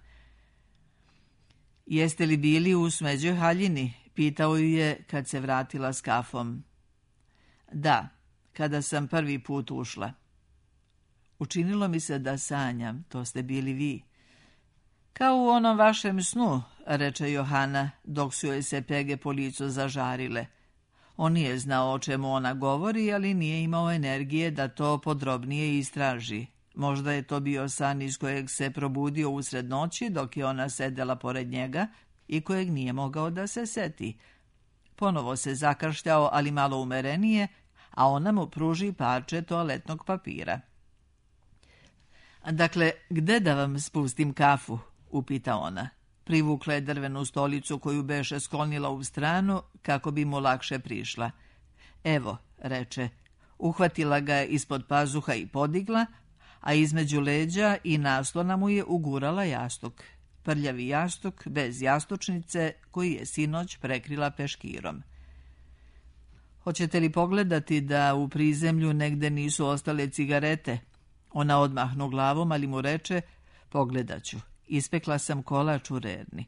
B: Jeste li bili u smeđoj haljini? Pitao ju je kad se vratila s kafom. Da, kada sam prvi put ušla. Učinilo mi se da sanjam, to ste bili vi. Kao u onom vašem snu, reče Johana, dok su joj se pege po licu zažarile. On nije znao o čemu ona govori, ali nije imao energije da to podrobnije istraži. Možda je to bio san iz kojeg se probudio usred noći dok je ona sedela pored njega i kojeg nije mogao da se seti. Ponovo se zakrštljao, ali malo umerenije, a ona mu pruži parče toaletnog papira. Dakle, gde da vam spustim kafu? Upita ona. Privukla je drvenu stolicu koju beše sklonila u stranu kako bi mu lakše prišla. Evo, reče, uhvatila ga je ispod pazuha i podigla, a između leđa i naslona mu je ugurala jastuk. Prljavi jastuk bez jastučnice koji je sinoć prekrila peškirom. Hoćete li pogledati da u prizemlju negde nisu ostale cigarete? Ona odmahnu glavom, ali mu reče, pogledat ću. Ispekla sam kolač u Rerni.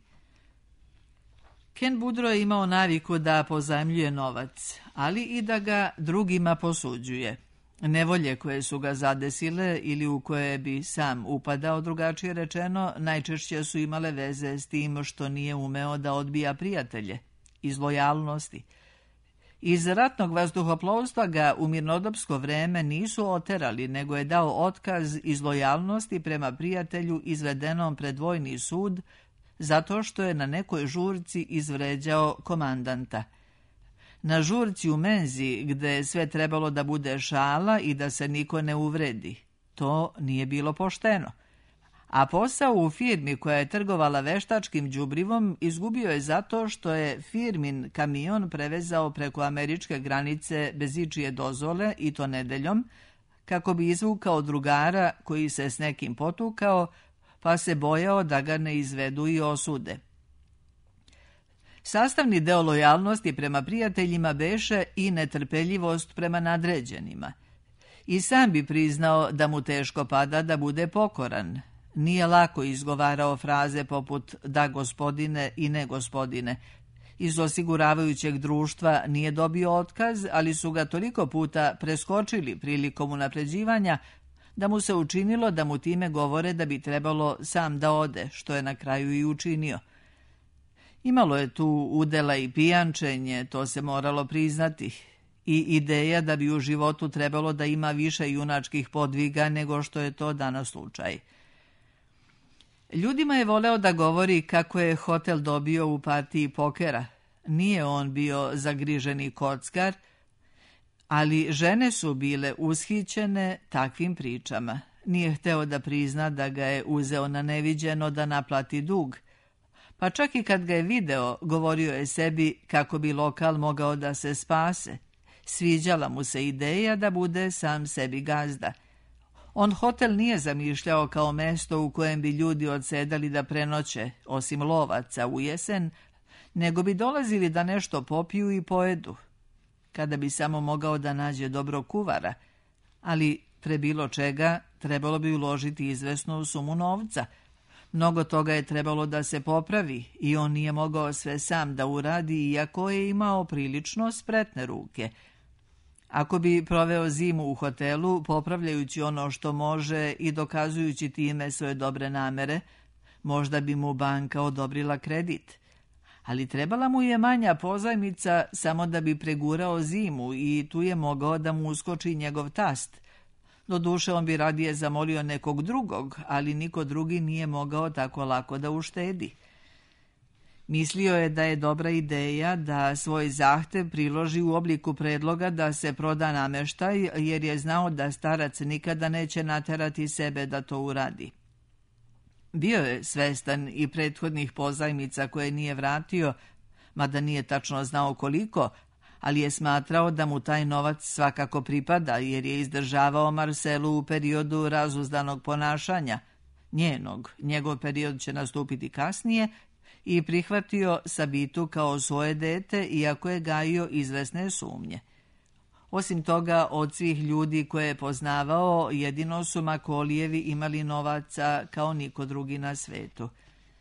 B: Ken Budro je imao naviku da pozajmljuje novac, ali i da ga drugima posuđuje. Nevolje koje su ga zadesile ili u koje bi sam upadao, drugačije rečeno, najčešće su imale veze s tim što nije umeo da odbija prijatelje, iz lojalnosti. Iz ratnog vazduhoplovstva ga u mirnodopsko vreme nisu oterali, nego je dao otkaz iz lojalnosti prema prijatelju izvedenom pred vojni sud zato što je na nekoj žurci izvređao komandanta. Na žurci u menzi, gde je sve trebalo da bude šala i da se niko ne uvredi. To nije bilo pošteno. A posao u firmi koja je trgovala veštačkim đubrivom izgubio je zato što je firmin kamion prevezao preko američke granice bez ičije dozvole i to nedeljom, kako bi izvukao drugara koji se s nekim potukao, pa se bojao da ga ne izvedu i osude. Sastavni deo lojalnosti prema prijateljima beše i netrpeljivost prema nadređenima. I sam bi priznao da mu teško pada da bude pokoran. Nije lako izgovarao fraze poput da gospodine i ne gospodine. Iz osiguravajućeg društva nije dobio otkaz, ali su ga toliko puta preskočili prilikom unapređivanja da mu se učinilo da mu time govore da bi trebalo sam da ode, što je na kraju i učinio. Imalo je tu udela i pijančenje, to se moralo priznati, i ideja da bi u životu trebalo da ima više junačkih podviga nego što je to danas slučaj. Ljudima je voleo da govori kako je hotel dobio u partiji pokera. Nije on bio zagriženi kockar, ali žene su bile ushićene takvim pričama. Nije hteo da prizna da ga je uzeo na neviđeno da naplati dug. Pa čak i kad ga je video, govorio je sebi kako bi lokal mogao da se spase. Sviđala mu se ideja da bude sam sebi gazda. On hotel nije zamišljao kao mesto u kojem bi ljudi odsedali da prenoće, osim lovaca u jesen, nego bi dolazili da nešto popiju i pojedu. Kada bi samo mogao da nađe dobro kuvara, ali pre bilo čega trebalo bi uložiti izvesnu sumu novca. Mnogo toga je trebalo da se popravi i on nije mogao sve sam da uradi, iako je imao prilično spretne ruke. Ako bi proveo zimu u hotelu, popravljajući ono što može i dokazujući time svoje dobre namere, možda bi mu banka odobrila kredit. Ali trebala mu je manja pozajmica samo da bi pregurao zimu i tu je mogao da mu uskoči njegov tast. Doduše, on bi radije zamolio nekog drugog, ali niko drugi nije mogao tako lako da uštedi. Mislio je da je dobra ideja da svoj zahtev priloži u obliku predloga da se proda nameštaj, jer je znao da starac nikada neće naterati sebe da to uradi. Bio je svestan i prethodnih pozajmica koje nije vratio, mada nije tačno znao koliko, ali je smatrao da mu taj novac svakako pripada, jer je izdržavao Marcelu u periodu razuzdanog ponašanja. Njegov period će nastupiti kasnije, i prihvatio Sabitu kao svoje dete, iako je gajio izvesne sumnje. Osim toga, od svih ljudi koje je poznavao, jedino su Makolijevi imali novaca kao niko drugi na svetu.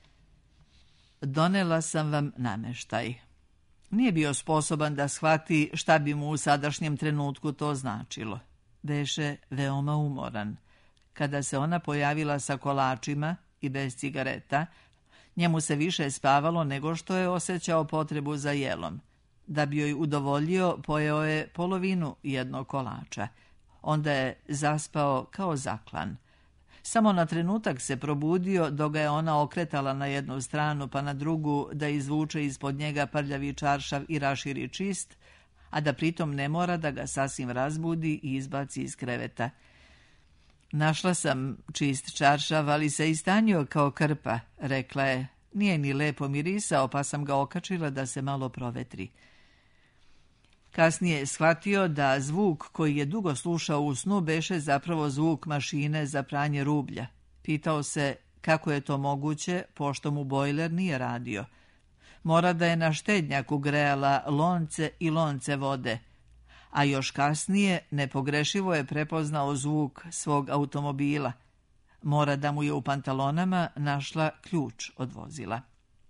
B: Donela sam vam nameštaj. Nije bio sposoban da shvati šta bi mu u sadašnjem trenutku to značilo. Beše veoma umoran. Kada se ona pojavila sa kolačima i bez cigareta, njemu se više spavalo nego što je osjećao potrebu za jelom. Da bi joj udovoljio, pojeo je polovinu jednog kolača. Onda je zaspao kao zaklan. Samo na trenutak se probudio, dok ga je ona okretala na jednu stranu pa na drugu da izvuče ispod njega prljavi čaršav i raširi čist, a da pritom ne mora da ga sasvim razbudi i izbaci iz kreveta. Našla sam čist čaršav, ali se istanjio kao krpa, rekla je. Nije ni lepo mirisao, pa sam ga okačila da se malo provetri. Kasnije je shvatio da zvuk koji je dugo slušao u snu beše zapravo zvuk mašine za pranje rublja. Pitao se kako je to moguće, pošto mu bojler nije radio. Mora da je na štednjaku grejala lonce i lonce vode, a još kasnije nepogrešivo je prepoznao zvuk svog automobila. Mora da mu je u pantalonama našla ključ od vozila.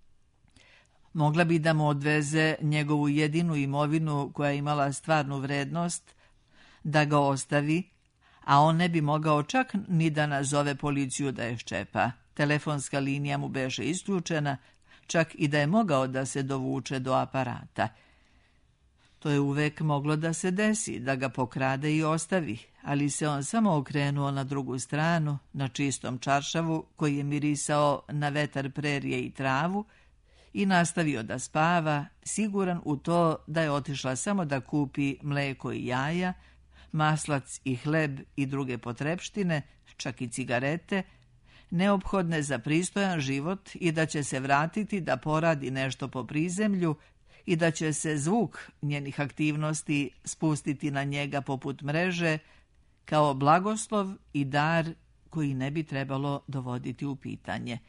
B: Mogla bi da mu odveze njegovu jedinu imovinu koja je imala stvarnu vrednost, da ga ostavi, a on ne bi mogao čak ni da nazove policiju da je ščepa. Telefonska linija mu beše isključena, čak i da je mogao da se dovuče do aparata. To je uvek moglo da se desi, da ga pokrade i ostavi, ali se on samo okrenuo na drugu stranu, na čistom čaršavu koji je mirisao na vetar prerije i travu, i nastavio da spava, siguran u to da je otišla samo da kupi mleko i jaja, maslac i hleb i druge potrepštine, čak i cigarete, neophodne za pristojan život, i da će se vratiti da poradi nešto po prizemlju i da će se zvuk njenih aktivnosti spustiti na njega poput mreže, kao blagoslov i dar koji ne bi trebalo dovoditi u pitanje.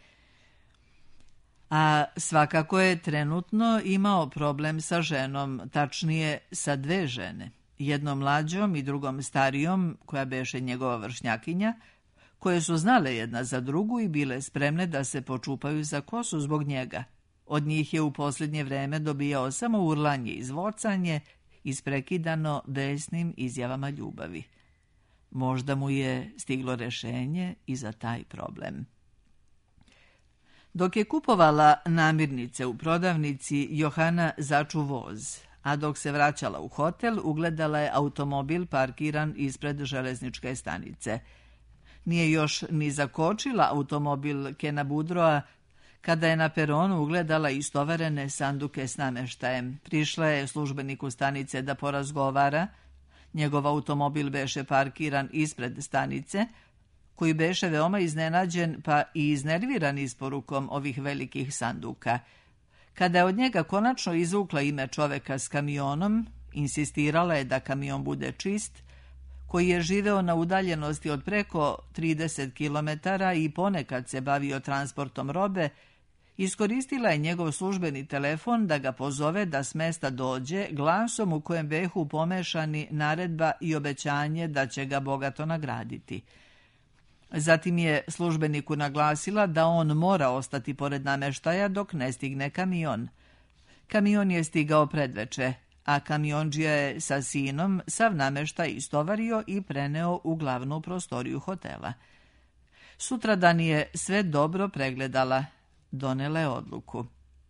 B: A svakako je trenutno imao problem sa ženom, tačnije sa dve žene, jednom mlađom i drugom starijom, koja beše njegova vršnjakinja, koje su znale jedna za drugu i bile spremne da se počupaju za kosu zbog njega. Od njih je u posljednje vreme dobijao samo urlanje i zvocanje, isprekidano besnim izjavama ljubavi. Možda mu je stiglo rešenje i za taj problem. Dok je kupovala namirnice u prodavnici, Johana začu voz, a dok se vraćala u hotel, ugledala je automobil parkiran ispred železničke stanice. Nije još ni zakočila automobil Kena Budroa, kada je na peronu ugledala istovarene sanduke s nameštajem. Prišla je službeniku stanice da porazgovara. Njegov automobil beše parkiran ispred stanice, koji beše veoma iznenađen pa i iznerviran isporukom ovih velikih sanduka. Kada je od njega konačno izvukla ime čoveka s kamionom, insistirala je da kamion bude čist, koji je živeo na udaljenosti od preko 30 km i ponekad se bavio transportom robe, iskoristila je njegov službeni telefon da ga pozove da s mesta dođe glasom u kojem behu pomešani naredba i obećanje da će ga bogato nagraditi. Zatim je službeniku naglasila da on mora ostati pored nameštaja dok ne stigne kamion. Kamion je stigao predveče, a kamiondžija je sa sinom sav nameštaj istovario i preneo u glavnu prostoriju hotela. Sutradan je sve dobro pregledala. Donela je odluku.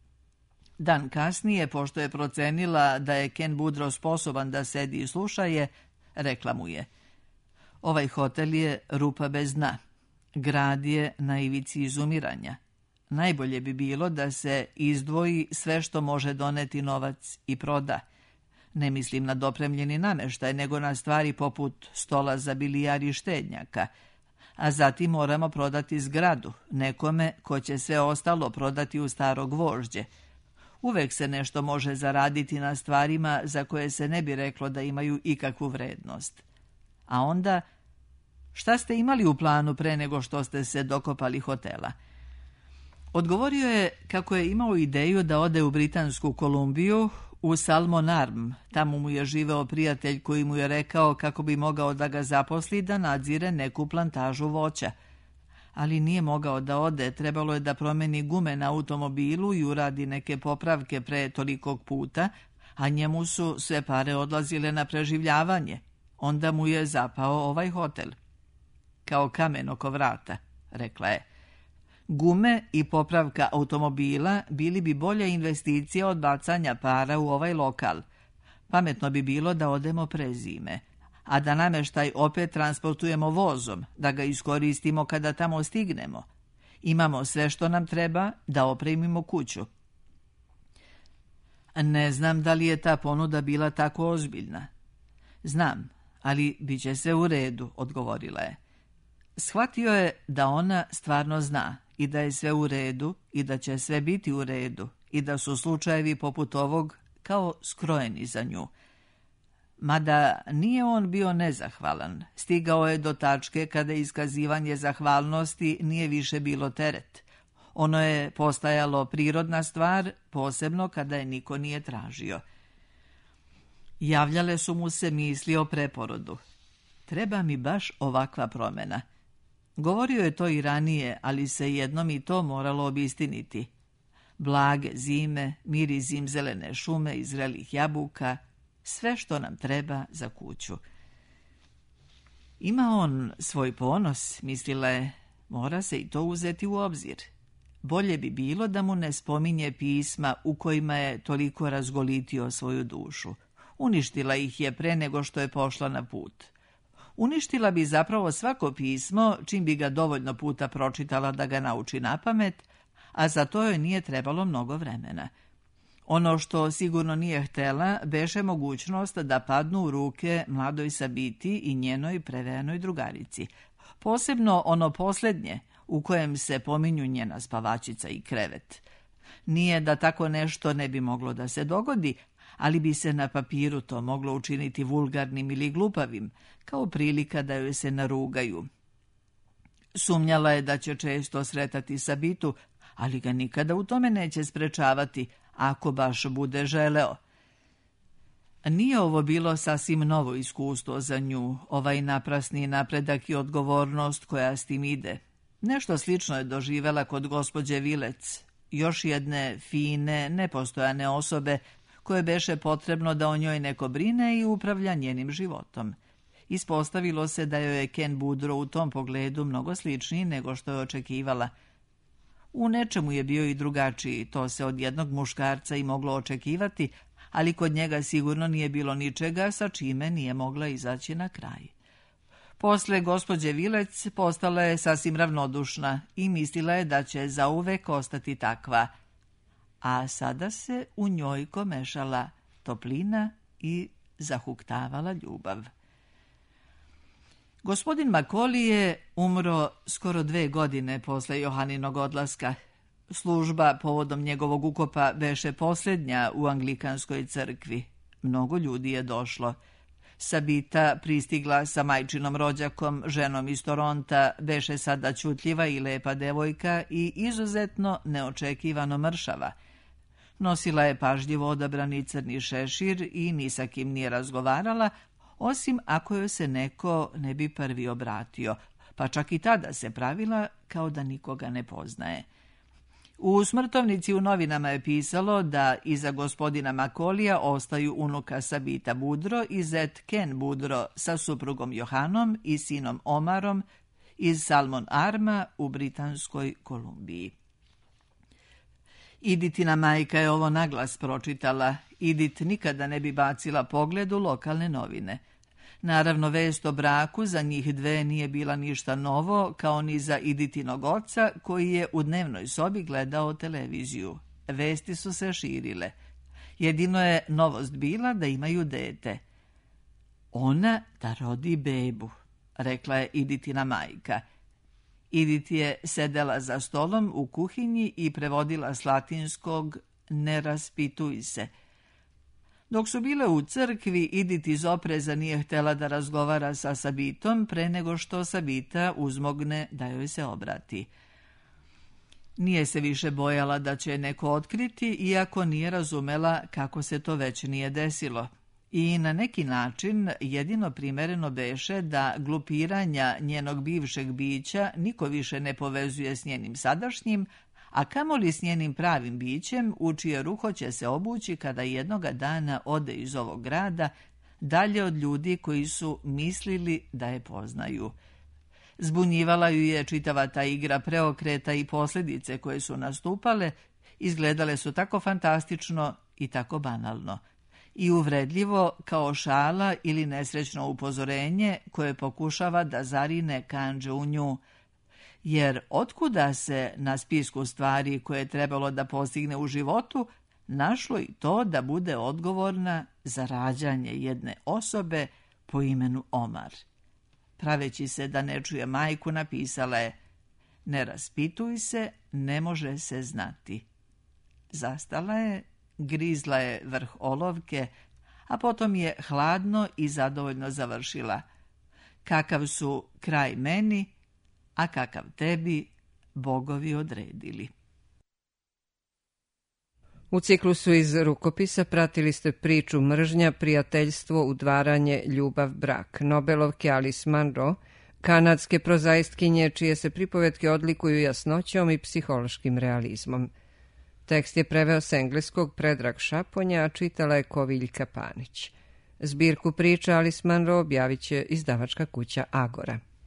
B: Dan kasnije, pošto je procenila da je Ken Boudreau sposoban da sedi i sluša je, rekla mu je: ovaj hotel je rupa bez dna. Grad je na ivici izumiranja. Najbolje bi bilo da se izdvoji sve što može doneti novac i proda. Ne mislim na dopremljeni nameštaj, nego na stvari poput stola za bilijar i štednjaka. A zatim moramo prodati zgradu, nekome ko će sve ostalo prodati u staro gvožđe. Uvek se nešto može zaraditi na stvarima za koje se ne bi reklo da imaju ikakvu vrednost. A onda, šta ste imali u planu pre nego što ste se dokopali hotela? Odgovorio je kako je imao ideju da ode u Britansku Kolumbiju, u Salmon Arm. Tamo mu je živeo prijatelj koji mu je rekao kako bi mogao da ga zaposli da nadzire neku plantažu voća. Ali nije mogao da ode, trebalo je da promeni gume na automobilu i uradi neke popravke pre tolikog puta, a njemu su sve pare odlazile na preživljavanje. Onda mu je zapao ovaj hotel. Kao kamen oko vrata, rekla je. Gume i popravka automobila bili bi bolja investicija od bacanja para u ovaj lokal. Pametno bi bilo da odemo pre zime, a da nameštaj opet transportujemo vozom, da ga iskoristimo kada tamo stignemo. Imamo sve što nam treba da opremimo kuću. Ne znam da li je ta ponuda bila tako ozbiljna. Znam, ali bit će sve u redu, odgovorila je. Shvatio je da ona stvarno zna i da je sve u redu i da će sve biti u redu i da su slučajevi poput ovog kao skrojeni za nju. Mada nije on bio nezahvalan, stigao je do tačke kada iskazivanje zahvalnosti nije više bilo teret. Ono je postajalo prirodna stvar, posebno kada je niko nije tražio. Javljale su mu se misli o preporodu. Treba mi baš ovakva promjena. Govorio je to i ranije, ali se jednom i to moralo obistiniti. Blage zime, miris zimzelene šume i zrelih jabuka, sve što nam treba za kuću. Ima on svoj ponos, mislila je, mora se i to uzeti u obzir. Bolje bi bilo da mu ne spominje pisma u kojima je toliko razgolitio svoju dušu. Uništila ih je pre nego što je pošla na put. Uništila bi zapravo svako pismo, čim bi ga dovoljno puta pročitala da ga nauči napamet, a za to joj nije trebalo mnogo vremena. Ono što sigurno nije htela, beše mogućnost da padnu u ruke mladoj Sabiti i njenoj prevenoj drugarici. Posebno ono posljednje, u kojem se pominju njena spavačica i krevet. Nije da tako nešto ne bi moglo da se dogodi, ali bi se na papiru to moglo učiniti vulgarnim ili glupavim, kao prilika da joj se narugaju. Sumnjala je da će često sretati Sabitu, ali ga nikada u tome neće sprečavati, ako baš bude želeo. Nije ovo bilo sasvim novo iskustvo za nju, ovaj naprasni napredak i odgovornost koja s tim ide. Nešto slično je doživela kod gospođe Vilec, još jedne fine, nepostojane osobe koje beše potrebno da o njoj neko brine i upravlja njenim životom. Ispostavilo se da joj je Ken Boudreau u tom pogledu mnogo sličniji nego što je očekivala. U nečemu je bio i drugačiji, to se od jednog muškarca i moglo očekivati, ali kod njega sigurno nije bilo ničega sa čime nije mogla izaći na kraj. Posle gospođe Vilec postala je sasvim ravnodušna i mislila je da će zauvek ostati takva, a sada se u njoj komešala toplina i zahuktavala ljubav. Gospodin Macaulay je umro skoro 2 godine posle Johaninog odlaska. Služba povodom njegovog ukopa beše posljednja u anglikanskoj crkvi. Mnogo ljudi je došlo. Sabita pristigla sa majčinom rođakom, ženom iz Toronta, beše sada ćutljiva i lepa devojka i izuzetno neočekivano mršava. Nosila je pažljivo odabrani crni šešir i ni sa kim nije razgovarala, osim ako joj se neko ne bi prvi obratio, pa čak i tada se pravila kao da nikoga ne poznaje. U smrtovnici u novinama je pisalo da iza gospodina Makolija ostaju unuka Sabita Budro i zet Ken Budro sa suprugom Johanom i sinom Omarom iz Salmon Arma u Britanskoj Kolumbiji. Iditina majka je ovo naglas pročitala. Idit nikada ne bi bacila pogled u lokalne novine. Naravno, vest o braku za njih dve nije bila ništa novo, kao ni za Iditinog oca, koji je u dnevnoj sobi gledao televiziju. Vesti su se širile. Jedino je novost bila da imaju dete. Ona da rodi bebu, rekla je Iditina majka. Idit je sedela za stolom u kuhinji i prevodila s latinskog "ne raspituj se". Dok su bile u crkvi, Idit iz opreza nije htjela da razgovara sa Sabitom pre nego što Sabita uzmogne da joj se obrati. Nije se više bojala da će neko otkriti, iako nije razumela kako se to već nije desilo. I na neki način jedino primereno beše da glupiranja njenog bivšeg bića niko više ne povezuje s njenim sadašnjim, a kamoli s njenim pravim bićem, u čije ruho će se obući kada jednoga dana ode iz ovog grada, dalje od ljudi koji su mislili da je poznaju. Zbunjivala ju je čitava ta igra preokreta i posljedice koje su nastupale, izgledale su tako fantastično i tako banalno. I uvredljivo kao šala ili nesrećno upozorenje koje pokušava da zarine kandže u nju. Jer otkuda se na spisku stvari koje je trebalo da postigne u životu našlo i to da bude odgovorna za rađanje jedne osobe po imenu Omar. Praveći se da ne čuje majku, napisala je: "Ne raspituj se, ne može se znati." Zastala je, grizla je vrh olovke, a potom je hladno i zadovoljno završila: "Kakav su kraj meni, a kakav tebi bogovi odredili."
A: U ciklusu iz rukopisa pratili ste priču Mržnja, prijateljstvo, udvaranje, ljubav, brak Nobelovke Alice Munro, kanadske prozaistkinje čije se pripovetke odlikuju jasnoćom i psihološkim realizmom. Tekst je preveo s engleskog Predrag Šaponja, a čitala je Koviljka Panić. Zbirku priča Alice Munro objavit će izdavačka kuća Agora.